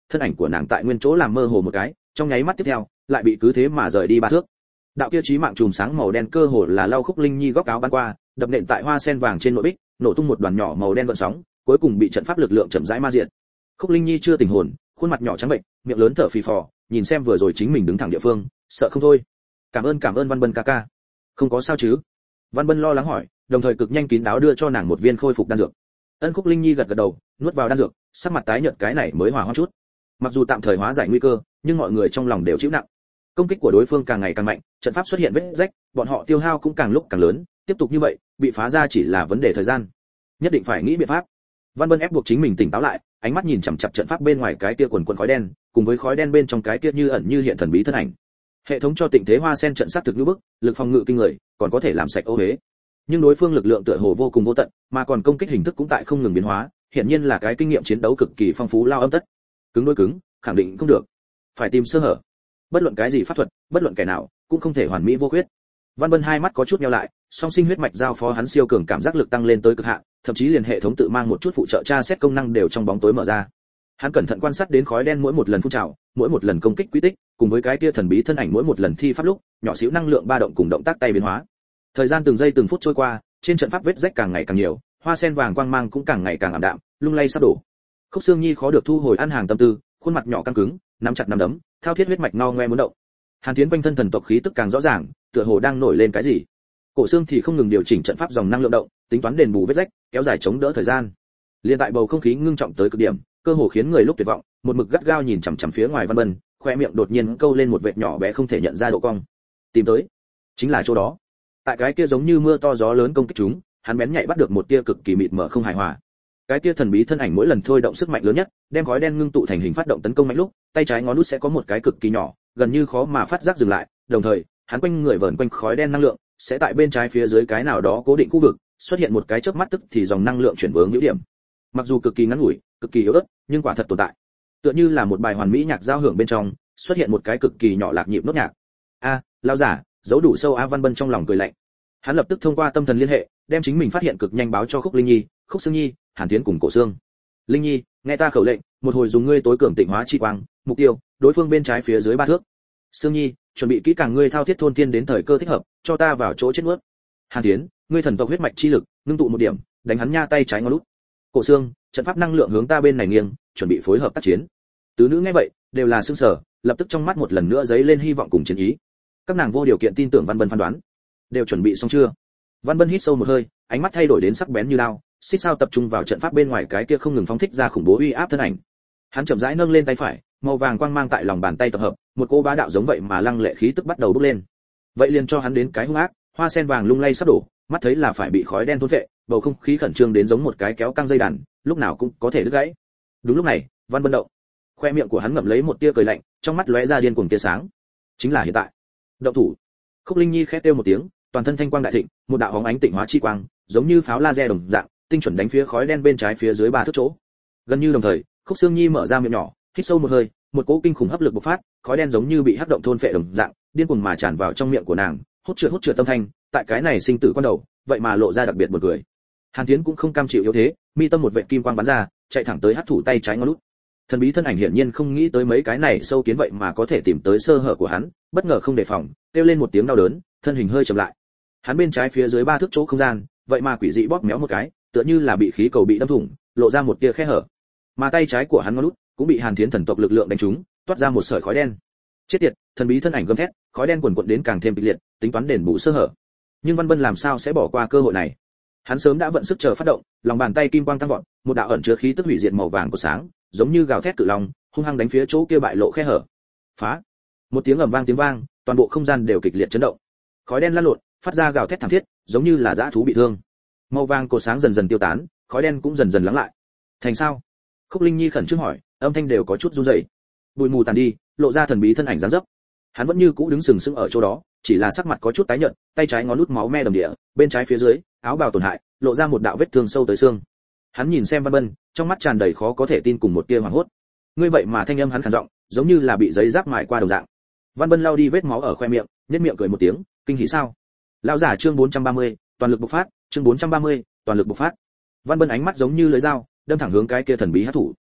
thân ảnh của nàng tại nguyên chỗ làm mơ hồ một cái, trong nháy mắt tiếp theo lại bị cứ thế mà rời đi 3 thước. Đạo kia chí mạng chùm sáng màu đen cơ hồ là lau Khúc Linh Nhi góc áo bắn qua, đập nện tại hoa sen vàng trên nội bích, nổ tung một đoàn nhỏ màu đen gợn sóng, cuối cùng bị trận pháp lực lượng chậm rãi ma diệt. Khúc Linh Nhi chưa tỉnh hồn, khuôn mặt nhỏ trắng bệnh, miệng lớn thở phì phò, nhìn xem vừa rồi chính mình đứng thẳng địa phương, sợ không thôi. Cảm ơn Văn Bân ca ca. Không có sao chứ? Văn Bân lo lắng hỏi, đồng thời cực nhanh kín đáo đưa cho nàng một viên khôi phục đan dược. Ân Khúc Linh Nhi gật gật đầu, nuốt vào đan dược, sắc mặt tái nhợt cái này mới hòa hoãn chút. Mặc dù tạm thời hóa giải nguy cơ, nhưng mọi người trong lòng đều chịu nặng. Công kích của đối phương càng ngày càng mạnh, trận pháp xuất hiện vết rách, bọn họ tiêu hao cũng càng lúc càng lớn, tiếp tục như vậy, bị phá ra chỉ là vấn đề thời gian. Nhất định phải nghĩ biện pháp. Văn Bân ép buộc chính mình tỉnh táo lại, ánh mắt nhìn chằm chằm trận pháp bên ngoài cái kia quần khói đen, cùng với khói đen bên trong cái kia như ẩn như hiện thần bí thân ảnh. Hệ thống cho Tịnh Thế Hoa Sen trận sát thực như bức, lực phòng ngự kinh người, còn có thể làm sạch ô uế. Nhưng đối phương lực lượng tựa hồ vô cùng vô tận, mà còn công kích hình thức cũng tại không ngừng biến hóa, hiển nhiên là cái kinh nghiệm chiến đấu cực kỳ phong phú lao âm tất. Cứng đối cứng, khẳng định không được. Phải tìm sơ hở. Bất luận cái gì pháp thuật, bất luận kẻ nào, cũng không thể hoàn mỹ vô khuyết. Văn Bân hai mắt có chút nheo lại, song sinh huyết mạch giao phó hắn siêu cường cảm giác lực tăng lên tới cực hạn, thậm chí liền hệ thống tự mang một chút phụ trợ tra xét công năng đều trong bóng tối mở ra. Hắn cẩn thận quan sát đến khói đen mỗi một lần phun trào, mỗi một lần công kích quy tích, cùng với cái kia thần bí thân ảnh mỗi một lần thi pháp lúc, nhỏ xíu năng lượng ba động cùng động tác tay biến hóa. Thời gian từng giây từng phút trôi qua, trên trận pháp vết rách càng ngày càng nhiều, hoa sen vàng quang mang cũng càng ngày càng ảm đạm, lung lay sắp đổ. Khúc Xương Nhi khó được thu hồi ăn hàng tâm tư, khuôn mặt nhỏ căng cứng, nắm chặt nắm đấm, thao thiết huyết mạch ngao ngoe muốn động. Hàn Tiến quanh thân thần tộc khí tức càng rõ ràng, tựa hồ đang nổi lên cái gì. Cổ Xương thì không ngừng điều chỉnh trận pháp dòng năng lượng động, tính toán đền bù vết rách, kéo dài chống đỡ thời gian. Liên tại bầu không khí ngưng trọng tới cực điểm, cơ hồ khiến người lúc tuyệt vọng, một mực gắt gao nhìn chằm chằm phía ngoài Văn Bân, khoe miệng đột nhiên câu lên một vệt nhỏ bé không thể nhận ra độ cong. Tìm tới, chính là chỗ đó. Tại cái kia giống như mưa to gió lớn công kích chúng, hắn bén nhạy bắt được một tia cực kỳ mịt mờ không hài hòa. Cái tia thần bí thân ảnh mỗi lần thôi động sức mạnh lớn nhất, đem khói đen ngưng tụ thành hình phát động tấn công mạnh lúc, tay trái ngón út sẽ có một cái cực kỳ nhỏ, gần như khó mà phát giác dừng lại, đồng thời, hắn quanh người vờn quanh khói đen năng lượng, sẽ tại bên trái phía dưới cái nào đó cố định khu vực, xuất hiện một cái chớp mắt tức thì dòng năng lượng chuyển vướng hữu điểm. Mặc dù cực kỳ ngắn ngủi, cực kỳ yếu ớt, nhưng quả thật tồn tại. Tựa như là một bài hoàn mỹ nhạc giao hưởng bên trong, xuất hiện một cái cực kỳ nhỏ lạc nhịp nốt nhạc. A, lão giả, giấu đủ sâu. A Văn Bân trong lòng cười lạnh. Hắn lập tức thông qua tâm thần liên hệ, đem chính mình phát hiện cực nhanh báo cho Khúc Linh Nhi, Khúc Xương Nhi, Hàn Tiến cùng Cổ Xương. Linh Nhi, nghe ta khẩu lệnh, một hồi dùng ngươi tối cường tịnh hóa chi quang, mục tiêu, đối phương bên trái phía dưới 3 thước. Xương Nhi, chuẩn bị kỹ càng ngươi thao thiết thôn tiên đến thời cơ thích hợp, cho ta vào chỗ chết nuốt. Hàn Tiến, ngươi thần tộc huyết mạch chi lực, ngưng tụ một điểm, đánh hắn nha tay trái ngón út. Cổ Xương, trận pháp năng lượng hướng ta bên này nghiêng, chuẩn bị phối hợp tác chiến. Tứ nữ nghe vậy, đều là sững sờ, lập tức trong mắt một lần nữa dấy lên hy vọng cùng chiến ý. Các nàng vô điều kiện tin tưởng Văn Bân phán đoán. Đều chuẩn bị xong chưa? Văn Bân hít sâu một hơi, ánh mắt thay đổi đến sắc bén như lao, xích sao tập trung vào trận pháp bên ngoài cái kia không ngừng phóng thích ra khủng bố uy áp thân ảnh. Hắn chậm rãi nâng lên tay phải, màu vàng quang mang tại lòng bàn tay tập hợp, một cô bá đạo giống vậy mà lăng lệ khí tức bắt đầu bốc lên. Vậy liền cho hắn đến cái hung ác, hoa sen vàng lung lay sắp đổ, mắt thấy là phải bị khói đen thôn phệ, bầu không khí khẩn trương đến giống một cái kéo căng dây đàn, lúc nào cũng có thể đứt gãy. Đúng lúc này, Văn Bân động. Khoe miệng của hắn ngậm lấy một tia cười lạnh, trong mắt lóe ra điên cuồng tia sáng. Chính là hiện tại. Động thủ. Khúc Linh Nhi khẽ kêu một tiếng, toàn thân thanh quang đại thịnh, một đạo hóng ánh tịnh hóa chi quang, giống như pháo laser đồng dạng, tinh chuẩn đánh phía khói đen bên trái phía dưới 3 thước chỗ. Gần như đồng thời, Khúc Xương Nhi mở ra miệng nhỏ, hít sâu một hơi, một cỗ kinh khủng hấp lực bộc phát, khói đen giống như bị hấp động thôn phệ đồng dạng, điên cuồng mà tràn vào trong miệng của nàng, hút trượt tâm thanh, tại cái này sinh tử quan đầu, vậy mà lộ ra đặc biệt một cười. Hàn Tiến cũng không cam chịu yếu thế, mi tâm một vệt kim quang bắn ra, chạy thẳng tới hắc thủ tay trái ngón út. Thần bí thân ảnh hiển nhiên không nghĩ tới mấy cái này sâu kiến vậy mà có thể tìm tới sơ hở của hắn, bất ngờ không đề phòng, kêu lên một tiếng đau đớn, thân hình hơi chậm lại. Hắn bên trái phía dưới 3 thước chỗ không gian, vậy mà quỷ dị bóp méo một cái, tựa như là bị khí cầu bị đâm thủng, lộ ra một tia khe hở. Mà tay trái của hắn ngón út cũng bị Hàn Thiến thần tộc lực lượng đánh trúng, toát ra một sợi khói đen. Chết tiệt, thần bí thân ảnh gầm thét, khói đen quần quật đến càng thêm kịch liệt, tính toán đền bù sơ hở. Nhưng Văn Bân làm sao sẽ bỏ qua cơ hội này? Hắn sớm đã vận sức chờ phát động, lòng bàn tay kim quang tăng vọt, một đạo ẩn chứa khí tức hủy diệt màu vàng của sáng, giống như gào thét cự long, hung hăng đánh phía chỗ kia bại lộ khe hở. Phá! Một tiếng ầm vang tiếng vang, toàn bộ không gian đều kịch liệt chấn động. Khói đen lan lộn, phát ra gào thét thảm thiết, giống như là dã thú bị thương. Màu vàng của sáng dần dần tiêu tán, khói đen cũng dần dần lắng lại. Thành sao? Khúc Linh Nhi khẩn trương hỏi, âm thanh đều có chút run rẩy. Bụi mù tàn đi, lộ ra thần bí thân ảnh dáng dấp. Hắn vẫn như cũ đứng sừng sững ở chỗ đó, chỉ là sắc mặt có chút tái nhợt, tay trái ngón út máu me đầm địa, bên trái phía dưới, áo bào tổn hại, lộ ra một đạo vết thương sâu tới xương. Hắn nhìn xem Văn Bân, trong mắt tràn đầy khó có thể tin cùng một tia hoảng hốt. Ngươi vậy mà thanh âm hắn khàn giọng, giống như là bị giấy giáp mài qua đồng dạng. Văn Bân lau đi vết máu ở khoe miệng, nhếch miệng cười một tiếng, kinh hỉ sao? Lão giả chương 430, toàn lực bộc phát, chương 430, toàn lực bộc phát. Văn Bân ánh mắt giống như lưỡi dao, đâm thẳng hướng cái kia thần bí hắc thủ.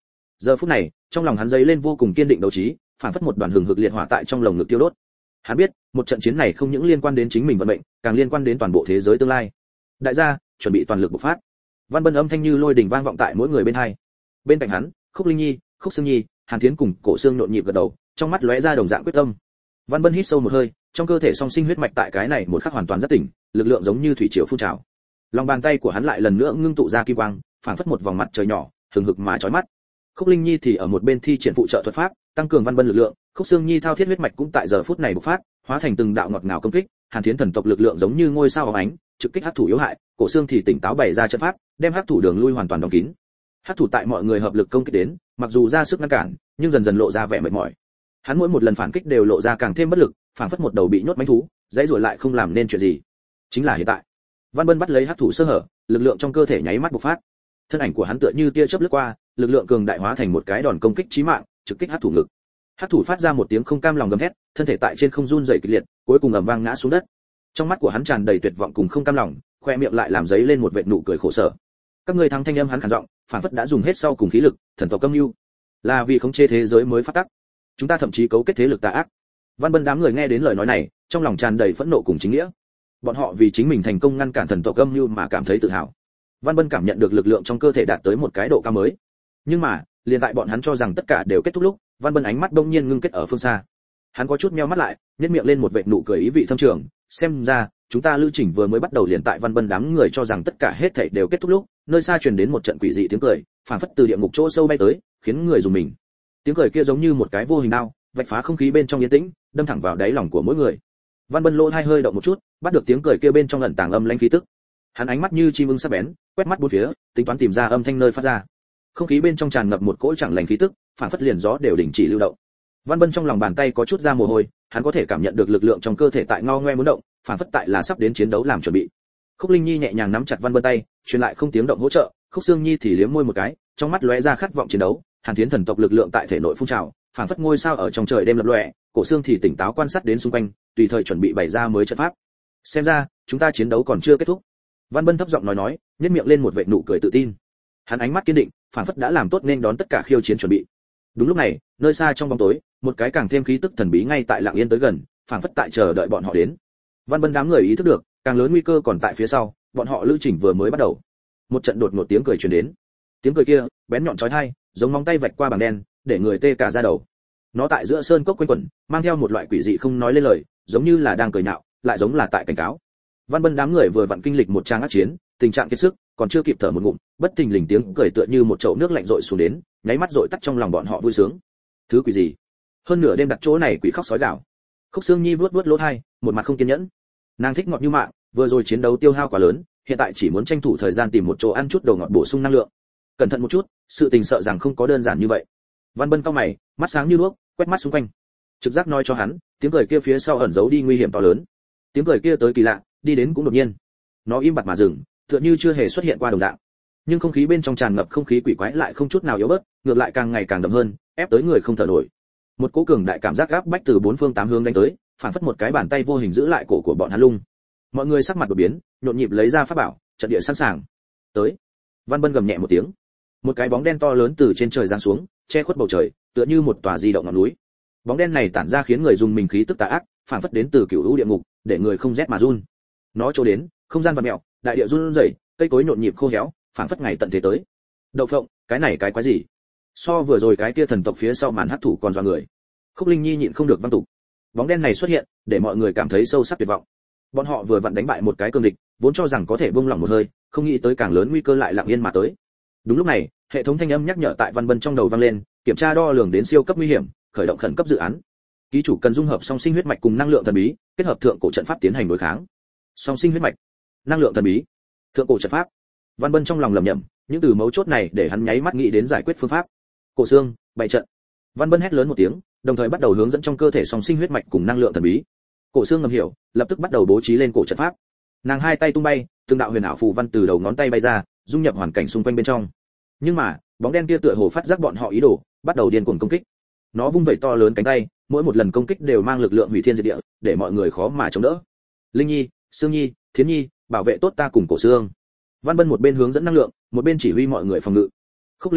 Giờ phút này, trong lòng hắn dấy lên vô cùng kiên định đấu trí, phản phất một đoàn hừng hực liệt hỏa tại trong lồng ngực tiêu đốt. Hắn biết, một trận chiến này không những liên quan đến chính mình vận mệnh, càng liên quan đến toàn bộ thế giới tương lai. Đại gia, chuẩn bị toàn lực bộc phát. Văn Bân âm thanh như lôi đình vang vọng tại mỗi người bên hai. Bên cạnh hắn, Khúc Linh Nhi, Khúc Sương Nhi, Hàn Thiến cùng Cổ Xương nhộn nhịp gật đầu, trong mắt lóe ra đồng dạng quyết tâm. Văn Bân hít sâu một hơi, trong cơ thể song sinh huyết mạch tại cái này một khắc hoàn toàn rất tỉnh, lực lượng giống như thủy triều phun trào. Lòng bàn tay của hắn lại lần nữa ngưng tụ ra kim quang, phảng phất một vòng mặt trời nhỏ, hừng hực mà chói mắt. Khúc Linh Nhi thì ở một bên thi triển phụ trợ thuật pháp, tăng cường Văn Bân lực lượng, Khúc Sương Nhi thao thiết huyết mạch cũng tại giờ phút này bộc phát, hóa thành từng đạo ngọt ngào công kích, Hàn Thiến thần tộc lực lượng giống như ngôi sao óng ánh, trực kích hắc thủ yếu hại, Cổ Xương thì tỉnh táo bày ra trận pháp, đem hắc thủ đường lui hoàn toàn đóng kín. Hắc thủ tại mọi người hợp lực công kích đến, mặc dù ra sức ngăn cản, nhưng dần dần lộ ra vẻ mệt mỏi. Hắn mỗi một lần phản kích đều lộ ra càng thêm bất lực, phảng phất một đầu bị nhốt mãnh thú, dãy rủa lại không làm nên chuyện gì. Chính là hiện tại, Văn Bân bắt lấy hắc thủ sơ hở, lực lượng trong cơ thể nháy mắt bộc phát. Thân ảnh của hắn tựa như tia chớp lướt qua, lực lượng cường đại hóa thành một cái đòn công kích chí mạng, trực kích hắc thủ ngực. Hắc thủ phát ra một tiếng không cam lòng gầm thét, thân thể tại trên không run rẩy kịch liệt, cuối cùng ầm vang ngã xuống đất. Trong mắt của hắn tràn đầy tuyệt vọng cùng không cam lòng, khoe miệng lại làm giấy lên một vệt nụ cười khổ sở. Các ngươi thắng, thanh âm hắn khàn giọng, phản phất đã dùng hết sau cùng khí lực, thần tộc câm mưu, là vì khống chế thế giới mới phát tắc. Chúng ta thậm chí cấu kết thế lực tà ác. Văn Bân đám người nghe đến lời nói này, trong lòng tràn đầy phẫn nộ cùng chính nghĩa. Bọn họ vì chính mình thành công ngăn cản thần tộc câm mưu mà cảm thấy tự hào. Văn Bân cảm nhận được lực lượng trong cơ thể đạt tới một cái độ cao mới. Nhưng mà, liền tại bọn hắn cho rằng tất cả đều kết thúc lúc, Văn Bân ánh mắt bỗng nhiên ngưng kết ở phương xa. Hắn có chút meo mắt lại, nhếch miệng lên một vệt nụ cười ý vị thâm trường, xem ra, chúng ta lưu trình vừa mới bắt đầu liền tại Văn Bân đám người cho rằng tất cả hết thảy đều kết thúc lúc, nơi xa truyền đến một trận quỷ dị tiếng cười, phảng phất từ địa ngục chỗ sâu bay tới, khiến người rùng mình. Tiếng cười kia giống như một cái vô hình đao, vạch phá không khí bên trong yên tĩnh, đâm thẳng vào đáy lòng của mỗi người. Văn Bân lỗ hai hơi động một chút, bắt được tiếng cười kia bên trong ẩn tàng âm lãnh khí tức. Hắn ánh mắt như chim ưng sắc bén, quét mắt bốn phía, tính toán tìm ra âm thanh nơi phát ra. Không khí bên trong tràn ngập một cỗ chẳng lành khí tức, phảng phất liền gió đều đình chỉ lưu động. Văn Bân trong lòng bàn tay có chút ra mồ hôi, hắn có thể cảm nhận được lực lượng trong cơ thể tại ngao ngoe muốn động, phảng phất tại là sắp đến chiến đấu làm chuẩn bị. Khúc Linh Nhi nhẹ nhàng nắm chặt Văn Bân tay, truyền lại không tiếng động hỗ trợ, Khúc Sương Nhi thì liếm môi một cái, trong mắt lóe ra khát vọng chiến đấu. Hàn Thiến thần tộc lực lượng tại thể nội phun trào, phảng phất ngôi sao ở trong trời đêm lập lòe, Cổ Xương thì tỉnh táo quan sát đến xung quanh, tùy thời chuẩn bị bày ra mới trận pháp. Xem ra, chúng ta chiến đấu còn chưa kết thúc. Văn Bân thấp giọng nói, nhếch miệng lên một vệt nụ cười tự tin. Hắn ánh mắt kiên định, phảng phất đã làm tốt nên đón tất cả khiêu chiến chuẩn bị. Đúng lúc này, nơi xa trong bóng tối, một cái càng thêm khí tức thần bí ngay tại lặng yên tới gần, phảng phất tại chờ đợi bọn họ đến. Văn Bân đám người ý thức được, càng lớn nguy cơ còn tại phía sau, bọn họ lưu trình vừa mới bắt đầu. Một trận đột ngột tiếng cười truyền đến. Tiếng cười kia, bén nhọn chói tai, giống móng tay vạch qua bảng đen, để người tê cả da đầu. Nó tại giữa sơn cốc quanh quẩn, mang theo một loại quỷ dị không nói lên lời, giống như là đang cười nhạo, lại giống là tại cảnh cáo. Văn Bân đám người vừa vặn kinh lịch một trang ác chiến, tình trạng kiệt sức, còn chưa kịp thở một ngụm, bất thình lình tiếng cười tựa như một chậu nước lạnh rội xuống đến, nháy mắt rội tắt trong lòng bọn họ vui sướng. Thứ quỷ gì? Hơn nửa đêm đặt chỗ này quỷ khóc sói gào. Khúc Sương Nhi vuốt vuốt lỗ tai, một mặt không kiên nhẫn. Nàng thích ngọt như mạng, vừa rồi chiến đấu tiêu hao quá lớn, hiện tại chỉ muốn tranh thủ thời gian tìm một chỗ ăn chút đồ ngọt bổ sung năng lượng. Cẩn thận một chút, sự tình sợ rằng không có đơn giản như vậy. Văn Bân cau mày, mắt sáng như đuốc, quét mắt xung quanh. Trực giác nói cho hắn, tiếng cười kia phía sau ẩn giấu đi nguy hiểm to lớn. Tiếng cười kia tới kỳ lạ, đi đến cũng đột nhiên. Nó im bặt mà dừng, tựa như chưa hề xuất hiện qua đồng dạng. Nhưng không khí bên trong tràn ngập không khí quỷ quái lại không chút nào yếu bớt, ngược lại càng ngày càng đậm hơn, ép tới người không thở nổi. Một cỗ cường đại cảm giác gáp bách từ bốn phương tám hướng đánh tới, phản phất một cái bàn tay vô hình giữ lại cổ của bọn hắn lung. Mọi người sắc mặt đột biến, nhộn nhịp lấy ra pháp bảo, trận địa sẵn sàng. Tới. Văn Bân gầm nhẹ một tiếng. Một cái bóng đen to lớn từ trên trời giáng xuống, che khuất bầu trời, tựa như một tòa di động ngọn núi. Bóng đen này tản ra khiến người dùng mình khí tức tà ác, phản phất đến từ cửu u địa ngục, để người không rét mà run. Nó trôi đến, không gian vặn mèo, đại địa run rẩy, cây cối nhộn nhịp khô héo, phản phất ngày tận thế tới. Đậu phộng, cái này cái quái gì? So vừa rồi cái kia thần tộc phía sau màn hắc thủ còn dọa người. Khúc Linh Nhi nhịn không được văng tục. Bóng đen này xuất hiện, để mọi người cảm thấy sâu sắc tuyệt vọng. Bọn họ vừa vặn đánh bại một cái cương địch, vốn cho rằng có thể buông lỏng một hơi, không nghĩ tới càng lớn nguy cơ lại lặng yên mà tới. Đúng lúc này, hệ thống thanh âm nhắc nhở tại Văn Bân trong đầu vang lên, kiểm tra đo lường đến siêu cấp nguy hiểm, khởi động khẩn cấp dự án. Ký chủ cần dung hợp song sinh huyết mạch cùng năng lượng thần bí, kết hợp thượng cổ trận pháp tiến hành đối kháng. Song sinh huyết mạch, năng lượng thần bí, thượng cổ trận pháp. Văn Bân trong lòng lẩm nhẩm, những từ mấu chốt này để hắn nháy mắt nghĩ đến giải quyết phương pháp. Cổ xương, bày trận. Văn Bân hét lớn một tiếng, đồng thời bắt đầu hướng dẫn trong cơ thể song sinh huyết mạch cùng năng lượng thần bí. Cổ xương ngầm hiểu, lập tức bắt đầu bố trí lên cổ trận pháp. Nàng hai tay tung bay, từng đạo huyền ảo phù văn từ đầu ngón tay bay ra, dung nhập hoàn cảnh xung quanh bên trong. Nhưng mà, bóng đen kia tựa hồ phát giác bọn họ ý đồ, bắt đầu điên cuồng công kích. Nó vung vẩy to lớn cánh tay, mỗi một lần công kích đều mang lực lượng hủy thiên diệt địa, để mọi người khó mà chống đỡ. Linh Nhi, Sương Nhi, Thiến Nhi, bảo vệ tốt ta cùng Cổ xương. Văn Bân một bên hướng dẫn năng lượng, một bên chỉ huy mọi người phòng ngự. Khúc Linh Nhi,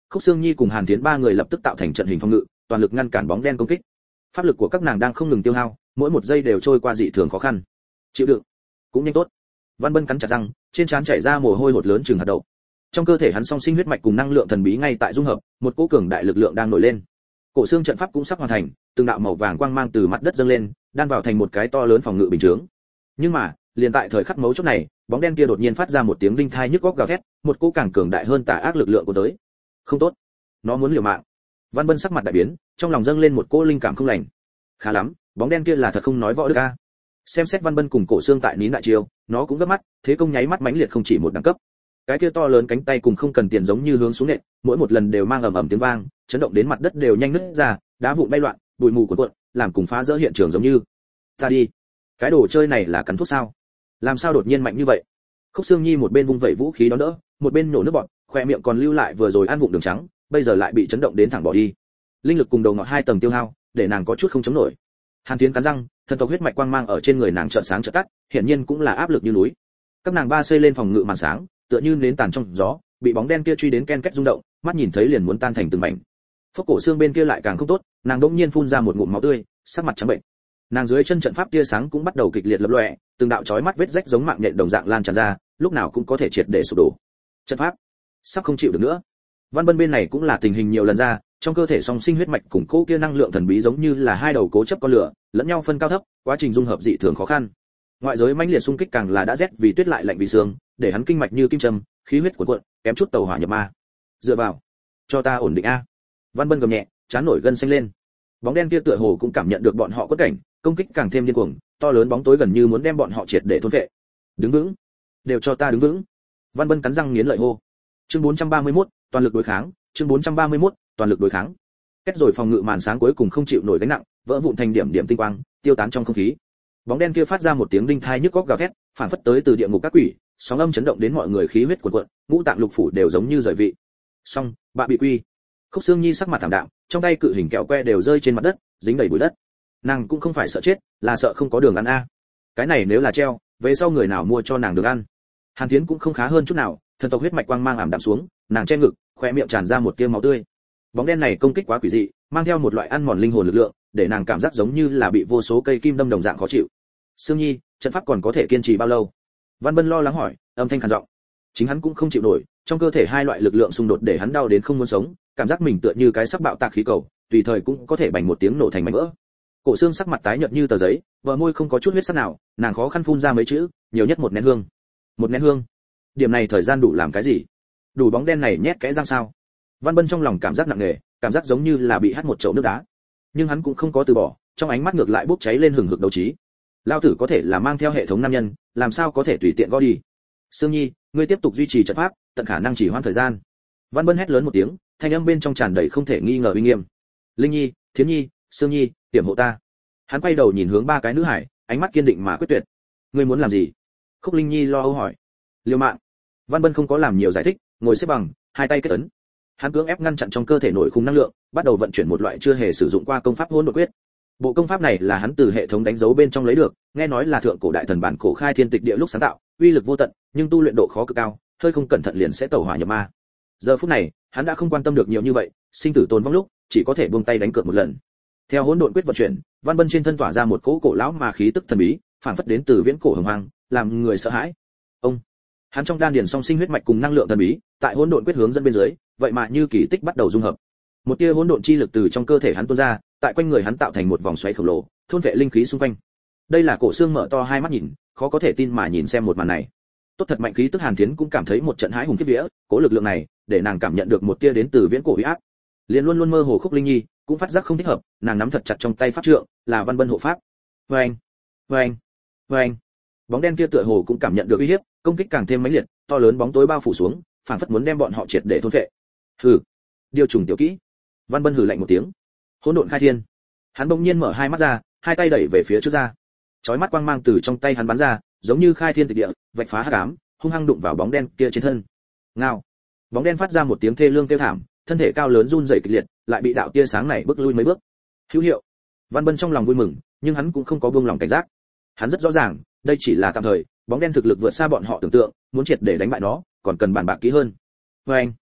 Khúc Sương Nhi cùng Hàn Thiến ba người lập tức tạo thành trận hình phòng ngự, toàn lực ngăn cản bóng đen công kích. Pháp lực của các nàng đang không ngừng tiêu hao, mỗi một giây đều trôi qua dị thường khó khăn. Chịu đựng, cũng nhanh tốt. Văn Bân cắn chặt răng, trên trán chảy ra mồ hôi hột lớn chừng hạt đậu. Trong cơ thể hắn song sinh huyết mạch cùng năng lượng thần bí ngay tại dung hợp, một cỗ cường đại lực lượng đang nổi lên. Cổ xương trận pháp cũng sắp hoàn thành, từng đạo màu vàng quang mang từ mặt đất dâng lên, đan vào thành một cái to lớn phòng ngự bình chướng. Nhưng mà, liền tại thời khắc mấu chốt này, bóng đen kia đột nhiên phát ra một tiếng đinh thai nhức óc gào thét, một cỗ càng cường đại hơn tà ác lực lượng của tới. Không tốt, nó muốn liều mạng. Văn Bân sắc mặt đại biến, trong lòng dâng lên một cỗ linh cảm không lành. Khá lắm, bóng đen kia là thật không nói võ đức a. Xem xét Văn Bân cùng Cổ Xương tại nín đại chiêu, nó cũng gấp mắt, thế công nháy mắt mãnh liệt không chỉ một đẳng cấp. Cái kia to lớn cánh tay cùng không cần tiền giống như hướng xuống nện, mỗi một lần đều mang ầm ầm tiếng vang, chấn động đến mặt đất đều nhanh nứt ra, đá vụn bay loạn, bụi mù cuộn cuộn, làm cùng phá rỡ hiện trường giống như. Ta đi, cái đồ chơi này là cắn thuốc sao? Làm sao đột nhiên mạnh như vậy? Khúc Sương Nhi một bên vung vẩy vũ khí đón đỡ, một bên nổ nước bọt, khoe miệng còn lưu lại vừa rồi ăn vụng đường trắng, bây giờ lại bị chấn động đến thẳng bỏ đi. Linh lực cùng đầu ngọt hai tầng tiêu hao, để nàng có chút không chống nổi. Hàn Tiến cắn răng, thần tộc huyết mạch quang mang ở trên người nàng chợt sáng chợt tắt, hiển nhiên cũng là áp lực như núi. Các nàng ba xây lên phòng ngự màn sáng, tựa như nến tàn trong gió, bị bóng đen kia truy đến ken két rung động, mắt nhìn thấy liền muốn tan thành từng mảnh. Phốc Cổ Xương bên kia lại càng không tốt, nàng đột nhiên phun ra một ngụm máu tươi, sắc mặt trắng bệnh. Nàng dưới chân trận pháp tia sáng cũng bắt đầu kịch liệt lập lòe, từng đạo chói mắt vết rách giống mạng nhện đồng dạng lan tràn ra, lúc nào cũng có thể triệt để sụp đổ. Trận pháp sắp không chịu được nữa. Văn Bân bên này cũng là tình hình nhiều lần ra, trong cơ thể song sinh huyết mạch cùng cố kia năng lượng thần bí giống như là hai đầu cố chấp con lửa, lẫn nhau phân cao thấp, quá trình dung hợp dị thường khó khăn. Ngoại giới mãnh liệt xung kích càng là đã rét vì tuyết lại lạnh vì sương, để hắn kinh mạch như kim châm, khí huyết cuộn cuộn, kém chút tàu hỏa nhập ma. Dựa vào, cho ta ổn định a. Văn Bân gầm nhẹ, chán nổi gân xanh lên. Bóng đen kia tựa hồ cũng cảm nhận được bọn họ quất cảnh, công kích càng thêm điên cuồng, to lớn bóng tối gần như muốn đem bọn họ triệt để thôn phệ. Đứng vững, đều cho ta đứng vững. Văn Bân cắn răng nghiến lợi hô. Chương 431, toàn lực đối kháng, chương 431, toàn lực đối kháng. Kết rồi phòng ngự màn sáng cuối cùng không chịu nổi gánh nặng, vỡ vụn thành điểm điểm tinh quang, tiêu tán trong không khí. Bóng đen kia phát ra một tiếng đinh thai nhức óc gào thét, phản phất tới từ địa ngục các quỷ, sóng âm chấn động đến mọi người khí huyết cuộn cuộn, ngũ tạng lục phủ đều giống như rời vị. Xong, bạ bị quy. Khúc Sương Nhi sắc mặt thảm đạm, trong tay cự hình kẹo que đều rơi trên mặt đất, dính đầy bụi đất. Nàng cũng không phải sợ chết, là sợ không có đường ăn a. Cái này nếu là treo, về sau người nào mua cho nàng đường ăn? Hàn Thiến cũng không khá hơn chút nào, thần tộc huyết mạch quang mang ảm đạm xuống, nàng che ngực, khóe miệng tràn ra một tia máu tươi. Bóng đen này công kích quá quỷ dị, mang theo một loại ăn mòn linh hồn lực lượng, để nàng cảm giác giống như là bị vô số cây kim đâm đồng dạng khó chịu. Sương Nhi, trận pháp còn có thể kiên trì bao lâu? Văn Bân lo lắng hỏi, âm thanh khàn giọng. Chính hắn cũng không chịu nổi, trong cơ thể hai loại lực lượng xung đột để hắn đau đến không muốn sống, cảm giác mình tựa như cái sắp bạo tạc khí cầu, tùy thời cũng có thể bành một tiếng nổ thành mảnh vỡ. Cổ Xương sắc mặt tái nhợt như tờ giấy, bờ môi không có chút huyết sắc nào, nàng khó khăn phun ra mấy chữ, nhiều nhất một nén hương. Một nén hương. Điểm này thời gian đủ làm cái gì? Đủ bóng đen này nhét kẽ răng sao? Văn Bân trong lòng cảm giác nặng nề, cảm giác giống như là bị hắt một chậu nước đá. Nhưng hắn cũng không có từ bỏ, trong ánh mắt ngược lại bốc cháy lên hừng hực đấu trí. Lao tử có thể là mang theo hệ thống nam nhân, làm sao có thể tùy tiện gõ đi? Sương Nhi, ngươi tiếp tục duy trì trận pháp, tận khả năng chỉ hoãn thời gian. Văn Bân hét lớn một tiếng, thanh âm bên trong tràn đầy không thể nghi ngờ uy nghiêm. Linh Nhi, Thiến Nhi, Sương Nhi, tiểm hộ ta. Hắn quay đầu nhìn hướng ba cái nữ hải, ánh mắt kiên định mà quyết tuyệt. Ngươi muốn làm gì? Khúc Linh Nhi lo âu hỏi. Liều mạng. Văn Bân không có làm nhiều giải thích, ngồi xếp bằng, hai tay kết ấn. Hắn cưỡng ép ngăn chặn trong cơ thể nội khung năng lượng, bắt đầu vận chuyển một loại chưa hề sử dụng qua công pháp hỗn độn quyết. Bộ công pháp này là hắn từ hệ thống đánh dấu bên trong lấy được, nghe nói là thượng cổ đại thần bản cổ khai thiên tịch địa lúc sáng tạo, uy lực vô tận, nhưng tu luyện độ khó cực cao, hơi không cẩn thận liền sẽ tẩu hỏa nhập ma. Giờ phút này, hắn đã không quan tâm được nhiều như vậy, sinh tử tồn vong lúc, chỉ có thể buông tay đánh cược một lần. Theo hỗn độn quyết vận chuyển, Văn Bân trên thân tỏa ra một cỗ cổ lão mà khí tức thần bí, phản phất đến từ viễn cổ hồng hoang, làm người sợ hãi. Ông, hắn trong đan điền song sinh huyết mạch cùng năng lượng thần bí, tại hỗn độn quyết hướng dẫn bên dưới, vậy mà như kỳ tích bắt đầu dung hợp. Một tia hỗn độn chi lực từ trong cơ thể hắn tuôn ra, tại quanh người hắn tạo thành một vòng xoáy khổng lồ, thôn vệ linh khí xung quanh. Đây là Cổ Xương mở to hai mắt nhìn, khó có thể tin mà nhìn xem một màn này. Tốt thật mạnh khí tức Hàn Thiến cũng cảm thấy một trận hãi hùng kiếp vía, cố lực lượng này, để nàng cảm nhận được một tia đến từ viễn cổ uy áp. Liền luôn luôn mơ hồ Khúc Linh Nhi, cũng phát giác không thích hợp, nàng nắm thật chặt trong tay pháp trượng, là Văn Bân hộ pháp. Oeng, oeng, oeng. Bóng đen kia tựa hồ cũng cảm nhận được uy hiếp, công kích càng thêm mãnh liệt, to lớn bóng tối bao phủ xuống, phản phất muốn đem bọn họ triệt để thôn phệ. Hừ, điều trùng tiểu kỹ. Văn Bân hừ lạnh một tiếng. Hỗn độn khai thiên. Hắn bỗng nhiên mở hai mắt ra, hai tay đẩy về phía trước ra. Chói mắt quang mang từ trong tay hắn bắn ra, giống như khai thiên tịch địa, vạch phá hắc ám, hung hăng đụng vào bóng đen kia trên thân. Ngao. Bóng đen phát ra một tiếng thê lương kêu thảm, thân thể cao lớn run rẩy kịch liệt, lại bị đạo tia sáng này bước lui mấy bước. Hữu hiệu. Văn Bân trong lòng vui mừng, nhưng hắn cũng không có buông lòng cảnh giác. Hắn rất rõ ràng, đây chỉ là tạm thời, bóng đen thực lực vượt xa bọn họ tưởng tượng, muốn triệt để đánh bại nó, còn cần bàn bạc kỹ hơn. Oeng.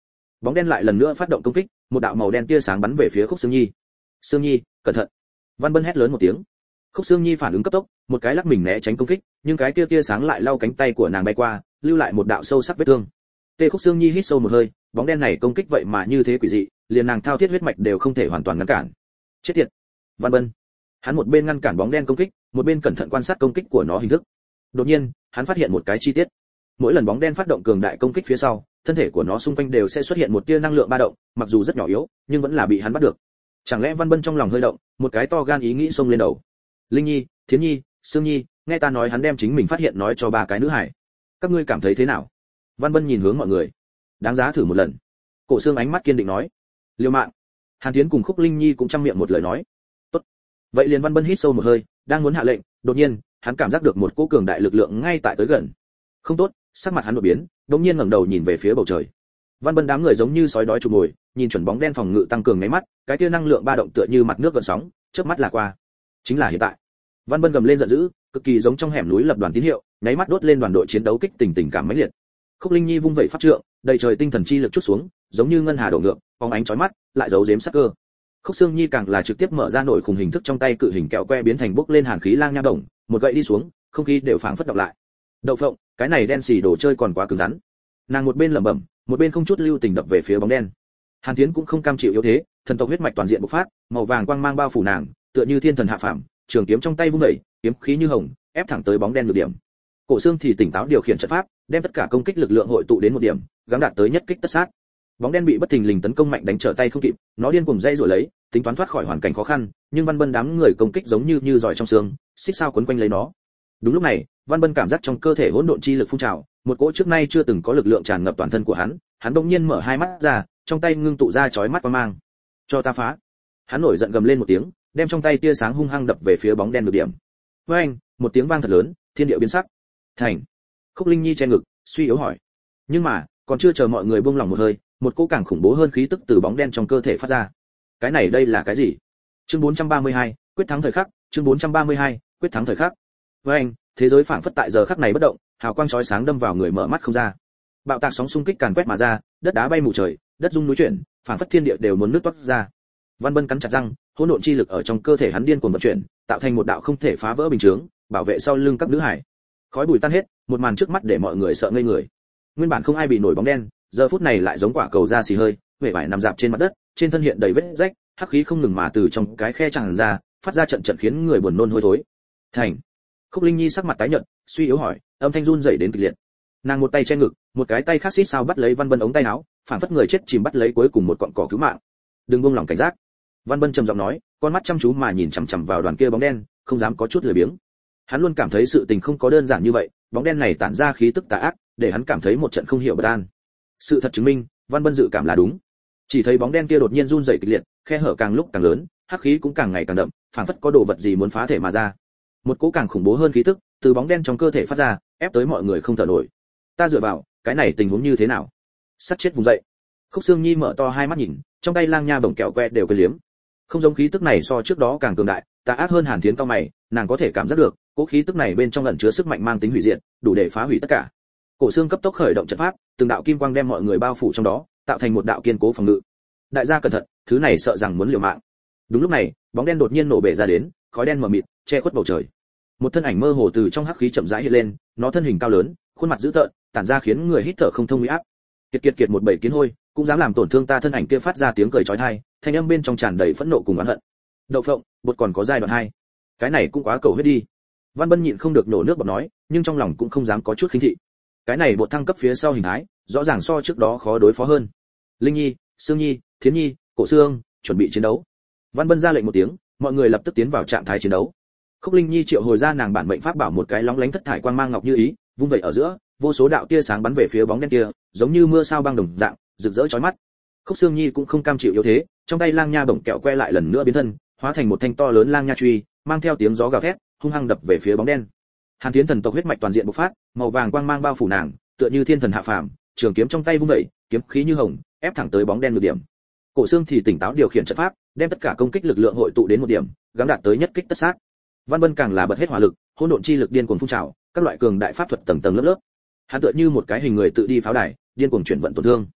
Bóng đen lại lần nữa phát động công kích, một đạo màu đen tia sáng bắn về phía Khúc Sương Nhi. Sương Nhi, cẩn thận! Văn Bân hét lớn một tiếng. Khúc Sương Nhi phản ứng cấp tốc, một cái lắc mình né tránh công kích, nhưng cái tia sáng lại lau cánh tay của nàng bay qua, lưu lại một đạo sâu sắc vết thương. Tê Khúc Sương Nhi hít sâu một hơi, bóng đen này công kích vậy mà như thế quỷ dị, liền nàng thao thiết huyết mạch đều không thể hoàn toàn ngăn cản. Chết tiệt! Văn Bân. Hắn một bên ngăn cản bóng đen công kích, một bên cẩn thận quan sát công kích của nó hình thức. Đột nhiên, hắn phát hiện một cái chi tiết. Mỗi lần bóng đen phát động cường đại công kích phía sau, thân thể của nó xung quanh đều sẽ xuất hiện một tia năng lượng ba động, mặc dù rất nhỏ yếu, nhưng vẫn là bị hắn bắt được. Chẳng lẽ Văn Bân trong lòng hơi động, một cái to gan ý nghĩ xông lên đầu. Linh Nhi, Thiến Nhi, Sương Nhi, nghe ta nói hắn đem chính mình phát hiện nói cho ba cái nữ hải. Các ngươi cảm thấy thế nào? Văn Bân nhìn hướng mọi người. Đáng giá thử một lần. Cổ Sương ánh mắt kiên định nói. Liêu mạng. Hàn Thiến cùng Khúc Linh Nhi cũng trăm miệng một lời nói. Tốt. Vậy liền Văn Bân hít sâu một hơi, đang muốn hạ lệnh, đột nhiên, hắn cảm giác được một cỗ cường đại lực lượng ngay tại tới gần. Không tốt, sắc mặt hắn đột biến, đột nhiên ngẩng đầu nhìn về phía bầu trời. Văn Bân đám người giống như sói đói chụp mồi, nhìn chuẩn bóng đen phòng ngự tăng cường nháy mắt, cái kia năng lượng ba động tựa như mặt nước gợn sóng, chớp mắt là qua. Chính là hiện tại. Văn Bân gầm lên giận dữ, cực kỳ giống trong hẻm núi lập đoàn tín hiệu, nháy mắt đốt lên đoàn đội chiến đấu kích tình cảm mãnh liệt. Khúc Linh Nhi vung vẩy pháp trượng, đầy trời tinh thần chi lực chút xuống, giống như ngân hà đổ ngược, phóng ánh chói mắt, lại giấu giếm sắc cơ. Khúc Sương Nhi càng là trực tiếp mở ra nội khủng hình thức trong tay cự hình kẹo que biến thành bốc lên hàn khí lang nha đồng, một gậy đi xuống, không khí đều phảng phất động lại. Đậu phộng, cái này đen xì đồ chơi còn quá cứng rắn. Nàng một bên lẩm bẩm, một bên không chút lưu tình đập về phía bóng đen. Hàn Thiến cũng không cam chịu yếu thế, thần tộc huyết mạch toàn diện bộc phát, màu vàng quang mang bao phủ nàng, tựa như thiên thần hạ phàm, trường kiếm trong tay vung dậy, kiếm khí như hồng, ép thẳng tới bóng đen nhược điểm. Cổ Xương thì tỉnh táo điều khiển trận pháp, đem tất cả công kích lực lượng hội tụ đến một điểm, gắng đạt tới nhất kích tất sát. Bóng đen bị bất thình lình tấn công mạnh đánh trở tay không kịp, nó điên cuồng dây rồi lấy, tính toán thoát khỏi hoàn cảnh khó khăn, nhưng Văn Bân đám người công kích giống như giỏi trong xương, xích sao quấn quanh lấy nó. Đúng lúc này, Văn Bân cảm giác trong cơ thể hỗn độn chi lực phun trào, một cỗ trước nay chưa từng có lực lượng tràn ngập toàn thân của hắn, hắn bỗng nhiên mở hai mắt ra, trong tay ngưng tụ ra chói mắt quang mang. Cho ta phá! Hắn nổi giận gầm lên một tiếng, đem trong tay tia sáng hung hăng đập về phía bóng đen nhược điểm. Với anh, một tiếng vang thật lớn, thiên địa biến sắc. Thành. Khúc Linh Nhi che ngực, suy yếu hỏi. Nhưng mà, còn chưa chờ mọi người buông lòng một hơi, một cỗ càng khủng bố hơn khí tức từ bóng đen trong cơ thể phát ra. Cái này đây là cái gì? Chương 432, quyết thắng thời khắc, chương 432, quyết thắng thời khắc. Với anh, thế giới phảng phất tại giờ khắc này bất động, hào quang chói sáng đâm vào người mở mắt không ra. Bạo tạc sóng xung kích càn quét mà ra, đất đá bay mù trời, đất rung núi chuyển, phảng phất thiên địa đều muốn nứt toác ra. Văn Bân cắn chặt răng, hỗn độn chi lực ở trong cơ thể hắn điên cuồng vận chuyển, tạo thành một đạo không thể phá vỡ bình chướng, bảo vệ sau lưng các nữ hải. Khói bụi tan hết, một màn trước mắt để mọi người sợ ngây người. Nguyên bản không ai bị nổi bóng đen, giờ phút này lại giống quả cầu da xì hơi, huệ vải nằm dạp trên mặt đất, trên thân hiện đầy vết rách, hắc khí không ngừng mà từ trong cái khe tràn ra, phát ra trận trận khiến người buồn nôn hôi thối. Thành. Khúc Linh Nhi sắc mặt tái nhợt, suy yếu hỏi, âm thanh run rẩy đến kịch liệt. Nàng một tay che ngực, một cái tay khác xít sao bắt lấy Văn Bân ống tay áo, phảng phất người chết chìm bắt lấy cuối cùng một cọng cỏ cứu mạng. Đừng buông lỏng cảnh giác. Văn Bân trầm giọng nói, con mắt chăm chú mà nhìn chằm chằm vào đoàn kia bóng đen, không dám có chút lười biếng. Hắn luôn cảm thấy sự tình không có đơn giản như vậy, bóng đen này tản ra khí tức tà ác, để hắn cảm thấy một trận không hiểu bất an. Sự thật chứng minh, Văn Bân dự cảm là đúng. Chỉ thấy bóng đen kia đột nhiên run rẩy kịch liệt, khe hở càng lúc càng lớn, hắc khí cũng càng ngày càng đậm, phảng phất có đồ vật gì muốn phá thể mà ra. Một cỗ càng khủng bố hơn khí tức từ bóng đen trong cơ thể phát ra, ép tới mọi người không thở nổi. Ta dựa vào, cái này tình huống như thế nào? Sắt chết vùng dậy. Khúc Sương Nhi mở to hai mắt nhìn, trong tay lang nha bổng kẹo que đều quên liếm. Không giống khí tức này so trước đó càng cường đại, tà ác hơn Hàn Thiến cao mày, nàng có thể cảm giác được, cỗ khí tức này bên trong ẩn chứa sức mạnh mang tính hủy diệt, đủ để phá hủy tất cả. Cổ Xương cấp tốc khởi động trận pháp, từng đạo kim quang đem mọi người bao phủ trong đó, tạo thành một đạo kiên cố phòng ngự. Đại gia cẩn thận, thứ này sợ rằng muốn liều mạng. Đúng lúc này, bóng đen đột nhiên nổ bể ra đến, khói đen mờ mịt, che khuất bầu trời. Một thân ảnh mơ hồ từ trong hắc khí chậm rãi hiện lên, nó thân hình cao lớn, khuôn mặt dữ tợn, tản ra khiến người hít thở không thông uy áp. Kiệt một bầy kiến hôi, cũng dám làm tổn thương ta. Thân ảnh kia phát ra tiếng cười chói tai, thanh âm bên trong tràn đầy phẫn nộ cùng oán hận. Đậu phộng, bột còn có giai đoạn 2. Cái này cũng quá cầu huyết đi. Văn Bân nhịn không được nổ nước bọt nói, nhưng trong lòng cũng không dám có chút khinh thị. Cái này bột thăng cấp phía sau hình thái, rõ ràng so trước đó khó đối phó hơn. Linh Nhi, Sương Nhi, Thiến Nhi, Cổ Xương, chuẩn bị chiến đấu. Văn Bân ra lệnh một tiếng, mọi người lập tức tiến vào trạng thái chiến đấu. Khúc Linh Nhi triệu hồi ra nàng bản mệnh pháp bảo một cái lóng lánh thất thải quang mang ngọc như ý, vung vẩy ở giữa, vô số đạo tia sáng bắn về phía bóng đen kia, giống như mưa sao băng đồng dạng, rực rỡ chói mắt. Khúc Sương Nhi cũng không cam chịu yếu thế, trong tay lang nha bổng kẹo que lại lần nữa biến thân, hóa thành một thanh to lớn lang nha truy, mang theo tiếng gió gào thét, hung hăng đập về phía bóng đen. Hàn Thiến thần tộc huyết mạch toàn diện bộc phát, màu vàng quang mang bao phủ nàng, tựa như thiên thần hạ phàm, trường kiếm trong tay vung dậy, kiếm khí như hồng, ép thẳng tới bóng đen nhược điểm. Cổ Xương thì tỉnh táo điều khiển trận pháp, đem tất cả công kích lực lượng hội tụ đến một điểm, gắng đạt tới nhất kích tất sát. Văn Bân càng là bật hết hỏa lực, hỗn độn chi lực điên cuồng phun trào, các loại cường đại pháp thuật tầng tầng lớp lớp. Hắn tựa như một cái hình người tự đi pháo đài, điên cuồng chuyển vận tổn thương.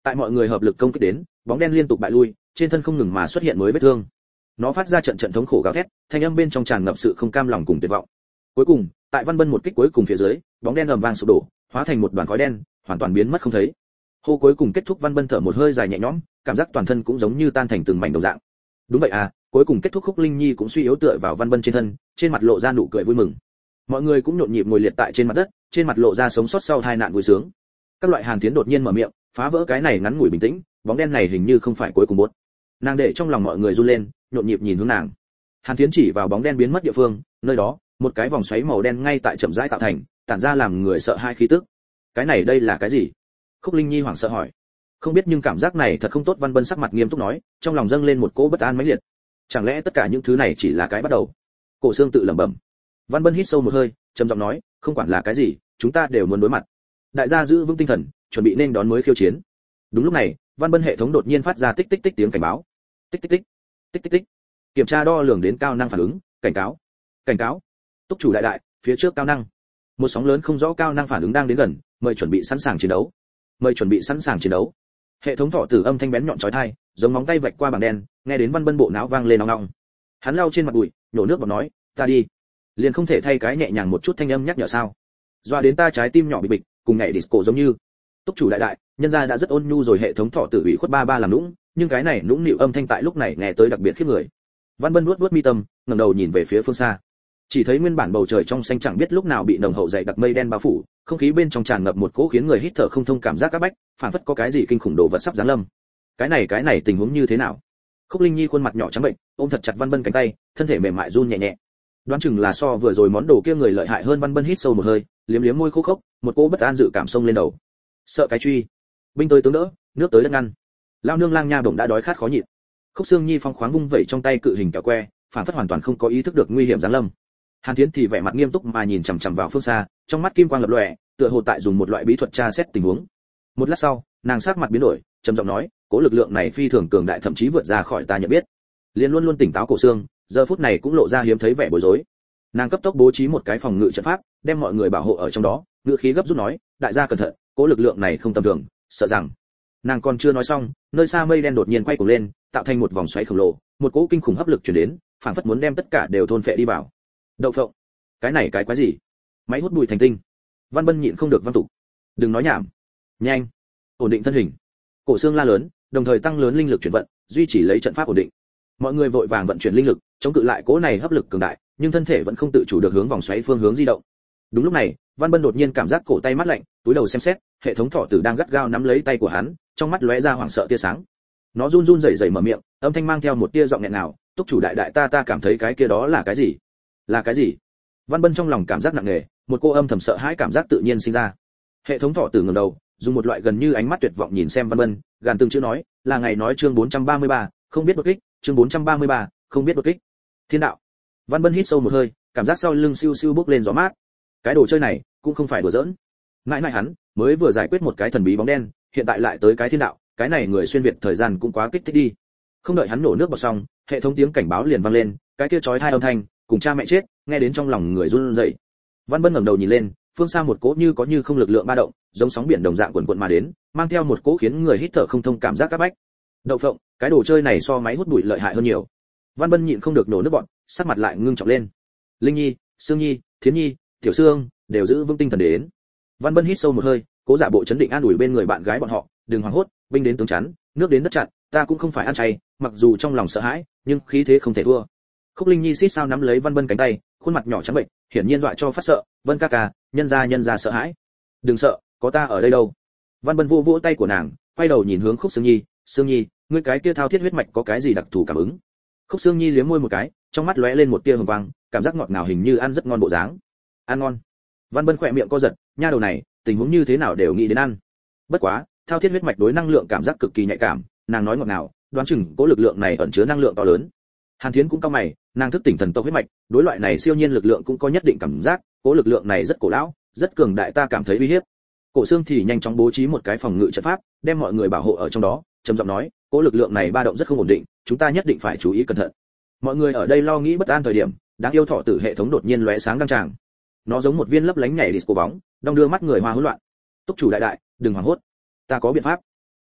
Tại mọi người hợp lực công kích đến, bóng đen liên tục bại lui, trên thân không ngừng mà xuất hiện mới vết thương. Nó phát ra trận trận thống khổ gào thét, thanh âm bên trong tràn ngập sự không cam lòng cùng tuyệt vọng. Cuối cùng, tại Văn Bân một kích cuối cùng phía dưới, bóng đen ầm vang sụp đổ, hóa thành một đoàn khói đen, hoàn toàn biến mất không thấy. Hô cuối cùng kết thúc, Văn Bân thở một hơi dài nhẹ nhõm, cảm giác toàn thân cũng giống như tan thành từng mảnh đồng dạng. Đúng vậy à, cuối cùng kết thúc, Khúc Linh Nhi cũng suy yếu tựa vào Văn Bân trên thân, trên mặt lộ ra nụ cười vui mừng. Mọi người cũng nhộn nhịp ngồi liệt tại trên mặt đất, trên mặt lộ ra sống sót sau tai nạn vui sướng. Các loại Hàn Thiến đột nhiên mở miệng, phá vỡ cái này ngắn ngủi bình tĩnh, bóng đen này hình như không phải cuối cùng bốt. Nàng để trong lòng mọi người run lên, nhộn nhịp nhìn hướng nàng. Hàn Thiến chỉ vào bóng đen biến mất địa phương, nơi đó, một cái vòng xoáy màu đen ngay tại chậm rãi tạo thành, tản ra làm người sợ hai khí tức. Cái này đây là cái gì? Khúc Linh Nhi hoảng sợ hỏi. Không biết, nhưng cảm giác này thật không tốt. Văn Bân sắc mặt nghiêm túc nói, trong lòng dâng lên một cỗ bất an mãnh liệt. Chẳng lẽ tất cả những thứ này chỉ là cái bắt đầu? Cổ Xương tự lẩm bẩm. Văn Bân hít sâu một hơi, trầm giọng nói, không quản là cái gì, chúng ta đều muốn đối mặt. Đại gia giữ vững tinh thần, chuẩn bị nên đón mới khiêu chiến. Đúng lúc này, Văn Bân hệ thống đột nhiên phát ra tích tích tích tiếng cảnh báo. Tích tích tích, tích tích tích. Kiểm tra đo lường đến cao năng phản ứng, cảnh cáo. Cảnh cáo. Túc chủ đại đại, phía trước cao năng. Một sóng lớn không rõ cao năng phản ứng đang đến gần, mời chuẩn bị sẵn sàng chiến đấu. Mời chuẩn bị sẵn sàng chiến đấu. Hệ thống thọ tử âm thanh bén nhọn chói tai, giống móng tay vạch qua bảng đen, nghe đến Văn Bân bộ não vang lên ong ong. Hắn lau trên mặt bụi, nhổ nước bọt nói, ta đi. Liền không thể thay cái nhẹ nhàng một chút thanh âm nhắc nhở sao? Doa đến ta trái tim nhỏ bị bịch, cùng nhảy disco giống như. Túc chủ đại đại, nhân gia đã rất ôn nhu rồi. Hệ thống thọ tử ủy khuất ba ba làm nũng, nhưng cái này nũng nịu âm thanh tại lúc này nghe tới đặc biệt khiếp người. Văn Bân vuốt vuốt mi tâm, ngẩng đầu nhìn về phía phương xa. Chỉ thấy nguyên bản bầu trời trong xanh chẳng biết lúc nào bị nồng hậu dày đặc mây đen bao phủ, không khí bên trong tràn ngập một cỗ khiến người hít thở không thông cảm giác áp bách, phản phất có cái gì kinh khủng đồ vật sắp giáng lâm. Cái này tình huống như thế nào? Khúc Linh Nhi khuôn mặt nhỏ trắng bệnh, ôm thật chặt Văn Bân cánh tay, thân thể mềm mại run nhẹ nhẹ. Đoán chừng là so vừa rồi món đồ kia người lợi hại hơn. Văn Bân hít sâu một hơi, liếm liếm môi khô khốc, một cỗ bất an dự cảm xông lên đầu. Sợ cái truy, binh tới tướng đỡ, nước tới đất ngăn. Lao nương lang nha bổng đã đói khát khó nhịn. Khúc Xương Nhi phong khoáng vung vẩy trong tay cự hình kẹo que, phản phất hoàn toàn không có ý thức được nguy hiểm giáng lâm. Hàn Thiến thì vẻ mặt nghiêm túc mà nhìn chằm chằm vào phương xa, trong mắt kim quang lập lòe, tựa hồ tại dùng một loại bí thuật tra xét tình huống. Một lát sau, nàng sắc mặt biến đổi, trầm giọng nói, cố lực lượng này phi thường cường đại, thậm chí vượt ra khỏi ta nhận biết. Liên luôn luôn tỉnh táo Cổ Xương, giờ phút này cũng lộ ra hiếm thấy vẻ bối rối. Nàng cấp tốc bố trí một cái phòng ngự trận pháp, đem mọi người bảo hộ ở trong đó, ngữ khí gấp rút nói, đại gia cẩn thận, cố lực lượng này không tầm thường, sợ rằng. Nàng còn chưa nói xong, nơi xa mây đen đột nhiên quay cuồng lên, tạo thành một vòng xoáy khổng lồ, một cỗ kinh khủng hấp lực truyền đến, phảng phất muốn đem tất cả đều thôn phệ đi vào. Đậu phộng, cái này cái quái gì? Máy hút bụi thành tinh. Văn Bân nhịn không được văn tục. Đừng nói nhảm, nhanh, ổn định thân hình. Cổ Xương la lớn, đồng thời tăng lớn linh lực chuyển vận, duy trì lấy trận pháp ổn định. Mọi người vội vàng vận chuyển linh lực, chống cự lại cỗ này hấp lực cường đại, nhưng thân thể vẫn không tự chủ được hướng vòng xoáy phương hướng di động. Đúng lúc này, Văn Bân đột nhiên cảm giác cổ tay mát lạnh, túi đầu xem xét, hệ thống thọ tử đang gắt gao nắm lấy tay của hắn, trong mắt lóe ra hoảng sợ tia sáng. Nó run run rẩy rẩy mở miệng, âm thanh mang theo một tia giọng nghẹn nào, "Túc chủ đại đại, ta cảm thấy cái kia đó là cái gì? Là cái gì?" Văn Bân trong lòng cảm giác nặng nề, một cô âm thầm sợ hãi cảm giác tự nhiên sinh ra. Hệ thống thọ tử ngẩng đầu, dùng một loại gần như ánh mắt tuyệt vọng nhìn xem Văn Bân, gàn từng chữ nói, "Là ngày nói chương 433, không biết đột kích, chương 433, không biết đột kích." Thiên đạo. Văn Bân hít sâu một hơi, cảm giác sau lưng siêu siêu bốc lên gió mát. Cái đồ chơi này cũng không phải đùa giỡn. Mãi mãi hắn mới vừa giải quyết một cái thần bí bóng đen, hiện tại lại tới cái thiên đạo, cái này người xuyên việt thời gian cũng quá kích thích đi. Không đợi hắn nổ nước bọt xong, hệ thống tiếng cảnh báo liền vang lên, cái kia chói tai âm thanh, cùng cha mẹ chết, nghe đến trong lòng người run rẩy. Văn Bân ngẩng đầu nhìn lên, phương xa một cỗ như có như không lực lượng ba động, giống sóng biển đồng dạng cuộn cuộn mà đến, mang theo một cỗ khiến người hít thở không thông cảm giác áp bách. Đậu phộng, cái đồ chơi này so máy hút bụi lợi hại hơn nhiều. Văn Bân nhịn không được nổ nước bọt, sắc mặt lại ngưng trọng lên. Linh Nhi, Sương Nhi, Thiến Nhi, Tiểu Sương đều giữ vững tinh thần để đến. Văn Bân hít sâu một hơi, cố giả bộ chấn định an ủi bên người bạn gái bọn họ, đừng hoảng hốt, binh đến tướng chắn, nước đến đất chặn, ta cũng không phải ăn chay, mặc dù trong lòng sợ hãi, nhưng khí thế không thể thua. Khúc Linh Nhi xít sao nắm lấy Văn Bân cánh tay, khuôn mặt nhỏ trắng bệnh, hiển nhiên dọa cho phát sợ. Vân ca ca, nhân gia sợ hãi. Đừng sợ, có ta ở đây đâu. Văn Bân vỗ tay của nàng, quay đầu nhìn hướng Khúc Sương Nhi, Sương Nhi, ngươi cái kia thao thiết huyết mạch có cái gì đặc thù cảm ứng? Khúc Sương Nhi liếm môi một cái, trong mắt lóe lên một tia hồng quang, cảm giác ngọt ngào hình như ăn rất ngon bộ dáng. Ăn ngon. Văn Bân khỏe miệng co giật, nha đầu này, tình huống như thế nào đều nghĩ đến ăn. Bất quá, thao thiết huyết mạch đối năng lượng cảm giác cực kỳ nhạy cảm, nàng nói ngọt ngào, đoán chừng cố lực lượng này ẩn chứa năng lượng to lớn. Hàn Thiến cũng cau mày, nàng thức tỉnh thần tộc huyết mạch, đối loại này siêu nhiên lực lượng cũng có nhất định cảm giác, cố lực lượng này rất cổ lão, rất cường đại, ta cảm thấy uy hiếp. Cổ Xương thì nhanh chóng bố trí một cái phòng ngự trận pháp, đem mọi người bảo hộ ở trong đó, trầm giọng nói, cố lực lượng này ba động rất không ổn định, chúng ta nhất định phải chú ý cẩn thận. Mọi người ở đây lo nghĩ bất an thời điểm, đáng yêu thọ tử hệ thống đột nhiên lóe sáng đăng tràng. Nó giống một viên lấp lánh nhảy disco bóng, đong đưa mắt người hoa hỗn loạn. Túc chủ đại đại, đừng hoảng hốt, ta có biện pháp.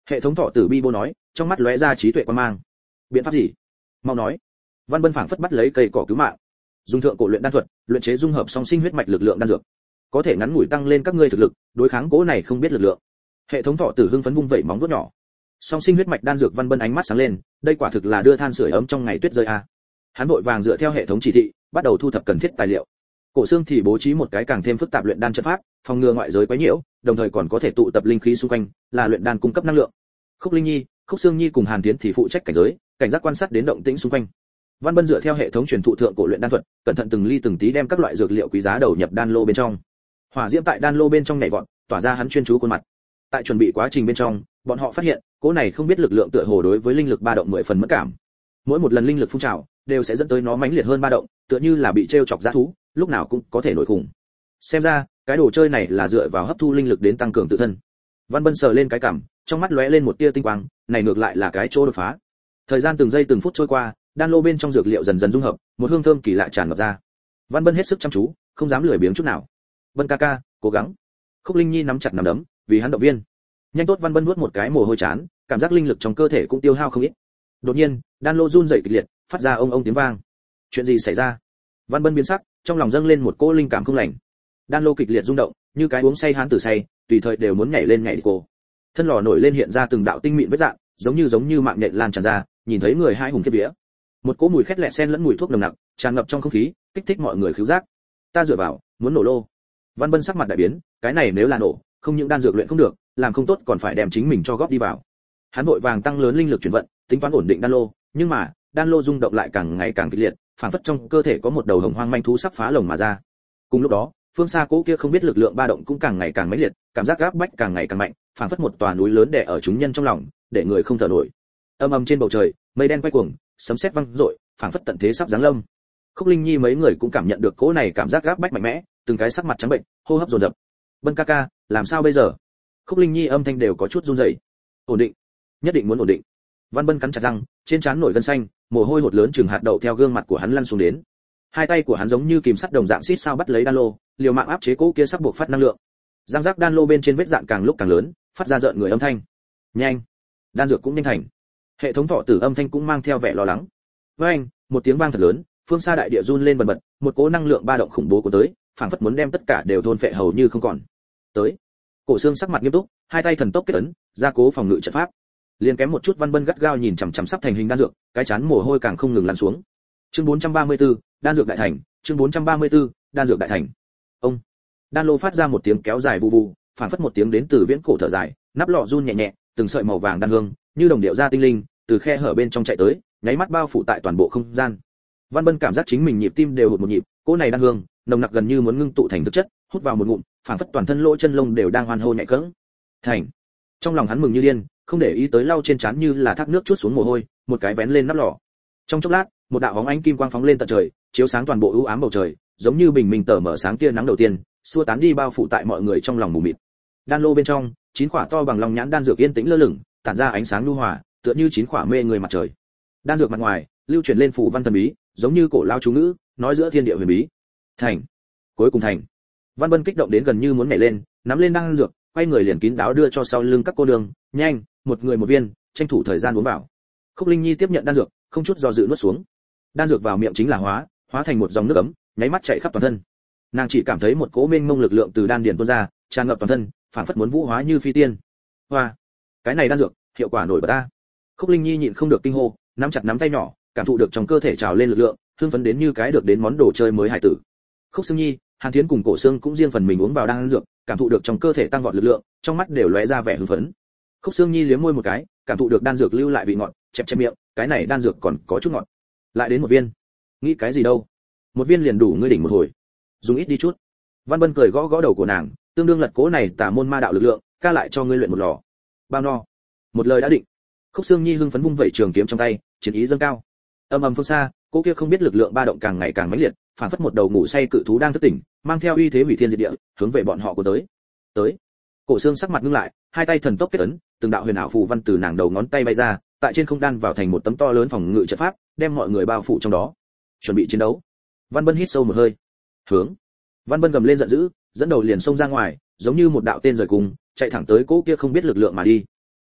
Hệ thống thọ tử bi bô nói, trong mắt lóe ra trí tuệ quan mang. Biện pháp gì? Mau nói. Văn Bân phảng phất bắt lấy cây cỏ cứu mạng. Dùng thượng cổ luyện đan thuật, luyện chế dung hợp song sinh huyết mạch lực lượng đan dược, có thể ngắn ngủi tăng lên các ngươi thực lực, đối kháng cố này không biết lực lượng. Hệ thống thọ tử hưng phấn vung vẩy móng vuốt nhỏ. Song sinh huyết mạch đan dược, Văn Bân ánh mắt sáng lên, đây quả thực là đưa than sưởi ấm trong ngày tuyết rơi a. Hắn vội vàng dựa theo hệ thống chỉ thị, bắt đầu thu thập cần thiết tài liệu. Cổ Xương thì bố trí một cái càng thêm phức tạp luyện đan trận pháp, phòng ngừa ngoại giới quấy nhiễu, đồng thời còn có thể tụ tập linh khí xung quanh, là luyện đan cung cấp năng lượng. Khúc Linh Nhi, Khúc Xương Nhi cùng Hàn Tiến thì phụ trách cảnh giới, cảnh giác quan sát đến động tĩnh xung quanh. Văn Bân dựa theo hệ thống truyền thụ thượng cổ luyện đan thuật, cẩn thận từng ly từng tí đem các loại dược liệu quý giá đầu nhập đan lô bên trong. Hỏa diễm tại đan lô bên trong nhảy vọt, tỏa ra hắn chuyên chú khuôn mặt. Tại chuẩn bị quá trình bên trong, bọn họ phát hiện, cỗ này không biết lực lượng tựa hồ đối với linh lực ba động 10 phần mẫn cảm. Mỗi một lần linh lực phun trào, đều sẽ dẫn tới nó mãnh liệt hơn ba động, tựa như là bị trêu chọc dã thú, lúc nào cũng có thể nổi khủng. Xem ra, cái đồ chơi này là dựa vào hấp thu linh lực đến tăng cường tự thân. Văn Bân sờ lên cái cằm, trong mắt lóe lên một tia tinh quang, này ngược lại là cái chỗ đột phá. Thời gian từng giây từng phút trôi qua, đan lô bên trong dược liệu dần dần dung hợp, một hương thơm kỳ lạ tràn ngập ra. Văn Bân hết sức chăm chú, không dám lười biếng chút nào. Bân ca ca, cố gắng. Khúc Linh Nhi nắm chặt nắm đấm, vì hắn động viên. Nhanh tốt. Văn Bân nuốt một cái mồ hôi chán, cảm giác linh lực trong cơ thể cũng tiêu hao không ít. Đột nhiên, đan lô run rẩy kịch liệt, phát ra ông ông tiếng vang. Chuyện gì xảy ra? Văn Bân biến sắc, trong lòng dâng lên một cỗ linh cảm không lành. Đan lô kịch liệt rung động, như cái uống say hán tử say, tùy thời đều muốn nhảy lên nhảy đi cô. Thân lò nổi lên hiện ra từng đạo tinh mịn vết dạn, giống như mạng nhện lan tràn ra, nhìn thấy người hai hùng kiếp vía. Một cỗ mùi khét lẹt xen lẫn mùi thuốc nồng nặc, tràn ngập trong không khí, kích thích mọi người khứu giác. Ta dựa vào, muốn nổ lô. Văn Bân sắc mặt đại biến, cái này nếu là nổ, không những đan dược luyện không được, làm không tốt còn phải đem chính mình cho góp đi vào. Hắn vội vàng tăng lớn linh lực chuyển vận, tính toán ổn định đan lô, nhưng mà, đan lô rung động lại càng ngày càng kịch liệt, phản phất trong cơ thể có một đầu hồng hoang manh thú sắp phá lồng mà ra. Cùng lúc đó, phương xa cỗ kia không biết lực lượng ba động cũng càng ngày càng mãnh liệt, cảm giác gáp bách càng ngày càng mạnh, phản phất một tòa núi lớn đè ở chúng nhân trong lòng, để người không thở nổi. Âm ầm trên bầu trời, mây đen quay cuồng, sấm sét vang rội, phản phất tận thế sắp giáng lâm. Khúc Linh Nhi mấy người cũng cảm nhận được cỗ này cảm giác gáp bách mạnh mẽ, từng cái sắc mặt trắng bệnh, hô hấp dồn dập. Bân ca ca, làm sao bây giờ? Khúc Linh Nhi âm thanh đều có chút run rẩy. Ổn định, nhất định muốn ổn định. Văn Bân cắn chặt răng, trên trán nổi gân xanh, mồ hôi hột lớn chừng hạt đậu theo gương mặt của hắn lăn xuống đến. Hai tay của hắn giống như kìm sắt đồng dạng xít sao bắt lấy đan lô, liều mạng áp chế cỗ kia sắp buộc phát năng lượng. Răng rác đan lô bên trên vết dạn càng lúc càng lớn, phát ra rợn người âm thanh. Nhanh, đan dược cũng nhanh thành. Hệ thống thọ tử âm thanh cũng mang theo vẻ lo lắng. Với anh, một tiếng vang thật lớn, phương xa đại địa run lên bần bật, một cỗ năng lượng ba động khủng bố của tới, phảng phất muốn đem tất cả đều thôn phệ hầu như không còn. Tới. Cổ Xương sắc mặt nghiêm túc, hai tay thần tốc kết ấn, gia cố phòng ngự trận pháp. Liên kém một chút, Văn Bân gắt gao nhìn chằm chằm sắp thành hình đan dược, cái chán mồ hôi càng không ngừng lăn xuống. Chương 434, đan dược đại thành, chương 434, đan dược đại thành. Ông. Đan lô phát ra một tiếng kéo dài vù vù, phảng phất một tiếng đến từ viễn cổ thở dài, nắp lọ run nhẹ nhẹ, từng sợi màu vàng đan hương, như đồng điệu ra tinh linh, từ khe hở bên trong chạy tới, nháy mắt bao phủ tại toàn bộ không gian. Văn Bân cảm giác chính mình nhịp tim đều hụt một nhịp, cỗ này đan hương, nồng nặc gần như muốn ngưng tụ thành thực chất, hút vào một ngụm, phảng phất toàn thân lỗ chân lông đều đang hoan hô nhẹ cẫng. Thành. Trong lòng hắn mừng như điên, không để ý tới lau trên trán như là thác nước chút xuống mồ hôi, một cái vén lên nắp lọ. Trong chốc lát, một đạo bóng ánh kim quang phóng lên tận trời, chiếu sáng toàn bộ u ám bầu trời, giống như bình minh tờ mở sáng tia nắng đầu tiên, xua tán đi bao phủ tại mọi người trong lòng mù mịt. Đan lô bên trong, 9 quả to bằng lòng nhãn đan dược yên tĩnh lơ lửng, tản ra ánh sáng nhu hòa, tựa như 9 quả mê người mặt trời. Đan dược mặt ngoài, lưu truyền lên phù văn thần bí, giống như cổ lao chú ngữ, nói giữa thiên địa huyền bí. Thành, cuối cùng thành. Văn Bân kích động đến gần như muốn nhảy lên, nắm lên đan dược, quay người liền kín đáo đưa cho sau lưng các cô nương, nhanh, một người một viên, tranh thủ thời gian uống vào. Khúc Linh Nhi tiếp nhận đan dược, không chút do dự nuốt xuống. Đan dược vào miệng chính là hóa thành một dòng nước ấm, nháy mắt chảy khắp toàn thân. Nàng chỉ cảm thấy một cỗ mênh mông lực lượng từ đan điền tuôn ra, tràn ngập toàn thân, phảng phất muốn vũ hóa như phi tiên. Hoa, cái này đan dược, hiệu quả nổi bật ta. Khúc Linh Nhi nhịn không được kinh hô, nắm chặt nắm tay nhỏ, cảm thụ được trong cơ thể trào lên lực lượng, hưng phấn đến như cái được đến món đồ chơi mới hải tử. Khúc Xương Nhi, Hàn Thiến cùng Cổ Xương cũng riêng phần mình uống vào đan dược, cảm thụ được trong cơ thể tăng vọt lực lượng, trong mắt đều lóe ra vẻ hưng phấn. Khúc Xương Nhi liếm môi một cái, cảm thụ được đan dược lưu lại vị ngọt, chẹp chẹp miệng, cái này đan dược còn có chút ngọt. Lại đến một viên. Nghĩ cái gì đâu? Một viên liền đủ ngươi đỉnh một hồi. Dùng ít đi chút. Văn Bân cười gõ gõ đầu của nàng, tương đương lật cố này tà môn ma đạo lực lượng, ca lại cho ngươi luyện một lò. Bao no. Một lời đã định. Khúc Xương Nhi hưng phấn vung vẩy trường kiếm trong tay, chiến ý dâng cao. Âm ầm phương xa, cô kia không biết lực lượng ba động càng ngày càng mãnh liệt, phản phất một đầu ngủ say cự thú đang thức tỉnh, mang theo uy thế hủy thiên diệt địa, hướng về bọn họ của tới. Tới. Cổ Xương sắc mặt ngưng lại, hai tay thần tốc kết ấn, từng đạo huyền ảo phù văn từ nàng đầu ngón tay bay ra, tại trên không đan vào thành một tấm to lớn phòng ngự trận pháp, đem mọi người bao phủ trong đó. Chuẩn bị chiến đấu. Văn Bân hít sâu một hơi. Hướng. Văn Bân gầm lên giận dữ, dẫn đầu liền xông ra ngoài, giống như một đạo tên rời cùng, chạy thẳng tới cỗ kia không biết lực lượng mà đi.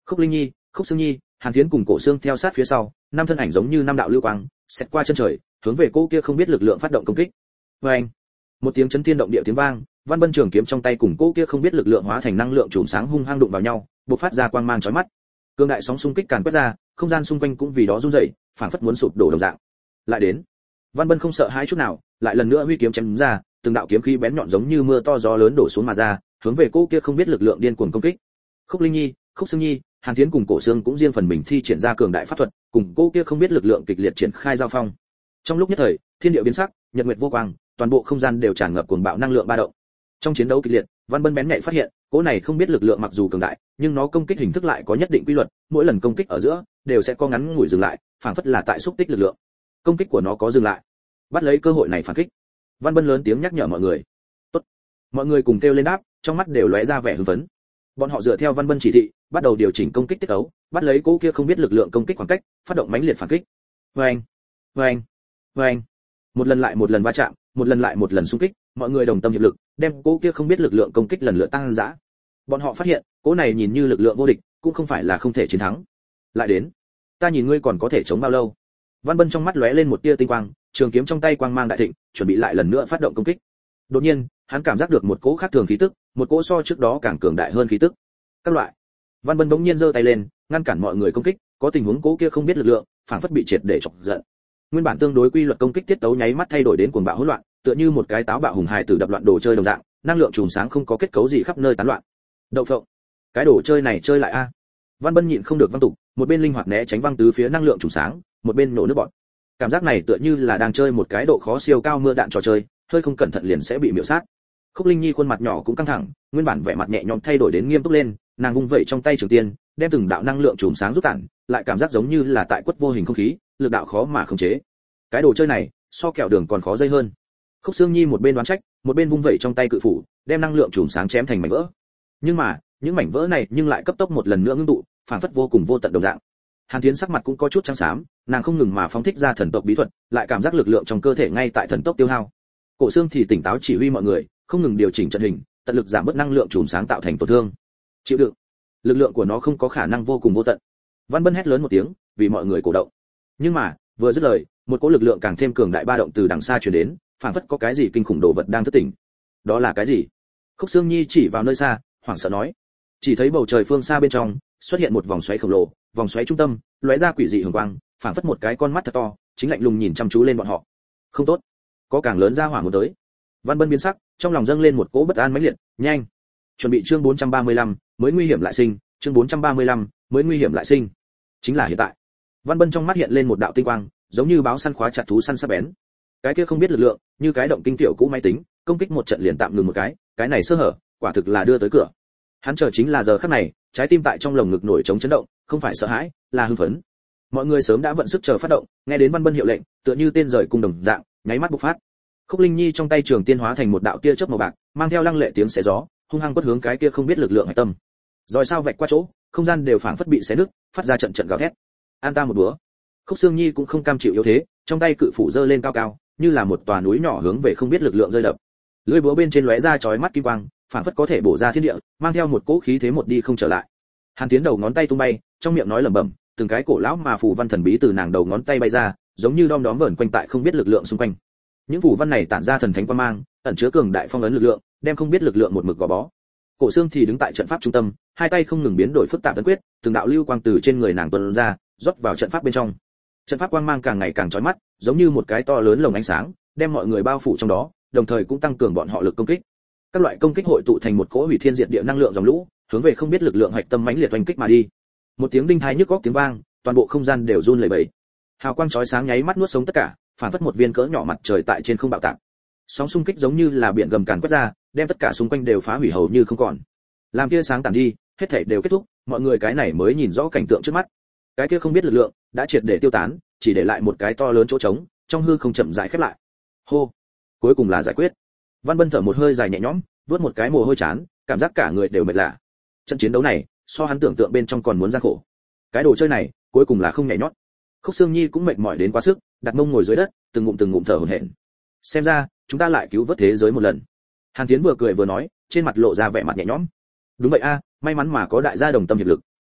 Khúc Linh Nhi, Khúc Sương Nhi, Hàn Thiến cùng Cổ Xương theo sát phía sau, năm thân ảnh giống như năm đạo lưu quang, xẹt qua chân trời, hướng về cô kia không biết lực lượng phát động công kích. Oeng! Một tiếng chấn thiên động địa tiếng vang, Văn Bân trường kiếm trong tay cùng cô kia không biết lực lượng hóa thành năng lượng chùm sáng hung hăng đụng vào nhau, bộc phát ra quang mang chói mắt. Cương đại sóng xung kích càn quét ra, không gian xung quanh cũng vì đó rung rẩy, phảng phất muốn sụp đổ đồng dạng. Lại đến. Văn Bân không sợ hãi chút nào, lại lần nữa huy kiếm chém ra, từng đạo kiếm khí bén nhọn giống như mưa to gió lớn đổ xuống mà ra, hướng về cô kia không biết lực lượng điên cuồng công kích. Khúc Linh Nhi, Khúc Sương Nhi, Hàn Thiến cùng Cổ Xương cũng riêng phần mình thi triển ra cường đại pháp thuật, cùng cô kia không biết lực lượng kịch liệt triển khai giao phong. Trong lúc nhất thời, thiên địa biến sắc, nhật nguyệt vô quang, toàn bộ không gian đều tràn ngập cuồng bạo năng lượng ba động. Trong chiến đấu kịch liệt, Văn Bân bén nhạy phát hiện, cỗ này không biết lực lượng mặc dù cường đại, nhưng nó công kích hình thức lại có nhất định quy luật, mỗi lần công kích ở giữa đều sẽ có ngắn ngủi dừng lại, phảng phất là tại xúc tích lực lượng. Công kích của nó có dừng lại, bắt lấy cơ hội này phản kích. Văn Bân lớn tiếng nhắc nhở mọi người. Tốt. Mọi người cùng kêu lên đáp, trong mắt đều lóe ra vẻ hưng phấn. Bọn họ dựa theo Văn Bân chỉ thị, bắt đầu điều chỉnh công kích tiết tấu, bắt lấy cỗ kia không biết lực lượng công kích khoảng cách, phát động mãnh liệt phản kích. Oeng, oeng, oeng. Một lần lại một lần va chạm, một lần lại một lần xung kích, mọi người đồng tâm hiệp lực, đem cỗ kia không biết lực lượng công kích lần lượt tăng dã. Bọn họ phát hiện, cỗ này nhìn như lực lượng vô địch, cũng không phải là không thể chiến thắng. Lại đến, ta nhìn ngươi còn có thể chống bao lâu? Văn Bân trong mắt lóe lên một tia tinh quang, trường kiếm trong tay quang mang đại thịnh, chuẩn bị lại lần nữa phát động công kích. Đột nhiên, hắn cảm giác được một cỗ khác thường khí tức, một cỗ so trước đó càng cường đại hơn khí tức. Các loại. Văn Bân bỗng nhiên giơ tay lên, ngăn cản mọi người công kích, có tình huống cỗ kia không biết lực lượng, phảng phất bị triệt để chọc giận. Nguyên bản tương đối quy luật công kích tiết tấu nháy mắt thay đổi đến cuồng bạo hỗn loạn, tựa như một cái táo bạo hùng hài tử đập loạn đồ chơi đồng dạng, năng lượng chùm sáng không có kết cấu gì khắp nơi tán loạn. Đậu phộng, cái đồ chơi này chơi lại a. Văn Bân nhịn không được văng tục, một bên linh hoạt né tránh văng tứ phía năng lượng chùm sáng, một bên nổ nước bọt. Cảm giác này tựa như là đang chơi một cái độ khó siêu cao mưa đạn trò chơi, hơi không cẩn thận liền sẽ bị miểu sát. Khúc Linh Nhi khuôn mặt nhỏ cũng căng thẳng, nguyên bản vẻ mặt nhẹ nhõm thay đổi đến nghiêm túc lên, nàng vung vẩy trong tay trường tiên, đem từng đạo năng lượng chùm sáng rút tản, lại cảm giác giống như là tại quất vô hình không khí, lực đạo khó mà khống chế. Cái đồ chơi này, so kẹo đường còn khó dây hơn. Khúc Sương Nhi một bên đoán trách, một bên vung vẩy trong tay cự phủ, đem năng lượng chùm sáng chém thành mảnh vỡ. Nhưng mà, những mảnh vỡ này nhưng lại cấp tốc một lần nữa ngưng tụ, phản phất vô cùng vô tận đồng dạng. Hàn Thiến sắc mặt cũng có chút trắng xám, nàng không ngừng mà phóng thích ra thần tộc bí thuật, lại cảm giác lực lượng trong cơ thể ngay tại thần tốc tiêu hao. Cổ Xương thì tỉnh táo chỉ huy mọi người, không ngừng điều chỉnh trận hình, tận lực giảm bớt năng lượng chùm sáng tạo thành tổn thương. Chịu đựng, lực lượng của nó không có khả năng vô cùng vô tận. Văn Bân hét lớn một tiếng, vì mọi người cổ động. Nhưng mà, vừa dứt lời, một cỗ lực lượng càng thêm cường đại ba động từ đằng xa truyền đến, phảng phất có cái gì kinh khủng đồ vật đang thức tỉnh. Đó là cái gì? Khúc Sương Nhi chỉ vào nơi xa, hoảng sợ nói. Chỉ thấy bầu trời phương xa bên trong xuất hiện một vòng xoáy khổng lồ, vòng xoáy trung tâm lóe ra quỷ dị hường quang, phảng phất một cái con mắt thật to, chính lạnh lùng nhìn chăm chú lên bọn họ. Không tốt, có càng lớn ra hỏa muốn tới. Văn Bân biến sắc, trong lòng dâng lên một cỗ bất an mãnh liệt, nhanh, chuẩn bị chương 435, mới nguy hiểm lại sinh, chương 435, mới nguy hiểm lại sinh. Chính là hiện tại. Văn Bân trong mắt hiện lên một đạo tinh quang, giống như báo săn khóa chặt thú săn sắc bén. Cái kia không biết lực lượng, như cái động kinh tiểu cũ máy tính, công kích một trận liền tạm ngừng một cái này sơ hở, quả thực là đưa tới cửa. Hắn chờ chính là giờ khắc này, trái tim tại trong lồng ngực nổi trống chấn động, không phải sợ hãi, là hưng phấn. Mọi người sớm đã vận sức chờ phát động, nghe đến Văn Bân hiệu lệnh, tựa như tên rời cung đồng dạng, nháy mắt bộc phát. Khúc Linh Nhi trong tay trường tiên hóa thành một đạo tia chớp màu bạc, mang theo lăng lệ tiếng xé gió, hung hăng quất hướng cái kia không biết lực lượng hải tâm. Rồi sao vạch qua chỗ, không gian đều phảng phất bị xé nứt, phát ra trận trận gào thét. An ta một búa. Khúc Sương Nhi cũng không cam chịu yếu thế, trong tay cự phủ giơ lên cao cao, như là một tòa núi nhỏ hướng về không biết lực lượng rơi đập. Lưỡi búa bên trên lóe ra chói mắt kim quang, phảng phất có thể bổ ra thiên địa, mang theo một cỗ khí thế một đi không trở lại. Hàn Tiến đầu ngón tay tung bay, trong miệng nói lẩm bẩm, từng cái cổ lão mà phù văn thần bí từ nàng đầu ngón tay bay ra, giống như đom đóm vờn quanh tại không biết lực lượng xung quanh. Những phù văn này tản ra thần thánh quang mang, ẩn chứa cường đại phong ấn lực lượng, đem không biết lực lượng một mực gò bó. Cổ Xương thì đứng tại trận pháp trung tâm, hai tay không ngừng biến đổi phức tạp ấn quyết, từng đạo lưu quang từ trên người nàng tuôn ra, rót vào trận pháp bên trong. Trận pháp quang mang càng ngày càng chói mắt, giống như một cái to lớn lồng ánh sáng, đem mọi người bao phủ trong đó, đồng thời cũng tăng cường bọn họ lực công kích. Các loại công kích hội tụ thành một cỗ hủy thiên diệt địa năng lượng dòng lũ, hướng về không biết lực lượng hạch tâm mãnh liệt oanh kích mà đi. Một tiếng đinh tai nhức óc tiếng vang, toàn bộ không gian đều run lẩy bẩy. Hào quang chói sáng nháy mắt nuốt sống tất cả, phản phất một viên cỡ nhỏ mặt trời tại trên không bạo tạc. Sóng xung kích giống như là biển gầm càn quét ra, đem tất cả xung quanh đều phá hủy hầu như không còn. Làm tia sáng tàn đi, hết thảy đều kết thúc, mọi người cái này mới nhìn rõ cảnh tượng trước mắt. Cái kia không biết lực lượng đã triệt để tiêu tán, chỉ để lại một cái to lớn chỗ trống, trong hư không chậm rãi khép lại. Hô, cuối cùng là giải quyết. Văn Bân thở một hơi dài nhẹ nhõm, vớt một cái mồ hôi chán, cảm giác cả người đều mệt lạ. Trận chiến đấu này, so hắn tưởng tượng bên trong còn muốn gian khổ. Cái đồ chơi này, cuối cùng là không nhảy nhót. Khúc Sương Nhi cũng mệt mỏi đến quá sức, đặt mông ngồi dưới đất, từng ngụm thở hổn hển. Xem ra, chúng ta lại cứu vớt thế giới một lần. Hàn Tiến vừa cười vừa nói, trên mặt lộ ra vẻ mặt nhẹ nhõm. Đúng vậy a, may mắn mà có đại gia đồng tâm hiệp lực.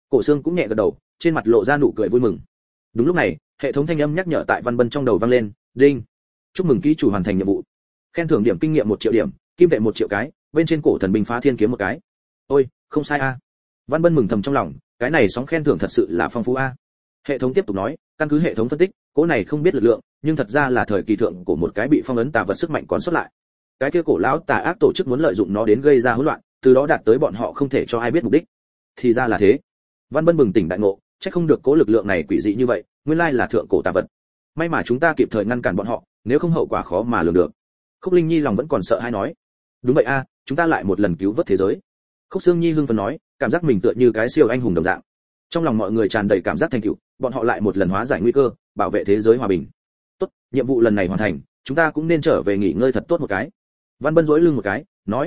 Cổ Xương cũng nhẹ gật đầu, trên mặt lộ ra nụ cười vui mừng. Đúng lúc này, hệ thống thanh âm nhắc nhở tại Văn Bân trong đầu vang lên, đinh, chúc mừng ký chủ hoàn thành nhiệm vụ, khen thưởng điểm kinh nghiệm 1 triệu điểm, kim tệ 1 triệu cái, bên trên cổ thần binh phá thiên kiếm 1 cái. Ôi, không sai a. Văn Bân mừng thầm trong lòng, cái này sóng khen thưởng thật sự là phong phú a. Hệ thống tiếp tục nói, căn cứ hệ thống phân tích, cỗ này không biết lực lượng, nhưng thật ra là thời kỳ thượng của một cái bị phong ấn tà vật sức mạnh còn sót lại. Cái kia cổ lão tà ác tổ chức muốn lợi dụng nó đến gây ra hỗn loạn, từ đó đạt tới bọn họ không thể cho ai biết mục đích. Thì ra là thế. Văn Bân bừng tỉnh đại ngộ, chắc không được cố lực lượng này quỷ dị như vậy, nguyên lai là thượng cổ tà vật. May mà chúng ta kịp thời ngăn cản bọn họ, nếu không hậu quả khó mà lường được. Khúc Linh Nhi lòng vẫn còn sợ hãi nói, đúng vậy a, chúng ta lại một lần cứu vớt thế giới. Khúc Sương Nhi hưng phấn nói, cảm giác mình tựa như cái siêu anh hùng đồng dạng. Trong lòng mọi người tràn đầy cảm giác thành tựu, bọn họ lại một lần hóa giải nguy cơ, bảo vệ thế giới hòa bình. Tốt, nhiệm vụ lần này hoàn thành, chúng ta cũng nên trở về nghỉ ngơi thật tốt một cái. Văn Bân duỗi lưng một cái, nói,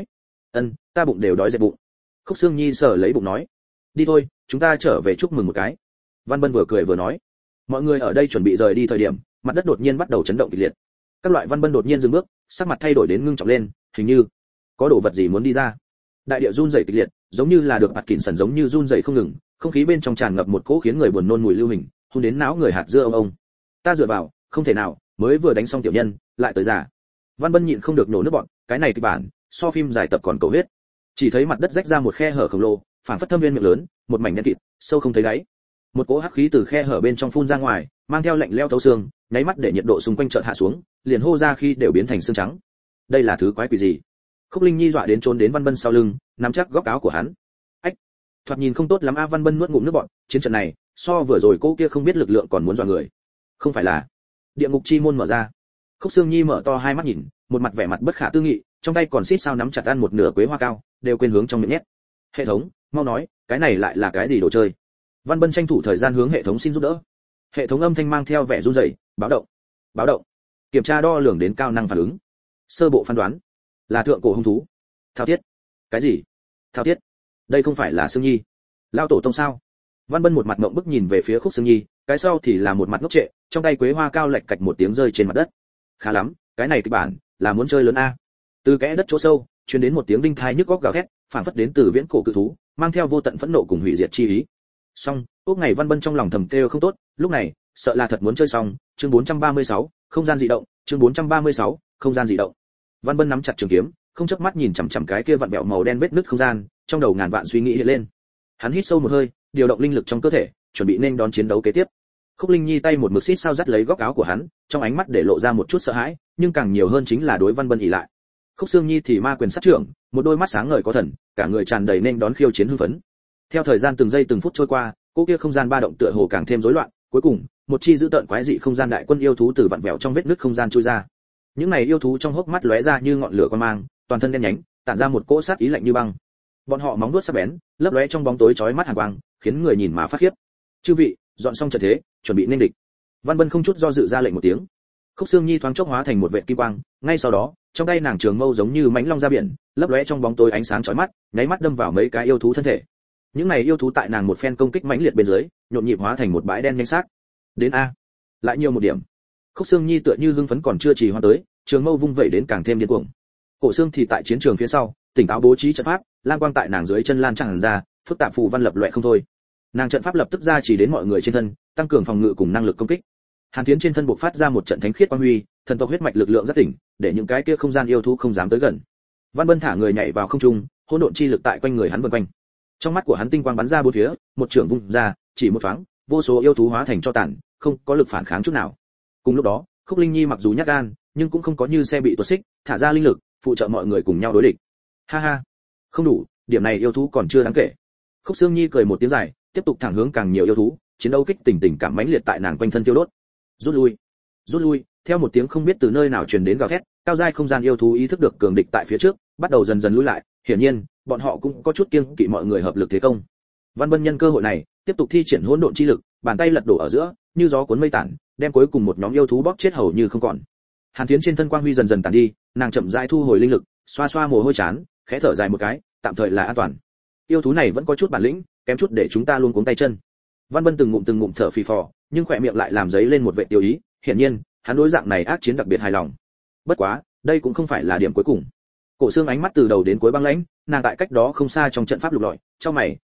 ta bụng đều đói dẹp bụng. Khúc Sương Nhi sờ lấy bụng nói, đi thôi, chúng ta trở về chúc mừng một cái. Văn Bân vừa cười vừa nói. Mọi người ở đây chuẩn bị rời đi thời điểm, mặt đất đột nhiên bắt đầu chấn động kịch liệt. Các loại Văn Bân đột nhiên dừng bước, sắc mặt thay đổi đến ngưng trọng lên, hình như có đồ vật gì muốn đi ra. Đại địa run rẩy kịch liệt, giống như là được bạt kỉn sần giống như run rẩy không ngừng, không khí bên trong tràn ngập một cỗ khiến người buồn nôn mùi lưu hình, hôn đến não người hạt dưa ông. Ta dựa vào, không thể nào, mới vừa đánh xong tiểu nhân, lại tới già. Văn Bân nhịn không được nổ nước bọt, cái này kịch bản, so phim dài tập còn cầu huyết. Chỉ thấy mặt đất rách ra một khe hở khổng lồ, phản phất thâm viên miệng lớn, một mảnh đen kịt, sâu không thấy đáy. Một cỗ hắc khí từ khe hở bên trong phun ra ngoài, mang theo lạnh lẽo thấu xương, nháy mắt để nhiệt độ xung quanh chợt hạ xuống, liền hô ra khi đều biến thành xương trắng. Đây là thứ quái quỷ gì? Khúc Linh Nhi dọa đến trốn đến Văn Bân sau lưng, nắm chắc góc áo của hắn. Ách, thoạt nhìn không tốt lắm a. Văn Bân nuốt ngụm nước bọt, chiến trận này, so vừa rồi cô kia không biết lực lượng còn muốn dọa người. Không phải là địa ngục chi môn mở ra? Khúc Sương Nhi mở to hai mắt nhìn, một mặt vẻ mặt bất khả tư nghị, trong tay còn xít sao nắm chặt ăn một nửa quế hoa cao, đều quên hướng trong miệng nhét. Hệ thống, mau nói, cái này lại là cái gì đồ chơi? Văn Bân tranh thủ thời gian hướng hệ thống xin giúp đỡ. Hệ thống âm thanh mang theo vẻ run rẩy, báo động, báo động. Kiểm tra đo lường đến cao năng phản ứng. Sơ bộ phán đoán, là thượng cổ hung thú. Thao thiết. Cái gì? Thao thiết? Đây không phải là Sương Nhi, lao tổ tông sao? Văn Bân một mặt ngậm bức nhìn về phía Khúc Sương Nhi, cái sau thì là một mặt ngốc trệ, trong tay quế hoa cao lệch cạch một tiếng rơi trên mặt đất. Khá lắm, cái này kịch bản là muốn chơi lớn a. Từ kẽ đất chỗ sâu truyền đến một tiếng đinh thai nhức óc gào thét, phảng phất đến từ viễn cổ cự thú, mang theo vô tận phẫn nộ cùng hủy diệt chi ý. Xong, ốc ngày Văn Bân trong lòng thầm kêu không tốt, lúc này, sợ là thật muốn chơi xong. Chương 436, không gian dị động. Chương 436, không gian dị động. Văn Bân nắm chặt trường kiếm, không chớp mắt nhìn chằm chằm cái kia vặn vẹo màu đen vết nứt không gian, trong đầu ngàn vạn suy nghĩ hiện lên. Hắn hít sâu một hơi, điều động linh lực trong cơ thể, chuẩn bị nên đón chiến đấu kế tiếp. Khúc Linh Nhi tay một mực xít sao dắt lấy góc áo của hắn, trong ánh mắt để lộ ra một chút sợ hãi, nhưng càng nhiều hơn chính là đối Văn Bân ỷ lại. Khúc Sương Nhi thì ma quyền sát trưởng, một đôi mắt sáng ngời có thần, cả người tràn đầy nên đón khiêu chiến hưng phấn. Theo thời gian từng giây từng phút trôi qua, cô kia không gian ba động tựa hồ càng thêm rối loạn, cuối cùng, một chi dữ tợn quái dị không gian đại quân yêu thú từ vặn vẹo trong vết nứt không gian chui ra. Những này yêu thú trong hốc mắt lóe ra như ngọn lửa quan mang, toàn thân đen nhánh, tản ra một cỗ sát ý lạnh như băng. Bọn họ móng vuốt sắc bén, lấp lóe trong bóng tối chói mắt hàn quang, khiến người nhìn mà phát khiếp. Chư vị, dọn xong trận thế, chuẩn bị nên địch. Văn Bân không chút do dự ra lệnh một tiếng. Khúc Sương Nhi thoáng chốc hóa thành một vệt kim quang, ngay sau đó, trong tay nàng trường mâu giống như mãnh long ra biển, lấp lóe trong bóng tối ánh sáng chói mắt, nháy mắt đâm vào mấy cái yêu thú thân thể. Những này yêu thú tại nàng một phen công kích mãnh liệt bên dưới, nhộn nhịp hóa thành một bãi đen nhanh xác. Đến a, lại nhiều một điểm. Khúc Sương Nhi tựa như hưng phấn còn chưa trì hoãn tới, trường mâu vung vẩy đến càng thêm điên cuồng. Cổ Sương thì tại chiến trường phía sau, tỉnh táo bố trí trận pháp, lam quang tại nàng dưới chân lan tràn ra, phức tạp phù văn lập loè không thôi. Nàng trận pháp lập tức ra chỉ đến mọi người trên thân, tăng cường phòng ngự cùng năng lực công kích. Hàn Thiến trên thân bộc phát ra một trận thánh khiết quang huy, thần tộc huyết mạch lực lượng rất tỉnh, để những cái kia không gian yêu thú không dám tới gần. Văn Bân thả người nhảy vào không trung, hỗn độn chi lực tại quanh người hắn vần quanh. Trong mắt của hắn tinh quang bắn ra bốn phía, một trường vung ra, chỉ một thoáng, vô số yêu thú hóa thành tro tàn, không có lực phản kháng chút nào. Cùng lúc đó, Khúc Linh Nhi mặc dù nhát gan, nhưng cũng không có như xe bị tuột xích, thả ra linh lực, phụ trợ mọi người cùng nhau đối địch. Ha ha, không đủ, điểm này yêu thú còn chưa đáng kể. Khúc Sương Nhi cười một tiếng dài, tiếp tục thẳng hướng càng nhiều yêu thú, chiến đấu kích tình cảm mãnh liệt tại nàng quanh thân tiêu đốt. Rút lui, rút lui. Theo một tiếng không biết từ nơi nào truyền đến gào thét, cao giai không gian yêu thú ý thức được cường địch tại phía trước, bắt đầu dần dần lùi lại. Hiển nhiên, bọn họ cũng có chút kiêng kỵ mọi người hợp lực thế công. Văn Bân nhân cơ hội này, tiếp tục thi triển hỗn độn chi lực, bàn tay lật đổ ở giữa, như gió cuốn mây tản, đem cuối cùng một nhóm yêu thú bóp chết hầu như không còn. Hàn Thiến trên thân quang huy dần dần tàn đi, nàng chậm rãi thu hồi linh lực, xoa xoa mồ hôi chán, khẽ thở dài một cái, tạm thời là an toàn. Yêu thú này vẫn có chút bản lĩnh, kém chút để chúng ta luôn cuống tay chân. Văn Bân từng ngụm thở phì phò, nhưng khỏe miệng lại làm giấy lên một vệ tiêu ý, hiển nhiên, hắn đối dạng này ác chiến đặc biệt hài lòng. Bất quá, đây cũng không phải là điểm cuối cùng. Cổ Xương ánh mắt từ đầu đến cuối băng lãnh, nàng tại cách đó không xa trong trận pháp lục lọi, trong mày,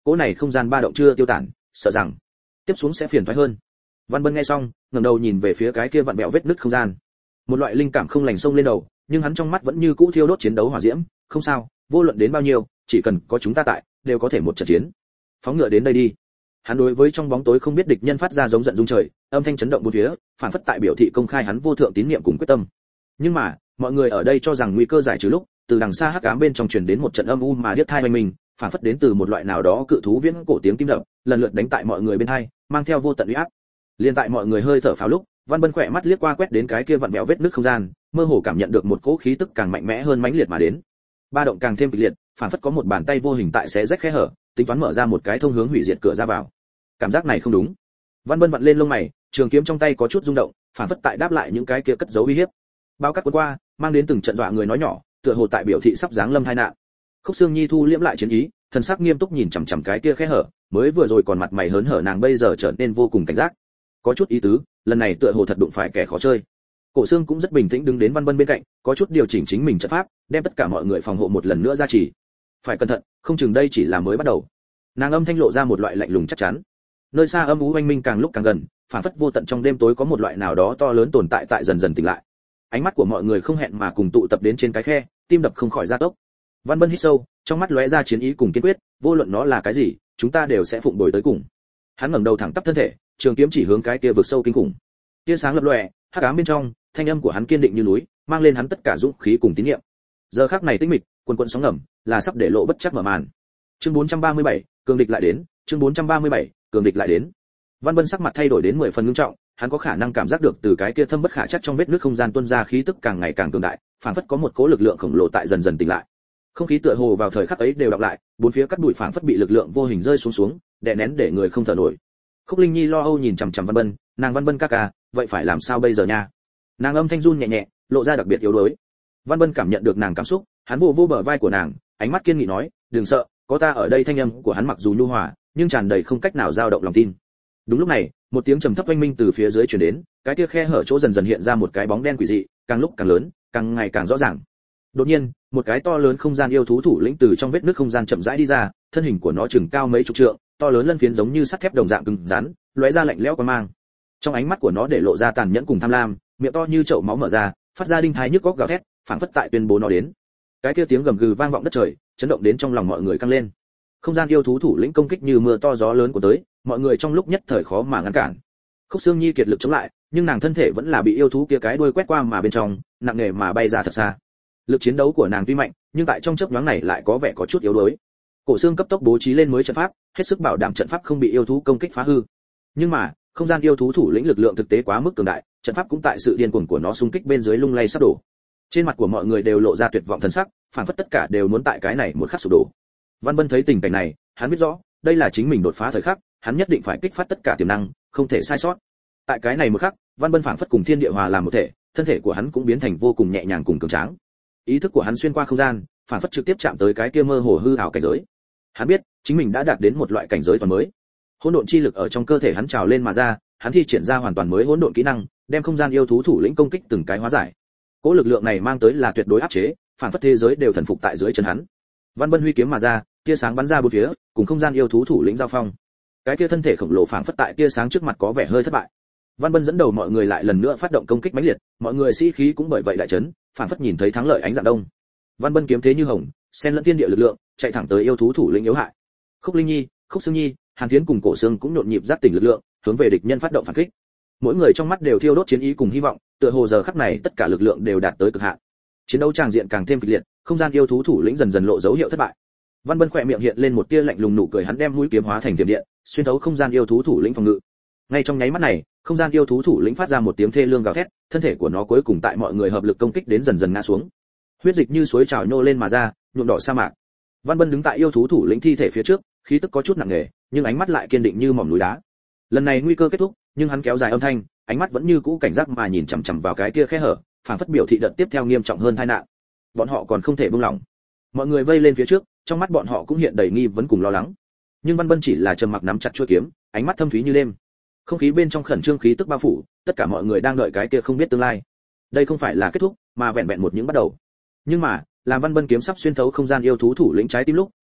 cỗ này không gian ba động chưa tiêu tản, sợ rằng tiếp xuống sẽ phiền toái hơn. Văn Bân nghe xong, ngẩng đầu nhìn về phía cái kia vặn vẹo vết nứt không gian. Một loại linh cảm không lành xông lên đầu, nhưng hắn trong mắt vẫn như cũ thiêu đốt chiến đấu hỏa diễm, không sao, vô luận đến bao nhiêu, chỉ cần có chúng ta tại, đều có thể một trận chiến. Phóng ngựa đến đây đi. Hắn đối với trong bóng tối không biết địch nhân phát ra giống giận rung trời, âm thanh chấn động bốn phía, phản phất tại biểu thị công khai hắn vô thượng tín niệm cùng quyết tâm. Nhưng mà, mọi người ở đây cho rằng nguy cơ giải trừ lúc, từ đằng xa hắc ám bên trong truyền đến một trận âm u mà điếc tai oanh mình, phản phất đến từ một loại nào đó cự thú viễn cổ tiếng tim đập, lần lượt đánh tại mọi người bên tai, mang theo vô tận uy áp. Liên tại mọi người hơi thở phào lúc, Văn Bân khỏe mắt liếc qua quét đến cái kia vặn vẹo vết nứt không gian, mơ hồ cảm nhận được một cỗ khí tức càng mạnh mẽ hơn mãnh liệt mà đến. Ba động càng thêm kịch liệt, phản phất có một bàn tay vô hình tại xé rách khe hở, tính toán mở ra một cái thông hướng hủy diệt cửa ra vào. Cảm giác này không đúng. Văn Bân vặn lên lông mày, trường kiếm trong tay có chút rung động, phản phất tại đáp lại những cái kia cất giấu uy hiếp. Bao cắt cuốn qua, mang đến từng trận dọa người nói nhỏ, tựa hồ tại biểu thị sắp giáng lâm tai nạn. Khúc Xương Nhi thu liễm lại chiến ý, thần sắc nghiêm túc nhìn chằm chằm cái kia khe hở, mới vừa rồi còn mặt mày hớn hở nàng bây giờ trở nên vô cùng cảnh giác. Có chút ý tứ, lần này tựa hồ thật đụng phải kẻ khó chơi. Cổ Xương cũng rất bình tĩnh đứng đến Văn Bân bên cạnh, có chút điều chỉnh chính mình trận pháp, đem tất cả mọi người phòng hộ một lần nữa ra chỉ. Phải cẩn thận, không chừng đây chỉ là mới bắt đầu. Nàng âm thanh lộ ra một loại lạnh lùng chắc chắn. Nơi xa âm u oanh minh càng lúc càng gần, phản phất vô tận trong đêm tối có một loại nào đó to lớn tồn tại tại dần dần tỉnh lại. Ánh mắt của mọi người không hẹn mà cùng tụ tập đến trên cái khe, tim đập không khỏi gia tốc. Văn Bân hít sâu, trong mắt lóe ra chiến ý cùng kiên quyết, vô luận nó là cái gì, chúng ta đều sẽ phụng bồi tới cùng. Hắn ngẩng đầu thẳng tắp thân thể, trường kiếm chỉ hướng cái kia vực sâu kinh khủng. Tia sáng lập lòe, hắc ám bên trong, thanh âm của hắn kiên định như núi, mang lên hắn tất cả dũng khí cùng tín niệm. Giờ khắc này tĩnh mịch, quần quần sóng ngầm, là sắp để lộ bất chắc mở màn. Chương 437, cường địch lại đến, chương 437, cường địch lại đến. Văn Bân sắc mặt thay đổi đến 10 phần nghiêm trọng, hắn có khả năng cảm giác được từ cái kia thâm bất khả trắc trong vết nước không gian tuôn ra khí tức càng ngày càng cường đại, phảng phất có một cỗ lực lượng khổng lồ tại dần dần tỉnh lại. Không khí tựa hồ vào thời khắc ấy đều đọc lại, bốn phía cắt bụi phảng phất bị lực lượng vô hình rơi xuống, đè nén để người không thở nổi. Khúc Linh Nhi lo âu nhìn chằm chằm Văn Bân, nàng Văn Bân ca ca, vậy phải làm sao bây giờ nha? Nàng âm thanh run nhẹ nhẹ, lộ ra đặc biệt yếu đuối. Văn Bân cảm nhận được nàng cảm xúc, hắn vô vô bờ vai của nàng, ánh mắt kiên nghị nói, đừng sợ, có ta ở đây. Thanh âm của hắn mặc dù nhu hòa, nhưng tràn đầy không cách nào dao động lòng tin. Đúng lúc này, một tiếng trầm thấp oanh minh từ phía dưới truyền đến, cái kia khe hở chỗ dần dần hiện ra một cái bóng đen quỷ dị, càng lúc càng lớn, càng ngày càng rõ ràng. Đột nhiên, một cái to lớn không gian yêu thú thủ lĩnh từ trong vết nứt không gian chậm rãi đi ra, thân hình của nó chừng cao mấy chục trượng, to lớn lân phiến giống như sắt thép đồng dạng cứng rắn, lóe ra lạnh lẽo quang mang. Trong ánh mắt của nó để lộ ra tàn nhẫn cùng tham lam, miệng to như chậu máu mở ra, phát ra đinh thái nhức góc gào thét, phảng phất tại tuyên bố nó đến. Cái kia tiếng gầm gừ vang vọng đất trời, chấn động đến trong lòng mọi người căng lên. Không gian yêu thú thủ lĩnh công kích như mưa to gió lớn của tới, mọi người trong lúc nhất thời khó mà ngăn cản. Khúc Xương Nhi kiệt lực chống lại, nhưng nàng thân thể vẫn là bị yêu thú kia cái đuôi quét qua mà bên trong, nặng nề mà bay ra thật xa. Lực chiến đấu của nàng tuy mạnh, nhưng tại trong chớp nhoáng này lại có vẻ có chút yếu đuối. Cổ Xương cấp tốc bố trí lên mới trận pháp, hết sức bảo đảm trận pháp không bị yêu thú công kích phá hư. Nhưng mà, không gian yêu thú thủ lĩnh lực lượng thực tế quá mức cường đại, trận pháp cũng tại sự điên cuồng của nó xung kích bên dưới lung lay sắp đổ. Trên mặt của mọi người đều lộ ra tuyệt vọng thần sắc, phản phất tất cả đều muốn tại cái này một khắc sụp đổ. Văn Bân thấy tình cảnh này, hắn biết rõ, đây là chính mình đột phá thời khắc, hắn nhất định phải kích phát tất cả tiềm năng, không thể sai sót. Tại cái này một khắc, Văn Bân phảng phất cùng thiên địa hòa làm một thể, thân thể của hắn cũng biến thành vô cùng nhẹ nhàng cùng cường tráng. Ý thức của hắn xuyên qua không gian, phảng phất trực tiếp chạm tới cái kia mơ hồ hư ảo cảnh giới. Hắn biết, chính mình đã đạt đến một loại cảnh giới toàn mới. Hỗn độn chi lực ở trong cơ thể hắn trào lên mà ra, hắn thi triển ra hoàn toàn mới hỗn độn kỹ năng, đem không gian yêu thú thủ lĩnh công kích từng cái hóa giải. Cỗ lực lượng này mang tới là tuyệt đối áp chế, phảng phất thế giới đều thần phục tại dưới chân hắn. Văn Bân huy kiếm mà ra, tia sáng bắn ra bốn phía, cùng không gian yêu thú thủ lĩnh giao phong. Cái kia thân thể khổng lồ phảng phất tại tia sáng trước mặt có vẻ hơi thất bại. Văn Bân dẫn đầu mọi người lại lần nữa phát động công kích mãnh liệt, mọi người sĩ khí cũng bởi vậy đại chấn, phảng phất nhìn thấy thắng lợi ánh dạng đông. Văn Bân kiếm thế như hồng, xen lẫn thiên địa lực lượng, chạy thẳng tới yêu thú thủ lĩnh yếu hại. Khúc Linh Nhi, Khúc Xương Nhi, Hàn Thiến cùng Cổ Xương cũng nhộn nhịp giáp tỉnh lực lượng, hướng về địch nhân phát động phản kích. Mỗi người trong mắt đều thiêu đốt chiến ý cùng hy vọng, tựa hồ giờ khắc này tất cả lực lượng đều đạt tới cực hạn. Chiến đấu tràng diện càng thêm kịch liệt, không gian yêu thú thủ lĩnh dần dần lộ dấu hiệu thất bại. Văn Bân khỏe miệng hiện lên một tia lạnh lùng nụ cười, hắn đem mũi kiếm hóa thành tiềm điện, xuyên thấu không gian yêu thú thủ lĩnh phòng ngự. Ngay trong nháy mắt này, không gian yêu thú thủ lĩnh phát ra một tiếng thê lương gào thét, thân thể của nó cuối cùng tại mọi người hợp lực công kích đến dần dần ngã xuống. Huyết dịch như suối trào nhô lên mà ra, nhuộm đỏ sa mạc. Văn Bân đứng tại yêu thú thủ lĩnh thi thể phía trước, khí tức có chút nặng nề, nhưng ánh mắt lại kiên định như mỏm núi đá. Lần này nguy cơ kết thúc, nhưng hắn kéo dài âm thanh, ánh mắt vẫn như cũ cảnh giác mà nhìn chằm chằm vào cái kia khe hở, phảng phất biểu thị đợt tiếp theo nghiêm trọng hơn tai nạn. Bọn họ còn không thể buông lỏng. Mọi người vây lên phía trước, trong mắt bọn họ cũng hiện đầy nghi vấn cùng lo lắng. Nhưng Văn Bân chỉ là trầm mặc nắm chặt chuôi kiếm, ánh mắt thâm thúy như đêm. Không khí bên trong khẩn trương khí tức bao phủ, tất cả mọi người đang đợi cái kia không biết tương lai. Đây không phải là kết thúc, mà vẹn vẹn một những bắt đầu. Nhưng mà, làm Văn Bân kiếm sắp xuyên thấu không gian yêu thú thủ lĩnh trái tim lúc,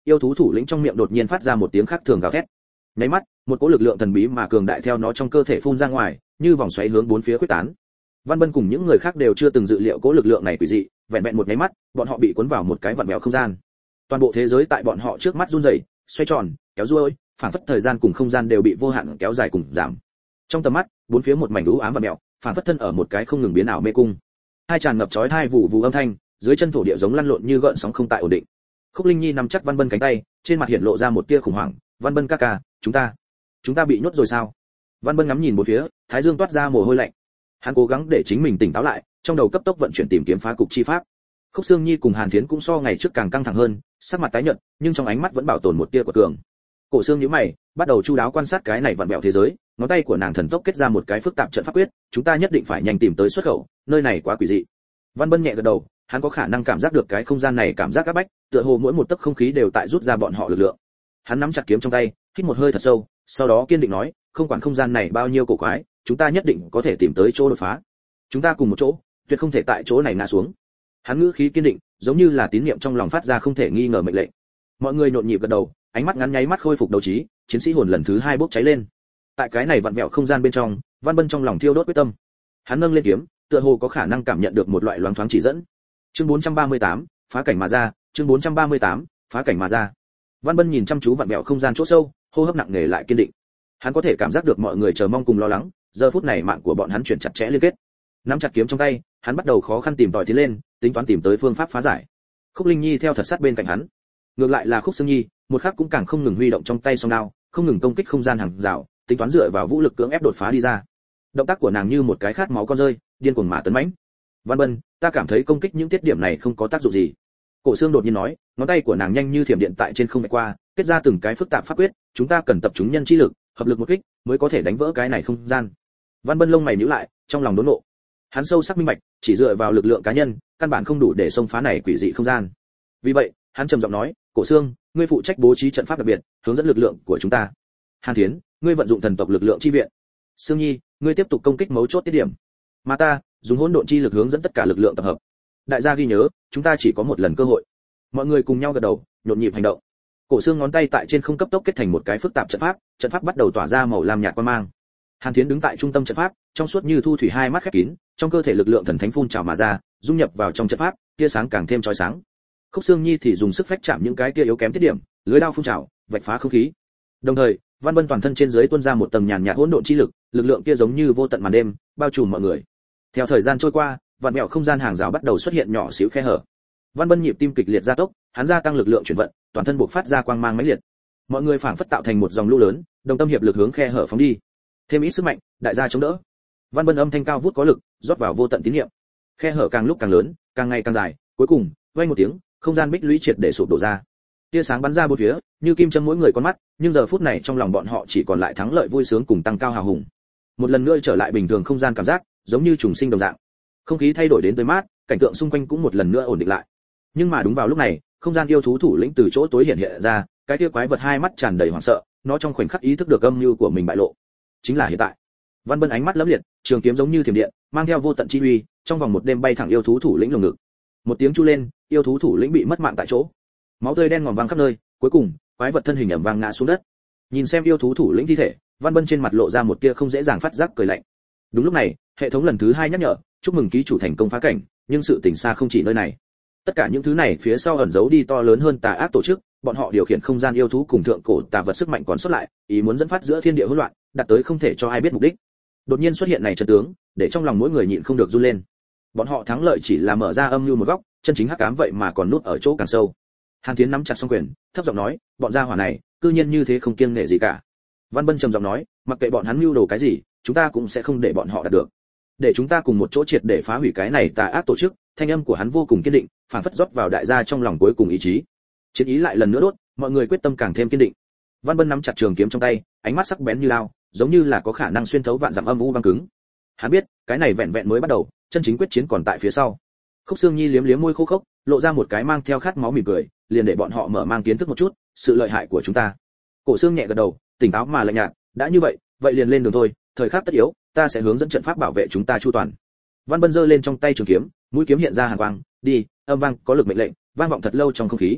yêu thú thủ lĩnh trong miệng đột nhiên phát ra một tiếng khác thường gào thét. Nháy mắt, một cỗ lực lượng thần bí mà cường đại theo nó trong cơ thể phun ra ngoài, như vòng xoáy hướng bốn phía khuếch tán. Văn Bân cùng những người khác đều chưa từng dự liệu cỗ lực lượng này quỷ dị, vẹn vẹn một nháy mắt, bọn họ bị cuốn vào một cái vặn vẹo không gian. Toàn bộ thế giới tại bọn họ trước mắt run rẩy, xoay tròn, kéo duỗi, phảng phất thời gian cùng không gian đều bị vô hạn kéo dài cùng giảm. Trong tầm mắt, bốn phía một mảnh u ám vặn vẹo, phảng phất thân ở một cái không ngừng biến ảo mê cung. Hai tràn ngập chói tai vụ vụ âm thanh, dưới chân thổ địa giống lăn lộn như gợn sóng không tại ổn định. Khúc Linh Nhi nắm chắc Văn Bân cánh tay, trên mặt hiện lộ ra một tia khủng hoảng. Văn Bân ca ca, chúng ta bị nhốt rồi sao? Văn Bân ngắm nhìn bốn phía, thái dương toát ra mồ hôi lạnh. Hắn cố gắng để chính mình tỉnh táo lại, trong đầu cấp tốc vận chuyển tìm kiếm phá cục chi pháp. Khúc Sương Nhi cùng Hàn Thiến cũng so ngày trước càng căng thẳng hơn, sắc mặt tái nhợt, nhưng trong ánh mắt vẫn bảo tồn một tia của cường. Cổ Sương nhíu mày, bắt đầu chu đáo quan sát cái này vặn vẹo thế giới, ngón tay của nàng thần tốc kết ra một cái phức tạp trận pháp quyết, chúng ta nhất định phải nhanh tìm tới xuất khẩu, nơi này quá quỷ dị. Văn Bân nhẹ gật đầu, hắn có khả năng cảm giác được cái không gian này cảm giác áp bách, tựa hồ mỗi một tấc không khí đều tại rút ra bọn họ lực lượng. Hắn nắm chặt kiếm trong tay, hít một hơi thật sâu, sau đó kiên định nói, không quản không gian này bao nhiêu cổ quái, chúng ta nhất định có thể tìm tới chỗ đột phá. Chúng ta cùng một chỗ, tuyệt không thể tại chỗ này ngã xuống. Hắn ngữ khí kiên định, giống như là tín niệm trong lòng phát ra không thể nghi ngờ mệnh lệnh. Mọi người nhộn nhịp gật đầu, ánh mắt ngắn nháy mắt khôi phục đấu trí, chiến sĩ hồn lần thứ hai bốc cháy lên. Tại cái này vặn vẹo không gian bên trong, Văn Bân trong lòng thiêu đốt quyết tâm. Hắn nâng lên kiếm, tựa hồ có khả năng cảm nhận được một loại loáng thoáng chỉ dẫn. Chương 438, phá cảnh mà ra, chương 438, phá cảnh mà ra. Văn Bân nhìn chăm chú vặn vẹo không gian chỗ sâu, hô hấp nặng nề lại kiên định. Hắn có thể cảm giác được mọi người chờ mong cùng lo lắng, giờ phút này mạng của bọn hắn chuyển chặt chẽ liên kết. Nắm chặt kiếm trong tay, hắn bắt đầu khó khăn tìm tòi tiến lên, tính toán tìm tới phương pháp phá giải. Khúc Linh Nhi theo thật sát bên cạnh hắn. Ngược lại là Khúc Sương Nhi, một khắc cũng càng không ngừng huy động trong tay song đao, không ngừng công kích không gian hàng rào, tính toán dựa vào vũ lực cưỡng ép đột phá đi ra. Động tác của nàng như một cái khát máu con rơi, điên cuồng mà tấn mãnh. Văn Bân, ta cảm thấy công kích những tiết điểm này không có tác dụng gì. Cổ Sương đột nhiên nói, ngón tay của nàng nhanh như thiểm điện tại trên không vạch qua, kết ra từng cái phức tạp pháp quyết, chúng ta cần tập trung nhân chi lực, hợp lực một kích, mới có thể đánh vỡ cái này không gian. Văn Bân lông mày nhíu lại, trong lòng đốn nộ. Hắn sâu sắc minh bạch, chỉ dựa vào lực lượng cá nhân, căn bản không đủ để xông phá này quỷ dị không gian. Vì vậy, hắn trầm giọng nói, Cổ Sương, ngươi phụ trách bố trí trận pháp đặc biệt, hướng dẫn lực lượng của chúng ta. Hàn Thiến, ngươi vận dụng thần tộc lực lượng chi viện. Sương Nhi, ngươi tiếp tục công kích mấu chốt tiết điểm. Mà ta, dùng hỗn độn chi lực hướng dẫn tất cả lực lượng tập hợp. Đại gia ghi nhớ, chúng ta chỉ có một lần cơ hội. Mọi người cùng nhau gật đầu, nhộn nhịp hành động. Cổ Sương ngón tay tại trên không cấp tốc kết thành một cái phức tạp trận pháp bắt đầu tỏa ra màu lam nhạt quang mang. Hàn Thiến đứng tại trung tâm trận pháp, trong suốt như thu thủy hai mắt khép kín, trong cơ thể lực lượng thần thánh phun trào mà ra, dung nhập vào trong trận pháp, tia sáng càng thêm chói sáng. Khúc Sương Nhi thì dùng sức phách chạm những cái kia yếu kém tiết điểm, lưới đao phun trào, vạch phá không khí. Đồng thời, Văn Bân toàn thân trên dưới tuôn ra một tầng nhàn nhạt hỗn độn chi lực, lực lượng kia giống như vô tận màn đêm, bao trùm mọi người. Theo thời gian trôi qua, vạn mẹo không gian hàng rào bắt đầu xuất hiện nhỏ xíu khe hở. Văn Bân nhịp tim kịch liệt gia tốc, hắn gia tăng lực lượng chuyển vận, toàn thân bộc phát ra quang mang mãnh liệt. Mọi người phảng phất tạo thành một dòng lũ lớn, đồng tâm hiệp lực hướng khe hở phóng đi. Thêm ít sức mạnh, đại gia chống đỡ. Văn Bân âm thanh cao vút có lực, rót vào vô tận tín niệm. Khe hở càng lúc càng lớn, càng ngày càng dài, cuối cùng, vang một tiếng, không gian bích lũy triệt để sụp đổ ra. Tia sáng bắn ra bốn phía, như kim châm mỗi người con mắt, nhưng giờ phút này trong lòng bọn họ chỉ còn lại thắng lợi vui sướng cùng tăng cao hào hùng. Một lần nữa trở lại bình thường không gian cảm giác, giống như trùng sinh đồng dạng. Không khí thay đổi đến tươi mát, cảnh tượng xung quanh cũng một lần nữa ổn định lại. Nhưng mà đúng vào lúc này, không gian yêu thú thủ lĩnh từ chỗ tối hiện ra, cái kia quái vật hai mắt tràn đầy hoảng sợ, nó trong khoảnh khắc ý thức được âm mưu của mình bại lộ. Chính là hiện tại. Văn Bân ánh mắt lẫm liệt, trường kiếm giống như thiểm điện, mang theo vô tận chi uy, trong vòng một đêm bay thẳng yêu thú thủ lĩnh lồng ngực. Một tiếng chu lên, yêu thú thủ lĩnh bị mất mạng tại chỗ. Máu tươi đen ngòm văng khắp nơi, cuối cùng, quái vật thân hình ầm vang ngã xuống đất. Nhìn xem yêu thú thủ lĩnh thi thể, Văn Bân trên mặt lộ ra một tia không dễ dàng phát giác cười lạnh. Đúng lúc này, hệ thống lần thứ hai nhắc nhở, chúc mừng ký chủ thành công phá cảnh, nhưng sự tình xa không chỉ nơi này. Tất cả những thứ này phía sau ẩn giấu đi to lớn hơn tà ác tổ chức, bọn họ điều khiển không gian yêu thú cùng thượng cổ tà vật sức mạnh còn sót lại, ý muốn dẫn phát giữa thiên địa hỗn loạn, đạt tới không thể cho ai biết mục đích. Đột nhiên xuất hiện này trận tướng, để trong lòng mỗi người nhịn không được run lên. Bọn họ thắng lợi chỉ là mở ra âm mưu một góc, chân chính hắc ám vậy mà còn núp ở chỗ càng sâu. Hàn Thiến nắm chặt song quyền, thấp giọng nói, bọn gia hỏa này, cư nhiên như thế không kiêng nể gì cả. Văn Bân trầm giọng nói, mặc kệ bọn hắn mưu đồ cái gì, chúng ta cũng sẽ không để bọn họ đạt được. Để chúng ta cùng một chỗ triệt để phá hủy cái này tà ác tổ chức. Thanh âm của hắn vô cùng kiên định, phảng phất rót vào đại gia trong lòng cuối cùng ý chí. Chiến ý lại lần nữa đốt, mọi người quyết tâm càng thêm kiên định. Văn Bân nắm chặt trường kiếm trong tay, ánh mắt sắc bén như lao, giống như là có khả năng xuyên thấu vạn dặm âm u băng cứng. Hắn biết, cái này vẹn vẹn mới bắt đầu, chân chính quyết chiến còn tại phía sau. Khúc Sương Nhi liếm liếm môi khô khốc, lộ ra một cái mang theo khát máu mỉm cười, liền để bọn họ mở mang kiến thức một chút sự lợi hại của chúng ta. Cổ Sương nhẹ gật đầu, tỉnh táo mà lạnh nhạt, đã như vậy, vậy liền lên đường thôi, thời khắc tất yếu, ta sẽ hướng dẫn trận pháp bảo vệ chúng ta chu toàn. Văn Bân giơ lên trong tay trường kiếm, mũi kiếm hiện ra hàn quang, đi, âm vang có lực mệnh lệnh, vang vọng thật lâu trong không khí.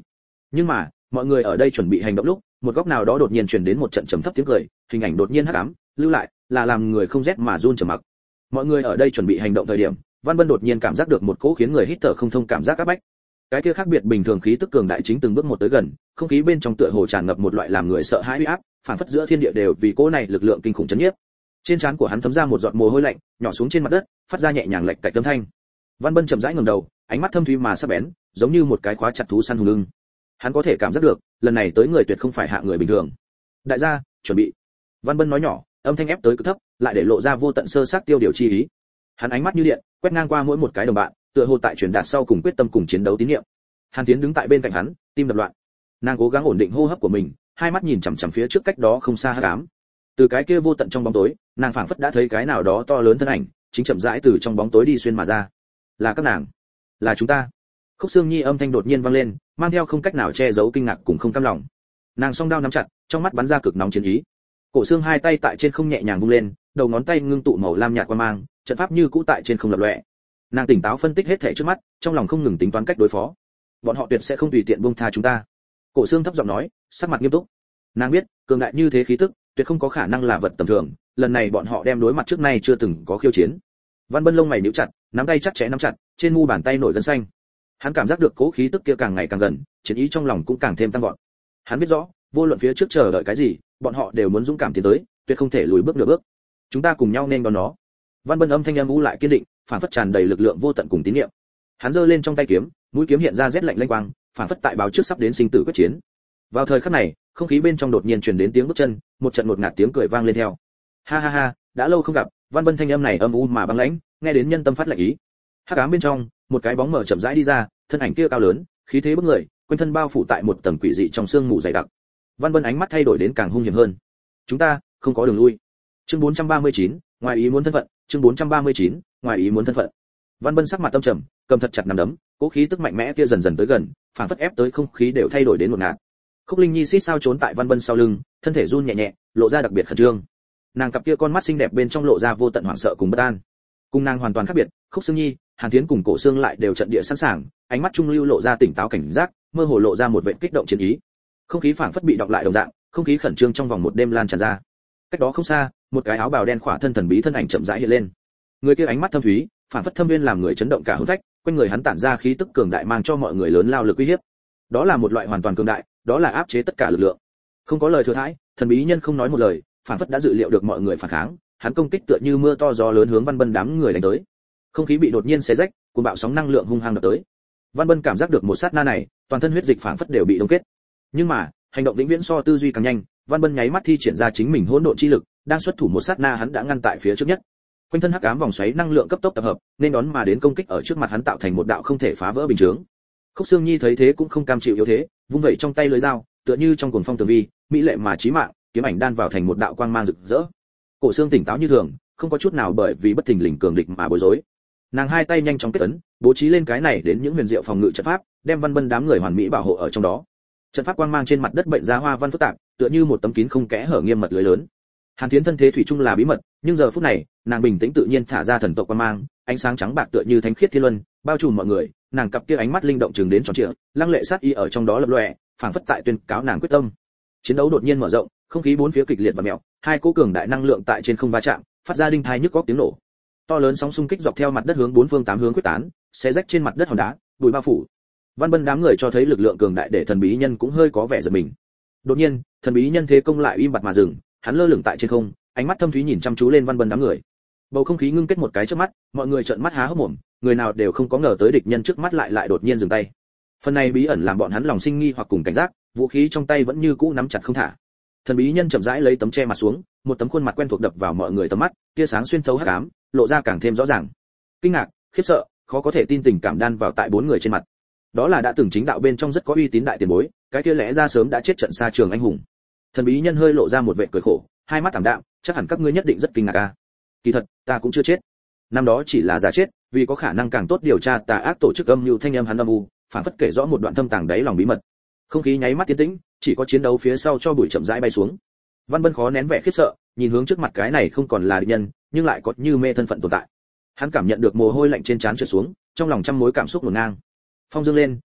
Nhưng mà mọi người ở đây chuẩn bị hành động lúc, một góc nào đó đột nhiên truyền đến một trận trầm thấp tiếng cười, hình ảnh đột nhiên hắc ám lưu lại, là làm người không rét mà run trầm mặc. Mọi người ở đây chuẩn bị hành động thời điểm, Văn Bân đột nhiên cảm giác được một cỗ khiến người hít thở không thông cảm giác áp bách. Cái kia khác biệt bình thường khí tức cường đại chính từng bước một tới gần, không khí bên trong tựa hồ tràn ngập một loại làm người sợ hãi uy áp, phản phất giữa thiên địa đều vì cỗ này lực lượng kinh khủng chấn nhiếp. Trên trán của hắn thấm ra một giọt mồ hôi lạnh, nhỏ xuống trên mặt đất, phát ra nhẹ nhàng lệch cạch âm thanh. Văn Bân chậm rãi ngẩng đầu, ánh mắt thâm thúy mà sắc bén, giống như một cái khóa chặt thú săn hùng lưng. Hắn có thể cảm giác được, lần này tới người tuyệt không phải hạ người bình thường. Đại gia, chuẩn bị. Văn Bân nói nhỏ, âm thanh ép tới cực thấp, lại để lộ ra vô tận sơ xác tiêu điều chi ý. Hắn ánh mắt như điện, quét ngang qua mỗi một cái đồng bạn, tựa hồ tại truyền đạt sau cùng quyết tâm cùng chiến đấu tín niệm. Hàn Tiến đứng tại bên cạnh hắn, tim đập loạn. Nàng cố gắng ổn định hô hấp của mình, hai mắt nhìn chằm chằm phía trước cách đó không xa hắc ám. Từ cái kia vô tận trong bóng tối, nàng phảng phất đã thấy cái nào đó to lớn thân ảnh, chính chậm rãi từ trong bóng tối đi xuyên mà ra. Là các nàng, là chúng ta. Khúc Sương Nhi âm thanh đột nhiên vang lên, mang theo không cách nào che giấu kinh ngạc cùng không cam lòng. Nàng song đao nắm chặt, trong mắt bắn ra cực nóng chiến ý. Cổ Xương hai tay tại trên không nhẹ nhàng vung lên, đầu ngón tay ngưng tụ màu lam nhạt quang mang, trận pháp như cũ tại trên không lập lòe. Nàng tỉnh táo phân tích hết thảy trước mắt, trong lòng không ngừng tính toán cách đối phó. Bọn họ tuyệt sẽ không tùy tiện buông tha chúng ta. Cổ Xương thấp giọng nói, sắc mặt nghiêm túc. Nàng biết, cường đại như thế khí tức, tuyệt không có khả năng là vật tầm thường, lần này bọn họ đem đối mặt trước nay chưa từng có khiêu chiến. Văn Bân lông mày nhíu chặt, nắm tay chặt chẽ nắm chặt, trên mu bàn tay nổi gân xanh. Hắn cảm giác được cố khí tức kia càng ngày càng gần, chiến ý trong lòng cũng càng thêm tăng vọt. Hắn biết rõ, vô luận phía trước chờ đợi cái gì, bọn họ đều muốn dũng cảm tiến tới, tuyệt không thể lùi bước nửa bước. Chúng ta cùng nhau nên đón nó. Văn Bân âm thanh âm u lại kiên định, phản phất tràn đầy lực lượng vô tận cùng tín niệm. Hắn giơ lên trong tay kiếm, mũi kiếm hiện ra rét lạnh lanh quang, phản phất tại báo trước sắp đến sinh tử quyết chiến. Vào thời khắc này, không khí bên trong đột nhiên truyền đến tiếng bước chân, một trận ngột ngạt tiếng cười vang lên theo. Ha ha ha, đã lâu không gặp. Văn Bân thanh âm này âm u mà băng lãnh, nghe đến nhân tâm phát lạnh ý. Hắc ám bên trong, một cái bóng mờ chậm rãi đi ra, thân ảnh kia cao lớn, khí thế bức người, quanh thân bao phủ tại một tầng quỷ dị trong sương mù dày đặc. Văn Bân ánh mắt thay đổi đến càng hung hiểm hơn. Chúng ta không có đường lui. Chương 439, ngoài ý muốn thân phận, chương 439, ngoài ý muốn thân phận. Văn Bân sắc mặt tâm trầm, cầm thật chặt nắm đấm, cố khí tức mạnh mẽ kia dần dần tới gần, phản phất ép tới không khí đều thay đổi đến một ngạt. Khúc Linh Nhi xít sao trốn tại Văn Bân sau lưng, thân thể run nhẹ nhẹ, lộ ra đặc biệt khẩn trương. Nàng cặp kia con mắt xinh đẹp bên trong lộ ra vô tận hoảng sợ cùng bất an. Cùng nàng hoàn toàn khác biệt, Khúc Sương Nhi, Hàn Thiến cùng Cổ Xương lại đều trận địa sẵn sàng, ánh mắt trung lưu lộ ra tỉnh táo cảnh giác, mơ hồ lộ ra một vệt kích động chiến ý. Không khí phảng phất bị đọc lại đồng dạng, không khí khẩn trương trong vòng một đêm lan tràn ra. Cách đó không xa, một cái áo bào đen khỏa thân thần bí thân ảnh chậm rãi hiện lên. Người kia ánh mắt thâm thúy, phảng phất thâm viên làm người chấn động cả hồn phách, quanh người hắn tản ra khí tức cường đại mang cho mọi người lớn lao lực uy hiếp. Đó là một loại hoàn toàn cường đại, đó là áp chế tất cả lực lượng. Không có lời thừa thãi, thần bí nhân không nói một lời, phảng phất đã dự liệu được mọi người phản kháng, hắn công kích tựa như mưa to gió lớn hướng Văn Bân đám người đánh tới. Không khí bị đột nhiên xé rách, cuồng bạo sóng năng lượng hung hăng đập tới. Văn Bân cảm giác được một sát na này, toàn thân huyết dịch phảng phất đều bị đông kết. Nhưng mà, hành động vĩnh viễn so tư duy càng nhanh, Văn Bân nháy mắt thi triển ra chính mình hỗn độn chi lực, đang xuất thủ một sát na hắn đã ngăn tại phía trước nhất. Quanh thân hắc ám vòng xoáy năng lượng cấp tốc tập hợp, nên đón mà đến công kích ở trước mặt hắn tạo thành một đạo không thể phá vỡ bình chướng. Khúc Sương Nhi thấy thế cũng không cam chịu yếu thế, vung vẩy trong tay lưỡi dao, tựa như trong cuồng phong tường vi, mỹ lệ mà chí mạng, kiếm ảnh đan vào thành một đạo quang mang rực rỡ. Cổ Xương tỉnh táo như thường, không có chút nào bởi vì bất thình lình cường địch mà bối rối. Nàng hai tay nhanh chóng kết ấn, bố trí lên cái này đến những huyền diệu phòng ngự trận pháp, đem Văn Bân đám người hoàn mỹ bảo hộ ở trong đó. Trận pháp quang mang trên mặt đất bệnh ra hoa văn phức tạp, tựa như một tấm kín không kẽ hở nghiêm mật lưới lớn. Hàn Thiến thân thế thủy chung là bí mật, nhưng giờ phút này, nàng bình tĩnh tự nhiên thả ra thần tộc quang mang, ánh sáng trắng bạc tựa như thánh khiết thiên luân, bao trùm mọi người, nàng cặp kia ánh mắt linh động chừng đến tròn trịa, lăng lệ sát ý ở trong đó lập lòe, phảng phất tại tuyên cáo nàng quyết tâm. Chiến đấu đột nhiên mở rộng, không khí bốn phía kịch liệt và mèo, hai cỗ cường đại năng lượng tại trên không va chạm, phát ra đinh thai nhức óc tiếng nổ. To lớn sóng xung kích dọc theo mặt đất hướng bốn phương tám hướng quyết tán, xé rách trên mặt đất hòn đá, bụi bao phủ. Văn Bân đám người cho thấy lực lượng cường đại để thần bí nhân cũng hơi có vẻ giật mình. Đột nhiên, thần bí nhân thế công lại im bặt mà dừng, hắn lơ lửng tại trên không, ánh mắt thâm thúy nhìn chăm chú lên Văn Bân đám người. Bầu không khí ngưng kết một cái trước mắt, mọi người trợn mắt há hốc mồm, người nào đều không có ngờ tới địch nhân trước mắt lại đột nhiên dừng tay. Phần này bí ẩn làm bọn hắn lòng sinh nghi hoặc cùng cảnh giác, vũ khí trong tay vẫn như cũ nắm chặt không thả. Thần bí nhân chậm rãi lấy tấm che mặt xuống, một tấm khuôn mặt quen thuộc đập vào mọi người tầm mắt, tia sáng xuyên thấu hắc ám, lộ ra càng thêm rõ ràng. Kinh ngạc, khiếp sợ, khó có thể tin tình cảm đan vào tại bốn người trên mặt. Đó là đã từng chính đạo bên trong rất có uy tín đại tiền bối, cái kia lẽ ra sớm đã chết trận xa trường anh hùng. Thần bí nhân hơi lộ ra một vẻ cười khổ, hai mắt ảm đạm, chắc hẳn các ngươi nhất định rất kinh ngạc a. Kỳ thật, ta cũng chưa chết. Năm đó chỉ là giả chết, vì có khả năng càng tốt điều tra tà ác tổ chức âm mưu thanh âm hắn âm u, phản phất kể rõ một đoạn thâm tàng đáy lòng bí mật. Không khí nháy mắt tiến tĩnh, chỉ có chiến đấu phía sau cho bụi chậm rãi bay xuống. Văn Bân khó nén vẻ khiếp sợ, nhìn hướng trước mặt cái này không còn là địch nhân, nhưng lại có như mê thân phận tồn tại. Hắn cảm nhận được mồ hôi lạnh trên trán trượt xuống, trong lòng trăm mối cảm xúc ngổn ngang. Phong dương lên,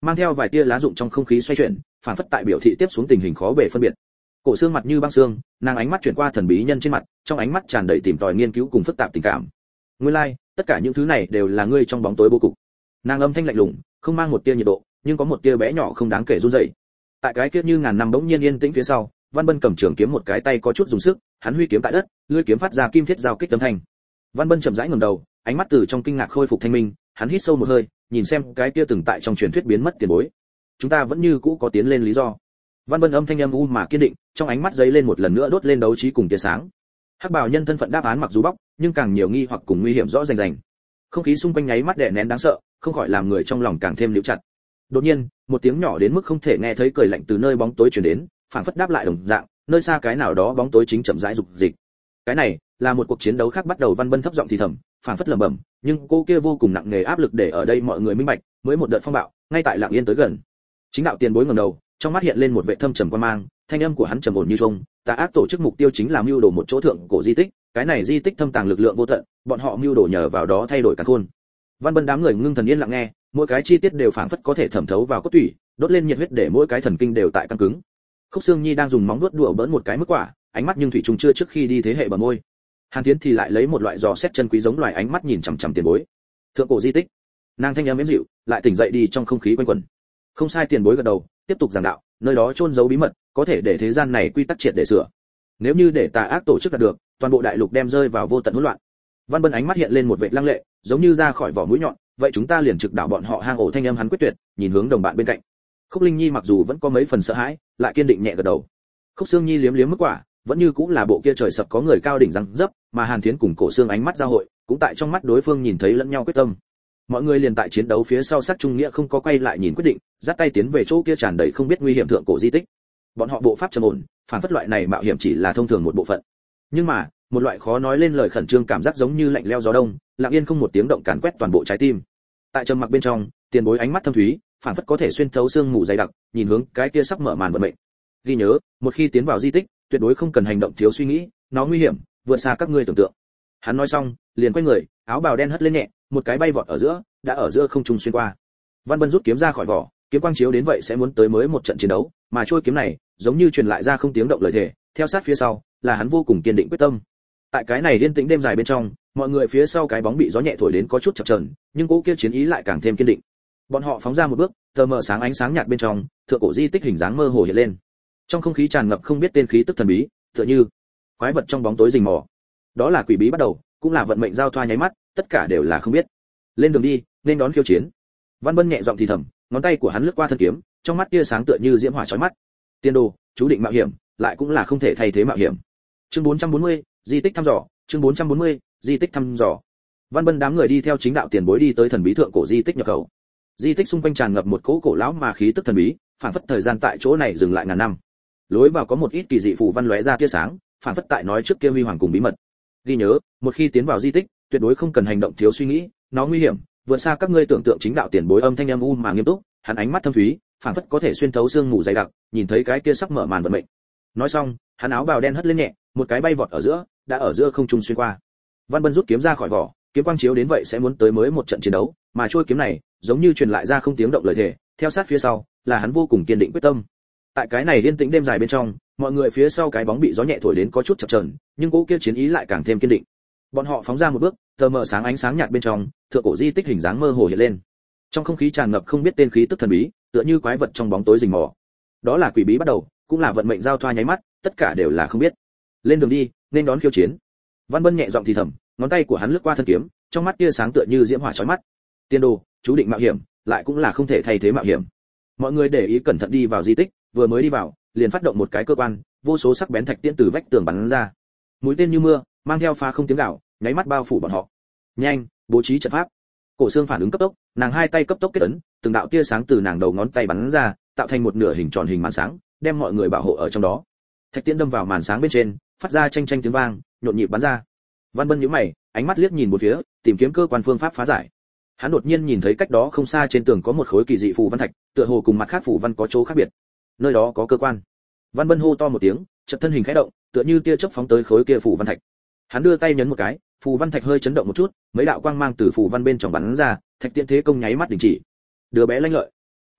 mang theo vài tia lá rụng trong không khí xoay chuyển, phản phất tại biểu thị tiếp xuống tình hình khó bề phân biệt. Cổ Xương mặt như băng xương, nàng ánh mắt chuyển qua thần bí nhân trên mặt, trong ánh mắt tràn đầy tìm tòi nghiên cứu cùng phức tạp tình cảm. Nguyên lai, tất cả những thứ này đều là ngươi trong bóng tối bố cục. Nàng âm thanh lạnh lùng, không mang một tia nhiệt độ, nhưng có một tia bé nhỏ không đáng kể run rẩy. Tại cái kia như ngàn năm bỗng nhiên yên tĩnh phía sau, Văn Bân cầm trường kiếm một cái tay có chút dùng sức, hắn huy kiếm tại đất, lưỡi kiếm phát ra kim thiết giao kích âm thanh. Văn Bân chậm rãi ngẩng đầu, ánh mắt từ trong kinh ngạc khôi phục thanh minh, hắn hít sâu một hơi, nhìn xem cái kia từng tại trong truyền thuyết biến mất tiền bối. Chúng ta vẫn như cũ có tiến lên lý do. Văn Bân âm thanh âm u mà kiên định, trong ánh mắt giấy lên một lần nữa đốt lên đấu trí cùng tia sáng. Hắc Bào nhân thân phận đáp án mặc dù bóc, nhưng càng nhiều nghi hoặc cùng nguy hiểm rõ rành rành. Không khí xung quanh nháy mắt đè nén đáng sợ, không khỏi làm người trong lòng càng thêm níu chặt. Đột nhiên, một tiếng nhỏ đến mức không thể nghe thấy cười lạnh từ nơi bóng tối truyền đến, phảng phất đáp lại đồng dạng, nơi xa cái nào đó bóng tối chính chậm rãi dục dịch. Cái này là một cuộc chiến đấu khác bắt đầu. Văn Bân thấp giọng thì thầm, phảng phất lẩm bẩm, nhưng cô kia vô cùng nặng nề áp lực để ở đây mọi người minh bạch, mới một đợt phong bạo, ngay tại lặng yên tới gần. Chính đạo tiền bối ngẩng đầu, trong mắt hiện lên một vẻ thâm trầm quan mang, thanh âm của hắn trầm ổn như trung, tà ác tổ chức mục tiêu chính là mưu đồ một chỗ thượng cổ di tích, cái này di tích thâm tàng lực lượng vô tận, bọn họ mưu đồ nhờ vào đó thay đổi cả khôn. Văn Bân đám người ngưng thần yên lặng nghe, mỗi cái chi tiết đều phảng phất có thể thẩm thấu vào cốt tủy, đốt lên nhiệt huyết để mỗi cái thần kinh đều tại căng cứng. Khúc Xương Nhi đang dùng móng vuốt đùa bỡn một cái mức quả, ánh mắt nhưng thủy trùng chưa trước khi đi thế hệ bờ môi. Hàn Thiến thì lại lấy một loại dò xét chân quý giống loài ánh mắt nhìn chằm chằm tiền bối. Thượng cổ di tích. Nàng thanh âm êm dịu, lại tỉnh dậy đi trong không khí quanh quẩn. Không sai, tiền bối gật đầu, tiếp tục giảng đạo, nơi đó chôn giấu bí mật, có thể để thế gian này quy tắc triệt để sửa. Nếu như để tà ác tổ chức đạt được, toàn bộ đại lục đem rơi vào vô tận hỗn loạn. Văn Bân ánh mắt hiện lên một vẻ lăng lệ, giống như ra khỏi vỏ mũi nhọn, vậy chúng ta liền trực đảo bọn họ hang ổ. Thanh âm hắn quyết tuyệt, nhìn hướng đồng bạn bên cạnh. Khúc Linh Nhi mặc dù vẫn có mấy phần sợ hãi, lại kiên định nhẹ gật đầu. Khúc Xương Nhi liếm liếm mức quả, vẫn như cũng là bộ kia trời sập có người cao đỉnh răng dấp, mà Hàn Thiến cùng Cổ Xương ánh mắt giao hội, cũng tại trong mắt đối phương nhìn thấy lẫn nhau quyết tâm. Mọi người liền tại chiến đấu phía sau sát trung nghĩa không có quay lại nhìn quyết định, dắt tay tiến về chỗ kia tràn đầy không biết nguy hiểm thượng cổ di tích. Bọn họ bộ pháp trầm ổn, phản phất loại này mạo hiểm chỉ là thông thường một bộ phận. Nhưng mà, một loại khó nói lên lời khẩn trương cảm giác giống như lạnh lẽo gió đông, lặng yên không một tiếng động càn quét toàn bộ trái tim. Tại trầm mặc bên trong, tiền bối ánh mắt thâm thúy, phản phất có thể xuyên thấu xương mù dày đặc, nhìn hướng cái kia sắp mở màn vận mệnh. Ghi nhớ, một khi tiến vào di tích, tuyệt đối không cần hành động thiếu suy nghĩ, nó nguy hiểm, vượt xa các ngươi tưởng tượng. Hắn nói xong, liền quay người, áo bào đen hất lên nhẹ, một cái bay vọt ở giữa, đã ở giữa không trung xuyên qua. Văn Bân rút kiếm ra khỏi vỏ, kiếm quang chiếu đến vậy sẽ muốn tới mới một trận chiến đấu, mà trôi kiếm này, giống như truyền lại ra không tiếng động lời thề, theo sát phía sau, là hắn vô cùng kiên định quyết tâm. Tại cái này yên tĩnh đêm dài bên trong, mọi người phía sau cái bóng bị gió nhẹ thổi đến có chút chập chờn, nhưng cỗ kia chiến ý lại càng thêm kiên định. Bọn họ phóng ra một bước, tờ mờ sáng ánh sáng nhạt bên trong, thượng cổ di tích hình dáng mơ hồ hiện lên. Trong không khí tràn ngập không biết tên khí tức thần bí, tựa như quái vật trong bóng tối rình mò. Đó là quỷ bí bắt đầu, cũng là vận mệnh giao thoa nháy mắt, tất cả đều là không biết. Lên đường đi, nên đón khiêu chiến. Văn Bân nhẹ giọng thì thầm, ngón tay của hắn lướt qua thân kiếm, trong mắt tia sáng tựa như diễm hỏa chói mắt. Tiên đồ, chú định mạo hiểm, lại cũng là không thể thay thế mạo hiểm. Chương 440, di tích thăm dò, chương 440, di tích thăm dò. Văn Bân đám người đi theo chính đạo tiền bối đi tới thần bí thượng cổ di tích nhập khẩu. Di tích xung quanh tràn ngập một cỗ cổ lão mà khí tức thần bí, phản phất thời gian tại chỗ này dừng lại ngàn năm. Lối vào có một ít kỳ dị phù văn lóe ra tia sáng, phản phất tại nói trước kia huy hoàng cùng bí mật. Ghi nhớ, một khi tiến vào di tích, tuyệt đối không cần hành động thiếu suy nghĩ, nó nguy hiểm, vượt xa các ngươi tưởng tượng. Chính đạo tiền bối âm thanh âm u mà nghiêm túc, hắn ánh mắt thâm thúy, phản phất có thể xuyên thấu xương mù dày đặc, nhìn thấy cái kia sắp mở màn vận mệnh. Nói xong, hắn áo bào đen hất lên nhẹ, một cái bay vọt ở giữa, đã ở giữa không trung xuyên qua. Văn Bân rút kiếm ra khỏi vỏ, kiếm quang chiếu đến vậy sẽ muốn tới mới một trận chiến đấu, mà trôi kiếm này, giống như truyền lại ra không tiếng động lời thề, theo sát phía sau, là hắn vô cùng kiên định quyết tâm. Tại cái này yên tĩnh đêm dài bên trong, mọi người phía sau cái bóng bị gió nhẹ thổi đến có chút chập chờn, nhưng cỗ kia chiến ý lại càng thêm kiên định. Bọn họ phóng ra một bước, tờ mờ sáng ánh sáng nhạt bên trong, thượng cổ di tích hình dáng mơ hồ hiện lên. Trong không khí tràn ngập không biết tên khí tức thần bí, tựa như quái vật trong bóng tối rình mò. Đó là quỷ bí bắt đầu, cũng là vận mệnh giao thoa nháy mắt, tất cả đều là không biết. Lên đường đi, nên đón khiêu chiến. Văn Bân nhẹ giọng thì thầm, ngón tay của hắn lướt qua thân kiếm, trong mắt tia sáng tựa như diễm hỏa chói mắt. Tiên đồ, chú định mạo hiểm, lại cũng là không thể thay thế mạo hiểm. Mọi người để ý cẩn thận đi vào di tích, vừa mới đi vào, liền phát động một cái cơ quan, vô số sắc bén thạch tiễn từ vách tường bắn ra. Mũi tên như mưa, mang theo phá không tiếng gào, nháy mắt bao phủ bọn họ. Nhanh, bố trí trận pháp. Cổ Xương phản ứng cấp tốc, nàng hai tay cấp tốc kết ấn, từng đạo tia sáng từ nàng đầu ngón tay bắn ra, tạo thành một nửa hình tròn hình màn sáng, đem mọi người bảo hộ ở trong đó. Thạch tiễn đâm vào màn sáng bên trên, phát ra chênh chênh tiếng vang, nhộn nhịp bắn ra. Văn Bân nhíu mày, ánh mắt liếc nhìn một phía, tìm kiếm cơ quan phương pháp phá giải. Hắn đột nhiên nhìn thấy cách đó không xa trên tường có một khối kỳ dị phù văn thạch, tựa hồ cùng mặt khác phù văn có chỗ khác biệt. Nơi đó có cơ quan. Văn Bân hô to một tiếng, chợt thân hình khẽ động, tựa như tia chớp phóng tới khối kia phù văn thạch. Hắn đưa tay nhấn một cái, phù văn thạch hơi chấn động một chút, mấy đạo quang mang từ phù văn bên trong bắn ra, thạch tiễn thế công nháy mắt đình chỉ. Đứa bé lanh lợi.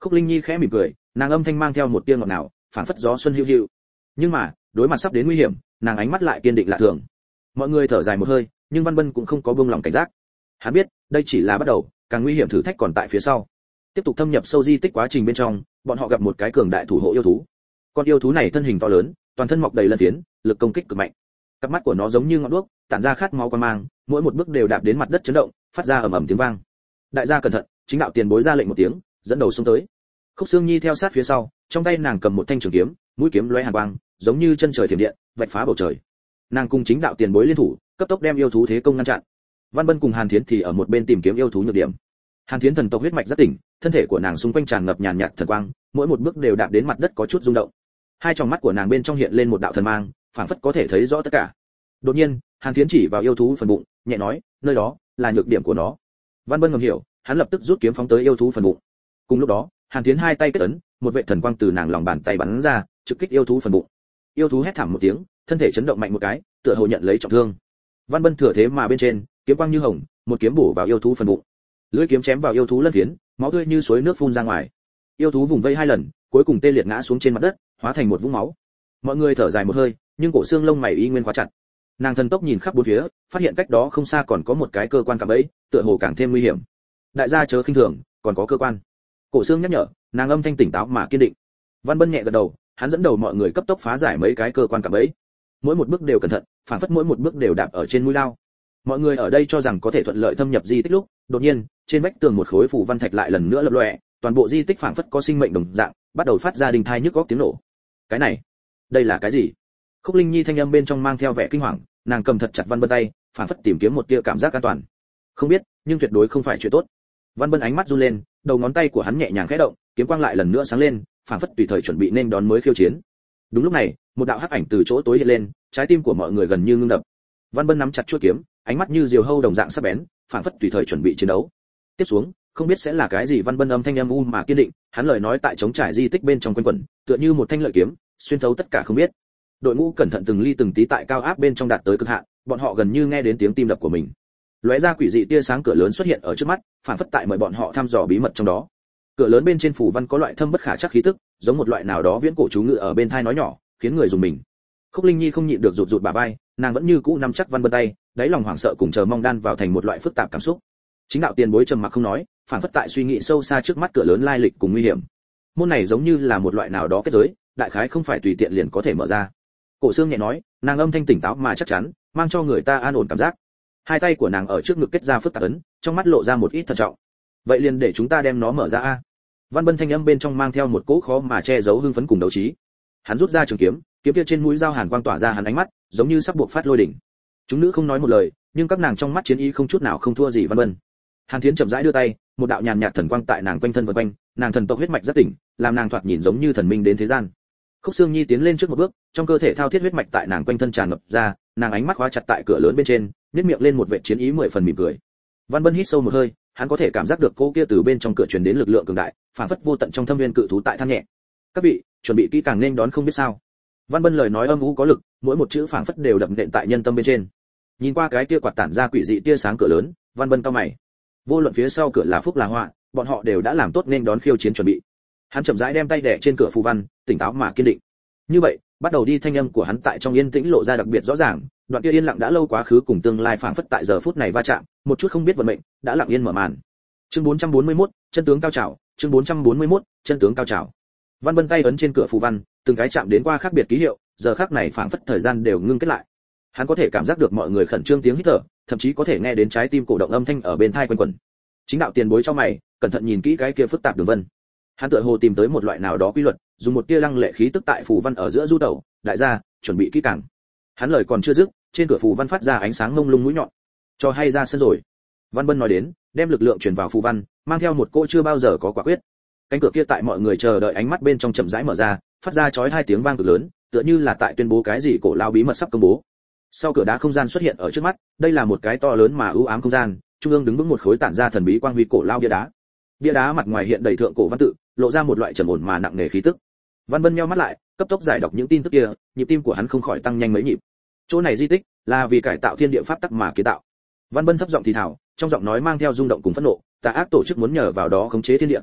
Khúc Linh Nhi khẽ mỉm cười, nàng âm thanh mang theo một tia ngọt ngào, phảng phất gió xuân hiu hiu. Nhưng mà, đối mặt sắp đến nguy hiểm, nàng ánh mắt lại kiên định lạ thường. Mọi người thở dài một hơi, nhưng Văn Bân cũng không có buông lòng cảnh giác. Hắn biết, đây chỉ là bắt đầu, càng nguy hiểm thử thách còn tại phía sau. Tiếp tục thâm nhập sâu di tích quá trình bên trong, bọn họ gặp một cái cường đại thủ hộ yêu thú. Con yêu thú này thân hình to lớn, toàn thân mọc đầy lân phiến, lực công kích cực mạnh. Cặp mắt của nó giống như ngọn đuốc, tản ra khát máu quang mang, mỗi một bước đều đạp đến mặt đất chấn động, phát ra ầm ầm tiếng vang. Đại gia cẩn thận, chính đạo tiền bối ra lệnh một tiếng, dẫn đầu xuống tới. Khúc Xương Nhi theo sát phía sau, trong tay nàng cầm một thanh trường kiếm, mũi kiếm lóe hàn quang, giống như chân trời thiểm điện, vạch phá bầu trời. Nàng cùng chính đạo tiền bối liên thủ, cấp tốc đem yêu thú thế công ngăn chặn. Văn Bân cùng Hàn Thiến thì ở một bên tìm kiếm yêu thú nhược điểm. Hàn Thiến thần tộc huyết mạch rất tỉnh, thân thể của nàng xung quanh tràn ngập nhàn nhạt thần quang, mỗi một bước đều đạp đến mặt đất có chút rung động. Hai tròng mắt của nàng bên trong hiện lên một đạo thần mang, phảng phất có thể thấy rõ tất cả. Đột nhiên, Hàn Thiến chỉ vào yêu thú phần bụng, nhẹ nói, nơi đó là nhược điểm của nó. Văn Bân ngầm hiểu, hắn lập tức rút kiếm phóng tới yêu thú phần bụng. Cùng lúc đó, Hàn Thiến hai tay kết ấn, một vệ thần quang từ nàng lòng bàn tay bắn ra, trực kích yêu thú phần bụng. Yêu thú hét thảm một tiếng, thân thể chấn động mạnh một cái, tựa hồ nhận lấy trọng thương. Văn Bân thừa thế mà bên trên, kiếm quang như hồng, một kiếm bổ vào yêu thú phần bụng. Lưỡi kiếm chém vào yêu thú lân phiến, máu tươi như suối nước phun ra ngoài. Yêu thú vùng vây hai lần, cuối cùng tê liệt ngã xuống trên mặt đất, hóa thành một vũng máu. Mọi người thở dài một hơi, nhưng cổ xương lông mày y nguyên khóa chặt. Nàng thần tốc nhìn khắp bốn phía, phát hiện cách đó không xa còn có một cái cơ quan cạm bẫy, tựa hồ càng thêm nguy hiểm. Đại gia chớ khinh thường, còn có cơ quan. Cổ xương nhắc nhở, nàng âm thanh tỉnh táo mà kiên định. Văn Bân nhẹ gật đầu, hắn dẫn đầu mọi người cấp tốc phá giải mấy cái cơ quan cạm bẫy. Mỗi một bước đều cẩn thận, phản phất mỗi một bước đều đạp ở trên mũi lao. Mọi người ở đây cho rằng có thể thuận lợi thâm nhập di tích lúc, đột nhiên, trên vách tường một khối phù văn thạch lại lần nữa lập lòe, toàn bộ di tích phản phất có sinh mệnh đồng dạng, bắt đầu phát ra đình thai nhức góc tiếng nổ. Cái này, đây là cái gì? Khúc Linh Nhi thanh âm bên trong mang theo vẻ kinh hoàng, nàng cầm thật chặt Văn Bân tay, phản phất tìm kiếm một tia cảm giác an toàn. Không biết, nhưng tuyệt đối không phải chuyện tốt. Văn Bân ánh mắt run lên, đầu ngón tay của hắn nhẹ nhàng khẽ động, kiếm quang lại lần nữa sáng lên, phản phất tùy thời chuẩn bị nên đón mới khiêu chiến. Đúng lúc này, một đạo hắc ảnh từ chỗ tối hiện lên, trái tim của mọi người gần như ngưng đập. Văn Bân nắm chặt chuôi kiếm, ánh mắt như diều hâu đồng dạng sắc bén, phản phất tùy thời chuẩn bị chiến đấu. Tiếp xuống, không biết sẽ là cái gì. Văn Bân âm thanh âm u mà kiên định, hắn lời nói tại chống trải di tích bên trong quanh quẩn, tựa như một thanh lợi kiếm, xuyên thấu tất cả không biết. Đội ngũ cẩn thận từng ly từng tí tại cao áp bên trong đạt tới cực hạn, bọn họ gần như nghe đến tiếng tim đập của mình. Lóe ra quỷ dị tia sáng cửa lớn xuất hiện ở trước mắt, phản phất tại mời bọn họ thăm dò bí mật trong đó. Cửa lớn bên trên phủ văn có loại thâm bất khả chắc khí tức, giống một loại nào đó viễn cổ chú ngữ ở bên tai nói nhỏ, khiến người dùng mình. Khúc Linh Nhi không nhịn được rụt rụt bả vai, nàng vẫn như cũ nắm chắc Văn Bân tay, đáy lòng hoảng sợ cùng chờ mong đan vào thành một loại phức tạp cảm xúc. Chính đạo tiền bối trầm mặc không nói, phản phất tại suy nghĩ sâu xa trước mắt cửa lớn lai lịch cùng nguy hiểm. Môn này giống như là một loại nào đó kết giới, đại khái không phải tùy tiện liền có thể mở ra. Cổ Xương nhẹ nói, nàng âm thanh tỉnh táo mà chắc chắn, mang cho người ta an ổn cảm giác. Hai tay của nàng ở trước ngực kết ra phức tạp ấn, trong mắt lộ ra một ít thận trọng. Vậy liền để chúng ta đem nó mở ra a. Văn Bân thanh âm bên trong mang theo một cỗ khó mà che giấu hưng phấn cùng đấu trí. Hắn rút ra trường kiếm, kiếm kia trên mũi dao hàn quang tỏa ra hắn ánh mắt, giống như sắp buộc phát lôi đỉnh. Chúng nữ không nói một lời, nhưng các nàng trong mắt chiến ý không chút nào không thua gì Văn Bân. Hàn Thiến chậm rãi đưa tay, một đạo nhàn nhạt thần quang tại nàng quanh thân vần quanh, nàng thần tộc huyết mạch rất tỉnh, làm nàng thoạt nhìn giống như thần minh đến thế gian. Khúc Xương Nhi tiến lên trước một bước, trong cơ thể thao thiết huyết mạch tại nàng quanh thân tràn ngập ra, nàng ánh mắt khóa chặt tại cửa lớn bên trên, nhếch miệng lên một vẻ chiến ý 10 phần mỉm cười. Văn Bân hít sâu một hơi, hắn có thể cảm giác được cô kia từ bên trong cửa truyền đến lực lượng cường đại, phản phất vô tận trong thâm viên cự thú tại than nhẹ. Các vị, chuẩn bị kỹ càng nên đón không biết sao. Văn Bân lời nói âm u có lực, mỗi một chữ phản phất đều đậm đệm tại nhân tâm bên trên. Nhìn qua cái kia quạt tản ra quỷ dị tia sáng cửa lớn, Văn Bân cau mày. Vô luận phía sau cửa là phúc là họa, bọn họ đều đã làm tốt nên đón khiêu chiến chuẩn bị. Hắn chậm rãi đem tay đè trên cửa phù văn, tỉnh táo mà kiên định. Như vậy, bắt đầu đi. Thanh âm của hắn tại trong yên tĩnh lộ ra đặc biệt rõ ràng, đoạn kia yên lặng đã lâu quá khứ cùng tương lai phảng phất tại giờ phút này va chạm, một chút không biết vận mệnh, đã lặng yên mở màn. Chương 441, chân tướng cao trào, chương 441, chân tướng cao trào. Văn Bân tay ấn trên cửa phù văn, từng cái chạm đến qua khác biệt ký hiệu, giờ khắc này phảng phất thời gian đều ngưng kết lại. Hắn có thể cảm giác được mọi người khẩn trương tiếng hít thở, thậm chí có thể nghe đến trái tim cổ động âm thanh ở bên tai quanh quẩn. Chính đạo tiền bối trong mày, cẩn thận nhìn kỹ cái kia phức tạp đường vân. Hắn tựa hồ tìm tới một loại nào đó quy luật, dùng một tia lăng lệ khí tức tại phù văn ở giữa du tẩu, đại gia, chuẩn bị kỹ càng. Hắn lời còn chưa dứt, trên cửa phù văn phát ra ánh sáng ngông lung mũi nhọn. Cho hay ra sân rồi. Văn Bân nói đến, đem lực lượng truyền vào phù văn, mang theo một cỗ chưa bao giờ có quả quyết. Cánh cửa kia tại mọi người chờ đợi ánh mắt bên trong chậm rãi mở ra, phát ra chói hai tiếng vang cực lớn, tựa như là tại tuyên bố cái gì cổ lao bí mật sắp công bố. Sau cửa đá không gian xuất hiện ở trước mắt, đây là một cái to lớn mà u ám không gian, trung ương đứng vững một khối tản ra thần bí quang huy cổ lao bia đá. Bia đá mặt ngoài hiện đầy thượng cổ văn tự, lộ ra một loại trầm ổn mà nặng nề khí tức. Văn Bân nheo mắt lại, cấp tốc giải đọc những tin tức kia, nhịp tim của hắn không khỏi tăng nhanh mấy nhịp. Chỗ này di tích là vì cải tạo thiên địa pháp tắc mà kiến tạo. Văn Bân thấp giọng thì thào, trong giọng nói mang theo rung động cùng phẫn nộ, tà ác tổ chức muốn nhờ vào đó khống chế thiên địa.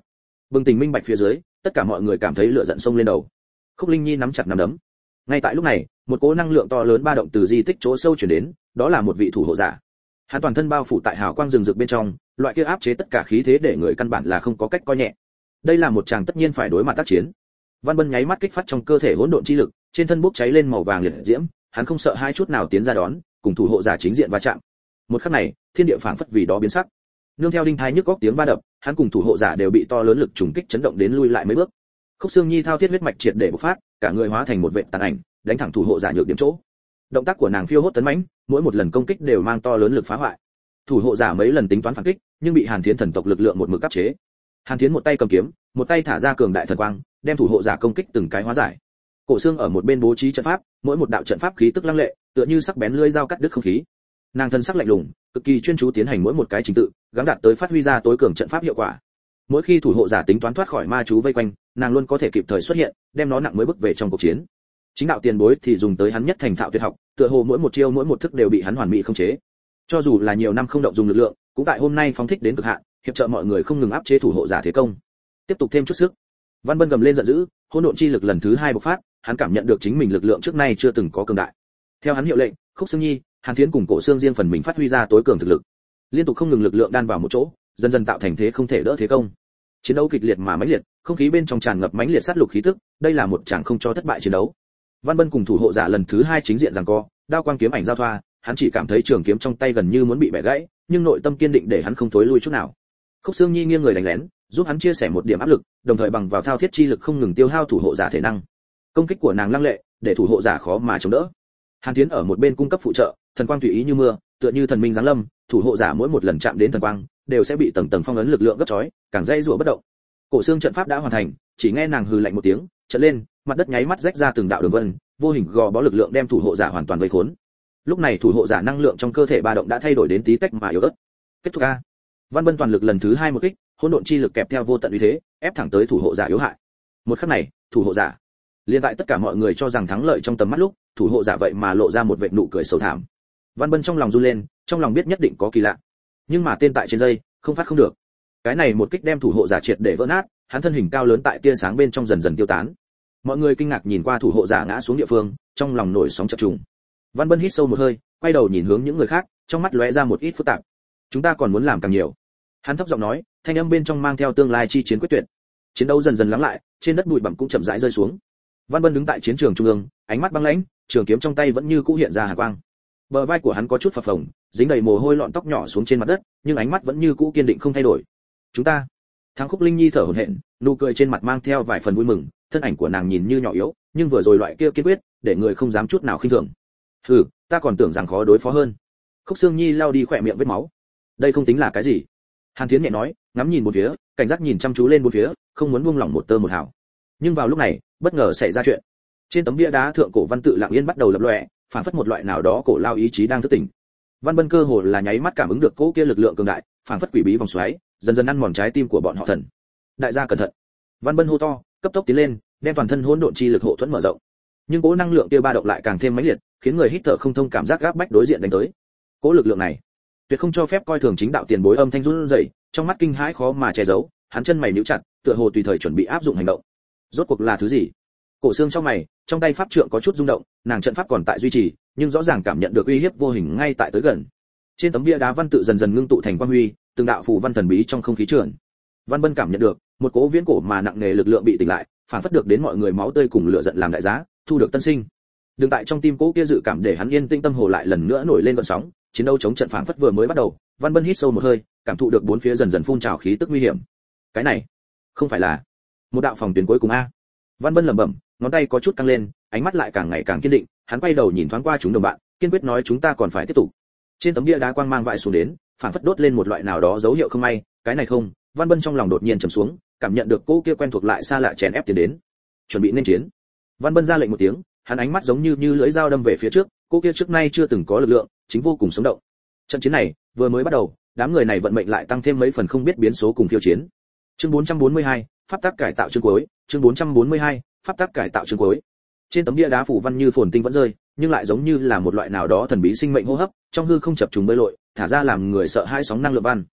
Bừng tỉnh minh bạch phía dưới, tất cả mọi người cảm thấy lửa giận sông lên đầu. Khúc Linh Nhi nắm chặt nắm đấm. Ngay tại lúc này, một cỗ năng lượng to lớn ba động từ di tích chỗ sâu truyền đến, đó là một vị thủ hộ giả. Hắn toàn thân bao phủ tại hào quang rừng rực bên trong, loại kia áp chế tất cả khí thế để người căn bản là không có cách coi nhẹ. Đây là một chàng tất nhiên phải đối mặt tác chiến. Văn Bân nháy mắt kích phát trong cơ thể hỗn độn chi lực, trên thân bốc cháy lên màu vàng liệt diễm, hắn không sợ hai chút nào tiến ra đón, cùng thủ hộ giả chính diện va chạm. Một khắc này, thiên địa phảng phất vì đó biến sắc. Nương theo đinh thái nhức góc tiếng va đập, hắn cùng thủ hộ giả đều bị to lớn lực trùng kích chấn động đến lui lại mấy bước. Khúc Xương Nhi thao thiết huyết mạch triệt để bộc phát, cả người hóa thành một vệt tàn ảnh, đánh thẳng thủ hộ giả nhược điểm chỗ. Động tác của nàng phiêu hốt tấn mãnh, mỗi một lần công kích đều mang to lớn lực phá hoại. Thủ hộ giả mấy lần tính toán phản kích, nhưng bị Hàn Thiến thần tộc lực lượng một mực áp chế. Hàn Thiến một tay cầm kiếm, một tay thả ra cường đại thần quang, đem thủ hộ giả công kích từng cái hóa giải. Cổ Xương ở một bên bố trí trận pháp, mỗi một đạo trận pháp khí tức lăng lệ, tựa như sắc bén lưỡi dao cắt đứt không khí. Nàng thân sắc lạnh lùng, cực kỳ chuyên chú tiến hành mỗi một cái trình tự, gắng đạt tới phát huy ra tối cường trận pháp hiệu quả. Mỗi khi thủ hộ giả tính toán thoát khỏi ma chú vây quanh, nàng luôn có thể kịp thời xuất hiện, đem nó nặng mới bước về trong cuộc chiến. Chính đạo tiền bối thì dùng tới hắn nhất thành thạo tuyệt học, tựa hồ mỗi một chiêu mỗi một thức đều bị hắn hoàn mỹ khống chế. Cho dù là nhiều năm không động dùng lực lượng, cũng tại hôm nay phóng thích đến cực hạn, hiệp trợ mọi người không ngừng áp chế thủ hộ giả thế công. Tiếp tục thêm chút sức. Văn Bân gầm lên giận dữ, hỗn độn chi lực lần thứ 2 bộc phát, hắn cảm nhận được chính mình lực lượng trước nay chưa từng có cường đại. Theo hắn hiệu lệnh, Khúc Xương Nhi, Hàn Thiến cùng Cổ Xương riêng phần mình phát huy ra tối cường thực lực. Liên tục không ngừng lực lượng đan vào một chỗ, dần dần tạo thành thế không thể đỡ thế công. Chiến đấu kịch liệt mà mãnh liệt, không khí bên trong tràn ngập mãnh liệt sát lục khí tức, đây là một tràng không cho thất bại chiến đấu. Văn Bân cùng thủ hộ giả lần thứ 2 chính diện giằng co, đao quang kiếm ảnh giao thoa, hắn chỉ cảm thấy trường kiếm trong tay gần như muốn bị bẻ gãy, nhưng nội tâm kiên định để hắn không thối lui chút nào. Khúc Xương Nhi nghiêng người đánh lén, giúp hắn chia sẻ một điểm áp lực, đồng thời bằng vào thao thiết chi lực không ngừng tiêu hao thủ hộ giả thể năng. Công kích của nàng lăng lệ, để thủ hộ giả khó mà chống đỡ. Hàn Thiến ở một bên cung cấp phụ trợ, thần quang tùy ý như mưa, tựa như thần minh giáng lâm, thủ hộ giả mỗi một lần chạm đến thần quang, đều sẽ bị tầng tầng phong ấn lực lượng gấp chói, càng dây rủa bất động. Cổ Xương trận pháp đã hoàn thành, chỉ nghe nàng hừ lạnh một tiếng, chợt lên, mặt đất nháy mắt rách ra từng đạo đường vân, vô hình gò bó lực lượng đem thủ hộ giả hoàn toàn vây khốn. Lúc này thủ hộ giả năng lượng trong cơ thể ba động đã thay đổi đến tí tách mà yếu ớt. Kết thúc a. Văn Bân toàn lực lần thứ 2 một kích, hỗn độn chi lực kẹp theo vô tận uy thế, ép thẳng tới thủ hộ giả yếu hại. Một khắc này, thủ hộ giả, liên tại tất cả mọi người cho rằng thắng lợi trong tầm mắt lúc, thủ hộ giả vậy mà lộ ra một vệt nụ cười xấu thảm. Văn Bân trong lòng run lên, trong lòng biết nhất định có kỳ lạ. Nhưng mà tên tại trên dây, không phát không được. Cái này một kích đem thủ hộ giả triệt để vỡ nát, hắn thân hình cao lớn tại tia sáng bên trong dần dần tiêu tán. Mọi người kinh ngạc nhìn qua thủ hộ giả ngã xuống địa phương, trong lòng nổi sóng chập trùng. Văn Bân hít sâu một hơi, quay đầu nhìn hướng những người khác, trong mắt lóe ra một ít phức tạp. Chúng ta còn muốn làm càng nhiều. Hắn thấp giọng nói, thanh âm bên trong mang theo tương lai chi chiến quyết tuyệt. Chiến đấu dần dần lắng lại, trên đất bụi bặm cũng chậm rãi rơi xuống. Văn Bân đứng tại chiến trường trung ương, ánh mắt băng lãnh, trường kiếm trong tay vẫn như cũ hiện ra hàn quang. Bờ vai của hắn có chút phập phồng, dính đầy mồ hôi lọn tóc nhỏ xuống trên mặt đất, nhưng ánh mắt vẫn như cũ kiên định không thay đổi. Chúng ta. Thắng Khúc Linh Nhi thở hổn hển, nụ cười trên mặt mang theo vài phần vui mừng, thân ảnh của nàng nhìn như nhỏ yếu, nhưng vừa rồi loại kia kiên quyết, để người không dám chút nào khinh thường. Hừ, ta còn tưởng rằng khó đối phó hơn. Khúc Xương Nhi lau đi khỏe miệng vết máu. Đây không tính là cái gì. Hàn Thiến nhẹ nói, ngắm nhìn một phía, cảnh giác nhìn chăm chú lên bốn phía, không muốn buông lỏng một tơ một hào. Nhưng vào lúc này, bất ngờ xảy ra chuyện. Trên tấm bia đá thượng cổ văn tự lặng yên bắt đầu lập lòe, phản phất một loại nào đó cổ lao ý chí đang thức tỉnh. Văn Bân cơ hồ là nháy mắt cảm ứng được cỗ kia lực lượng cường đại, phản phất quỷ bí vòng xoáy, dần dần ăn mòn trái tim của bọn họ thần. Đại gia cẩn thận. Văn Bân hô to, cấp tốc tiến lên, đem toàn thân hỗn độn chi lực hộ thuẫn mở rộng. Nhưng cỗ năng lượng kia ba động lại càng thêm mãnh liệt, khiến người hít thở không thông, cảm giác gáp bách đối diện đánh tới. Cỗ lực lượng này, tuyệt không cho phép coi thường chính đạo tiền bối, âm thanh run rẩy, trong mắt kinh hãi khó mà che giấu, hắn chân mày nhíu chặt, tựa hồ tùy thời chuẩn bị áp dụng hành động. Rốt cuộc là thứ gì? Cổ Xương trong mày, trong tay pháp trượng có chút rung động, nàng trận pháp còn tại duy trì, nhưng rõ ràng cảm nhận được uy hiếp vô hình ngay tại tới gần. Trên tấm bia đá văn tự dần dần ngưng tụ thành quang huy, từng đạo phù văn thần bí trong không khí trườn. Văn Bân cảm nhận được một cỗ viễn cổ mà nặng nề lực lượng bị tỉnh lại, phản phất được đến mọi người máu tươi cùng lửa giận làm đại giá, thu được tân sinh. Đường tại trong tim cỗ kia dự cảm để hắn yên tĩnh tâm hồ lại lần nữa nổi lên gợn sóng, chiến đấu chống trận phản phất vừa mới bắt đầu. Văn Bân hít sâu một hơi, cảm thụ được bốn phía dần dần phun trào khí tức nguy hiểm. Cái này, không phải là một đạo phòng tuyến cuối cùng a? Văn Bân lẩm bẩm, ngón tay có chút căng lên, ánh mắt lại càng ngày càng kiên định, hắn quay đầu nhìn thoáng qua chúng đồng bạn, kiên quyết nói chúng ta còn phải tiếp tục. Trên tấm bia đá quang mang vãi xuống đến, phản phất đốt lên một loại nào đó dấu hiệu không may, cái này không. Văn Bân trong lòng đột nhiên trầm xuống, cảm nhận được cô kia quen thuộc lại xa lạ chèn ép tiến đến. Chuẩn bị nên chiến. Văn Bân ra lệnh một tiếng, hắn ánh mắt giống như lưỡi dao đâm về phía trước, cô kia trước nay chưa từng có lực lượng, chính vô cùng sống động. Trận chiến này vừa mới bắt đầu, đám người này vận mệnh lại tăng thêm mấy phần không biết biến số cùng khiêu chiến. Chương 442, pháp tắc cải tạo chương cuối, chương 442, pháp tắc cải tạo chương cuối. Trên tấm bia đá phủ văn như phồn tinh vẫn rơi, nhưng lại giống như là một loại nào đó thần bí sinh mệnh hô hấp, trong hư không chập trùng bơi lội, thả ra làm người sợ hãi sóng năng lượng văn.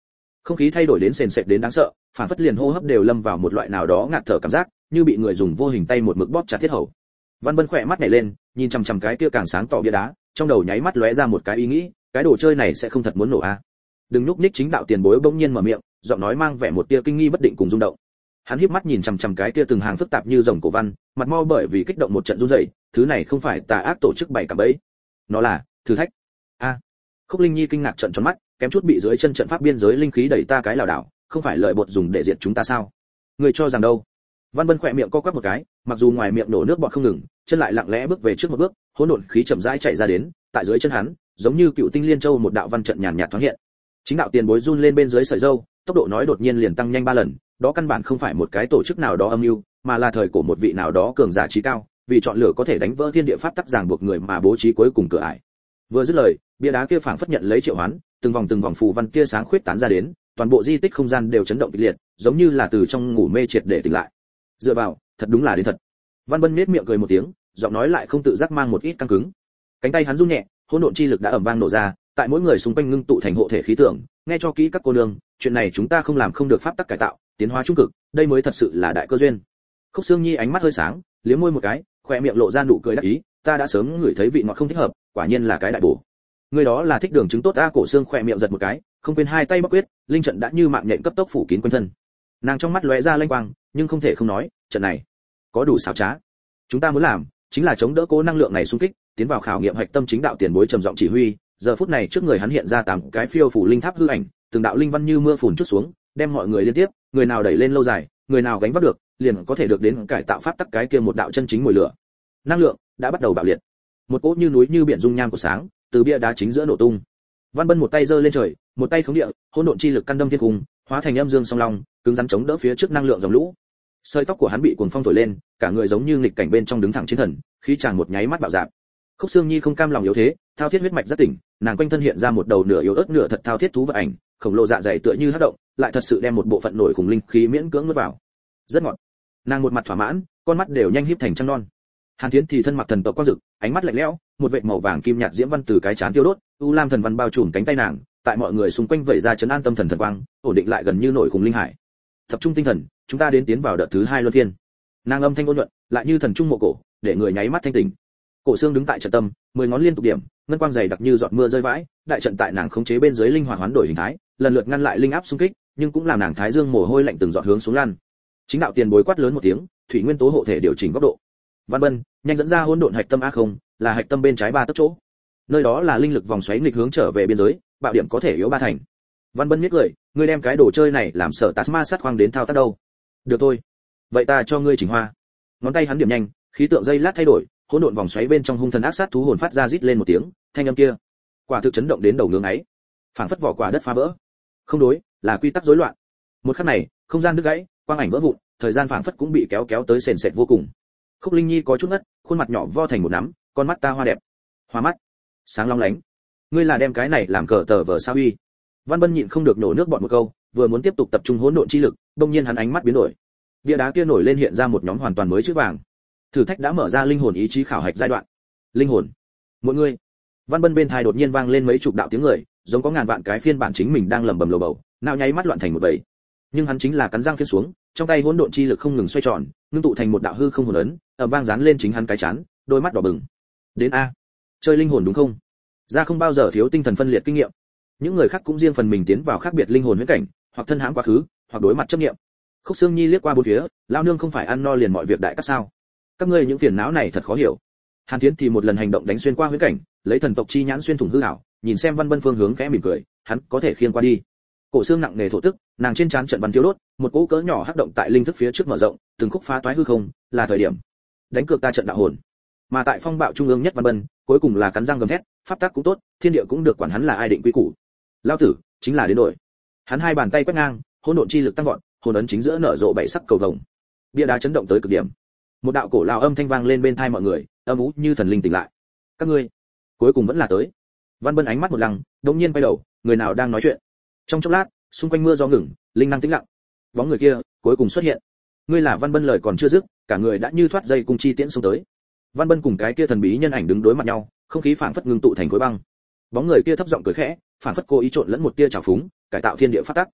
Không khí thay đổi đến sền sệt đến đáng sợ, phản phất liền hô hấp đều lâm vào một loại nào đó ngạt thở cảm giác, như bị người dùng vô hình tay một mực bóp chặt thiết hầu. Văn Bân khỏe mắt nhảy lên, nhìn chằm chằm cái kia càng sáng tỏ bia đá, trong đầu nháy mắt lóe ra một cái ý nghĩ, cái đồ chơi này sẽ không thật muốn nổ a. Đừng nhúc nhích, chính đạo tiền bối bỗng nhiên mở miệng, giọng nói mang vẻ một tia kinh nghi bất định cùng rung động. Hắn híp mắt nhìn chằm chằm cái kia từng hàng phức tạp như rồng cổ văn, mặt mo bởi vì kích động một trận run rẩy, thứ này không phải tà ác tổ chức bày cạm bẫy, nó là thử thách. A. Khúc Linh Nhi kinh ngạc trợn tròn mắt, kém chút bị dưới chân trận pháp biên giới linh khí đẩy ta cái lảo đảo, không phải lợi bột dùng để diệt chúng ta sao? Người cho rằng đâu? Văn Bân khỏe miệng co quắp một cái, mặc dù ngoài miệng nổ nước bọt không ngừng, chân lại lặng lẽ bước về trước một bước, hỗn độn khí chậm rãi chạy ra đến, tại dưới chân hắn, giống như cựu tinh liên châu một đạo văn trận nhàn nhạt thoáng hiện. Chính đạo tiền bối run lên bên dưới sợi râu, tốc độ nói đột nhiên liền tăng nhanh 3 lần, đó căn bản không phải một cái tổ chức nào đó âm mưu, mà là thời của một vị nào đó cường giả trí cao, vì chọn lựa có thể đánh vỡ thiên địa pháp tắc ràng buộc người mà bố trí cuối cùng cửa ải. Vừa dứt lời, bia đá kia phảng phất nhận lấy triệu hoán, từng vòng phù văn kia sáng khuyết tán ra đến, toàn bộ di tích không gian đều chấn động kịch liệt, giống như là từ trong ngủ mê triệt để tỉnh lại. Dựa vào, thật đúng là đến thật. Văn Bân nhếch miệng cười một tiếng, giọng nói lại không tự giác mang một ít căng cứng. Cánh tay hắn run nhẹ, hỗn độn chi lực đã ầm vang nổ ra, tại mỗi người xung quanh ngưng tụ thành hộ thể khí tượng, nghe cho kỹ các cô nương, chuyện này chúng ta không làm không được pháp tắc cải tạo, tiến hóa trung cực, đây mới thật sự là đại cơ duyên. Khúc Xương Nhi ánh mắt hơi sáng, liếm môi một cái, khóe miệng lộ ra nụ cười đắc ý, ta đã sớm ngửi thấy vị ngọt không thích hợp, quả nhiên là cái đại bổ. Người đó là thích đường trứng tốt a. Cổ Xương khóe miệng giật một cái, không quên hai tay bóc quyết, linh trận đã như mạng nhện cấp tốc phủ kín quanh thân. Nàng trong mắt lóe ra lanh quang, nhưng không thể không nói, trận này có đủ xảo trá. Chúng ta muốn làm chính là chống đỡ cố năng lượng này xung kích, tiến vào khảo nghiệm hạch tâm chính đạo tiền bối trầm giọng chỉ huy. Giờ phút này trước người hắn hiện ra 8 cái phiêu phủ linh tháp hư ảnh, từng đạo linh văn như mưa phùn chút xuống, đem mọi người liên tiếp, người nào đẩy lên lâu dài, người nào gánh vác được, liền có thể được đến cải tạo pháp tắc cái kia một đạo chân chính mùi lửa. Năng lượng đã bắt đầu bạo liệt. Một cỗ như núi như biển dung nham của sáng, từ bia đá chính giữa nổ tung. Văn Bân một tay giơ lên trời, một tay khống địa, hỗn độn chi lực căn đâm thiên cung, hóa thành âm dương song long, cứng rắn chống đỡ phía trước năng lượng dòng lũ. Sợi tóc của hắn bị cuồng phong thổi lên, cả người giống như nghịch cảnh bên trong đứng thẳng chiến thần, khí tràn một nháy mắt bạo dạn. Khúc Xương Nhi không cam lòng yếu thế, thao thiết huyết mạch rất tỉnh, nàng quanh thân hiện ra một đầu nửa yếu ớt nửa thật thao thiết thú vật ảnh, khổng lồ dạ dày tựa như hất động, lại thật sự đem một bộ phận nổi khủng linh khí miễn cưỡng nuốt vào. Rất ngọt. Nàng một mặt thỏa mãn, con mắt đều nhanh híp thành trăng non. Hàn Thiến thì thân mặc thần tộc quang dực, ánh mắt lạnh lẽo, một vệt màu vàng kim nhạt diễm văn từ cái chán tiêu đốt, u lam thần văn bao trùm cánh tay nàng, tại mọi người xung quanh vẩy ra trấn an tâm thần thần quang, ổn định lại gần như nổi khủng linh hải. Tập trung tinh thần, chúng ta đến tiến vào đợt thứ 2 luân phiên. Nàng âm thanh ôn nhuận, lại như thần trung mộ cổ, để người nháy mắt thanh tỉnh. Cổ Xương đứng tại trận tâm, 10 ngón liên tục điểm, ngân quang dày đặc như giọt mưa rơi vãi, đại trận tại nàng khống chế bên dưới linh hoạt hoán đổi hình thái, lần lượt ngăn lại linh áp xung kích, nhưng cũng làm nàng thái dương mồ hôi lạnh từng giọt hướng xuống lan. Chính đạo tiền bối quát lớn một tiếng, thủy nguyên tố hộ thể điều chỉnh góc độ. Văn Bân, nhanh dẫn ra hỗn độn hạch tâm a không, là hạch tâm bên trái 3 tấc chỗ. Nơi đó là linh lực vòng xoáy nghịch hướng trở về biên giới, bạo điểm có thể yếu 3 thành. Văn Bân nhếch cười, ngươi đem cái đồ chơi này làm sợ Tasma sát khoang đến thao tác đâu? Được thôi, vậy ta cho ngươi chỉnh hoa. Ngón tay hắn điểm nhanh, khí tượng dây lát thay đổi, hỗn độn vòng xoáy bên trong hung thần ác sát thú hồn phát ra rít lên một tiếng, thanh âm kia, quả thực chấn động đến đầu ngưỡng ấy, phảng phất vỏ quả đất phá vỡ. Không đối, là quy tắc rối loạn. Một khắc này, không gian đứt gãy, quang ảnh vỡ vụn, thời gian phảng phất cũng bị kéo tới sền sệt vô cùng. Khúc Linh Nhi có chút ngất, khuôn mặt nhỏ vo thành một nắm, con mắt ta hoa đẹp, hoa mắt, sáng long lánh. Ngươi là đem cái này làm cờ tờ vờ sao uy? Văn Bân nhịn không được nổ nước bọt một câu, vừa muốn tiếp tục tập trung hỗn độn chi lực, đột nhiên hắn ánh mắt biến đổi. Bia đá kia nổi lên hiện ra một nhóm hoàn toàn mới chữ vàng. Thử thách đã mở ra linh hồn ý chí khảo hạch giai đoạn. Linh hồn, mọi người. Văn Bân bên tai đột nhiên vang lên mấy chục đạo tiếng người, giống có ngàn vạn cái phiên bản chính mình đang lẩm bẩm lầu bầu, não nháy mắt loạn thành một bầy. Nhưng hắn chính là cắn răng khiêng xuống, trong tay hỗn độn chi lực không ngừng xoay tròn, ngưng tụ thành một đạo hư không hồn ấn, ầm vang dán lên chính hắn cái chán, đôi mắt đỏ bừng. Đến a, chơi linh hồn đúng không? Ra không bao giờ thiếu tinh thần phân liệt kinh nghiệm. Những người khác cũng riêng phần mình tiến vào khác biệt linh hồn huyễn cảnh, hoặc thân hãm quá khứ, hoặc đối mặt chấp niệm. Khúc Xương Nhi liếc qua bốn phía, lao nương không phải ăn no liền mọi việc đại cắt sao? Các ngươi những phiền não này thật khó hiểu. Hàn Thiến thì một lần hành động đánh xuyên qua huyễn cảnh, lấy thần tộc chi nhãn xuyên thủng hư ảo, nhìn xem Văn Bân phương hướng khẽ mỉm cười, hắn có thể khiêng qua đi. Cổ Xương nặng nề thổ tức, nàng trên trán trận văn thiếu đốt, một cỗ cỡ nhỏ hắc động tại linh thức phía trước mở rộng, từng khúc phá toái hư không, là thời điểm đánh cược ta trận đạo hồn. Mà tại phong bạo trung ương nhất Văn Bân, cuối cùng là cắn răng gầm thét, pháp tắc cũng tốt, thiên địa cũng được, quản hắn là ai định quy củ. Lão tử chính là đến đổi. Hắn hai bàn tay quét ngang, hỗn độn chi lực tăng vọt, hồn ấn chính giữa nở rộ bảy sắc cầu vồng. Bia đá chấn động tới cực điểm. Một đạo cổ lão âm thanh vang lên bên tai mọi người, âm ú như thần linh tỉnh lại. Các ngươi, cuối cùng vẫn là tới. Văn Bân ánh mắt một lăng, đột nhiên quay đầu, người nào đang nói chuyện? Trong chốc lát, xung quanh mưa gió ngừng, linh năng tĩnh lặng. Bóng người kia cuối cùng xuất hiện. Ngươi là Văn Bân, lời còn chưa dứt, cả người đã như thoát dây cung chi tiễn xông tới. Văn Bân cùng cái kia thần bí nhân ảnh đứng đối mặt nhau, không khí phảng phất ngưng tụ thành khối băng. Bóng người kia thấp giọng cười khẽ, phảng phất cố ý trộn lẫn một tia trào phúng, cải tạo thiên địa pháp tắc.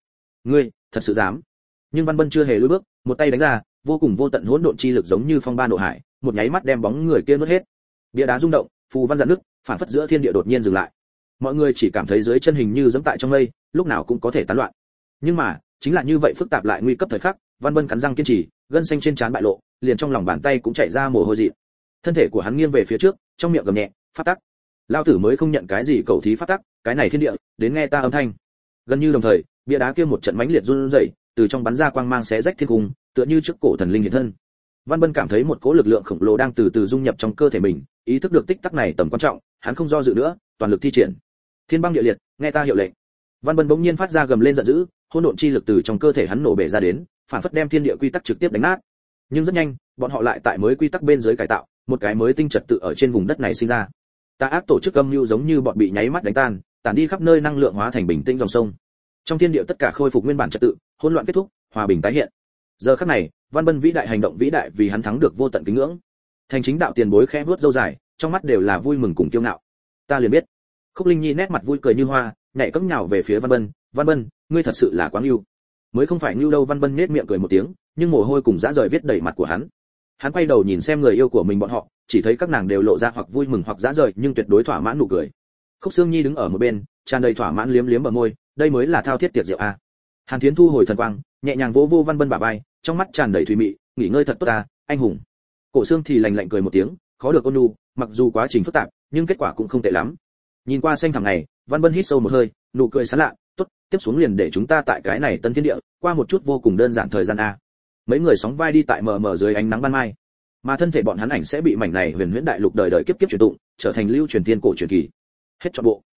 Ngươi, thật sự dám? Nhưng Văn Bân chưa hề lùi bước, một tay đánh ra, vô cùng vô tận hỗn độn chi lực giống như phong ba nộ hải, một nháy mắt đem bóng người kia nuốt hết. Bia đá rung động, phù văn dạn nước, phản phất giữa thiên địa đột nhiên dừng lại. Mọi người chỉ cảm thấy dưới chân hình như giẫm tại trong mây, lúc nào cũng có thể tán loạn. Nhưng mà, chính là như vậy phức tạp lại nguy cấp thời khắc, Văn Bân cắn răng kiên trì, gân xanh trên trán bại lộ, liền trong lòng bàn tay cũng chảy ra mồ hôi dị. Thân thể của hắn nghiêng về phía trước, trong miệng gầm nhẹ, "Pháp tắc." Lao tử mới không nhận cái gì cầu thí pháp tắc, cái này thiên địa, đến nghe ta âm thanh. Gần như đồng thời, bia đá kia một trận mãnh liệt run rẩy, từ trong bắn ra quang mang xé rách thiên cung, tựa như trước cổ thần linh hiện thân. Văn Bân cảm thấy một cỗ lực lượng khổng lồ đang từ từ dung nhập trong cơ thể mình, ý thức được tích tắc này tầm quan trọng, hắn không do dự nữa, toàn lực thi triển. Thiên băng địa liệt, nghe ta hiệu lệnh. Văn Bân bỗng nhiên phát ra gầm lên giận dữ, hỗn độn chi lực từ trong cơ thể hắn nổ bể ra đến, phản phất đem thiên địa quy tắc trực tiếp đánh nát. Nhưng rất nhanh, bọn họ lại tại mới quy tắc bên dưới cải tạo, một cái mới tinh trật tự ở trên vùng đất này sinh ra. Tà ác tổ chức âm mưu giống như bọn bị nháy mắt đánh tan, tản đi khắp nơi năng lượng hóa thành bình tĩnh dòng sông. Trong thiên địa tất cả khôi phục nguyên bản trật tự, hỗn loạn kết thúc, hòa bình tái hiện. Giờ khắc này, Văn Bân vĩ đại hành động vĩ đại vì hắn thắng được vô tận kính ngưỡng. Thành chính đạo tiền bối khẽ vuốt râu dài, trong mắt đều là vui mừng cùng kiêu ngạo. Ta liền biết. Khúc Linh Nhi nét mặt vui cười như hoa, nhảy cẫng nhào về phía Văn Bân, "Văn Bân, ngươi thật sự là quá ngưu." Mới không phải ngưu đâu, Văn Bân nhếch miệng cười một tiếng, nhưng mồ hôi cùng dã rời viết đầy mặt của hắn. Hắn quay đầu nhìn xem người yêu của mình bọn họ, chỉ thấy các nàng đều lộ ra hoặc vui mừng hoặc dã rời, nhưng tuyệt đối thỏa mãn nụ cười. Khúc Sương Nhi đứng ở một bên, tràn đầy thỏa mãn liếm liếm bờ môi, đây mới là thao thiết tiệc rượu a. Hàn Thiến thu hồi thần quang, nhẹ nhàng vỗ vô Văn Bân bả vai, trong mắt tràn đầy thùy mị, nghỉ ngơi thật tốt ta, anh hùng. Cổ Sương thì lạnh lạnh cười một tiếng, khó được ôn nhu, mặc dù quá trình phức tạp, nhưng kết quả cũng không tệ lắm. Nhìn qua xanh thẳm này, Văn Bân hít sâu một hơi, nụ cười sán lạ, tốt, tiếp xuống liền để chúng ta tại cái này tân thiên địa, qua một chút vô cùng đơn giản thời gian a. Mấy người sóng vai đi tại mờ mờ dưới ánh nắng ban mai, mà thân thể bọn hắn ảnh sẽ bị mảnh này huyền huyễn đại lục đời đời kiếp kiếp truyền tụng, trở thành lưu truyền tiên cổ truyền kỳ. Hết trọn bộ.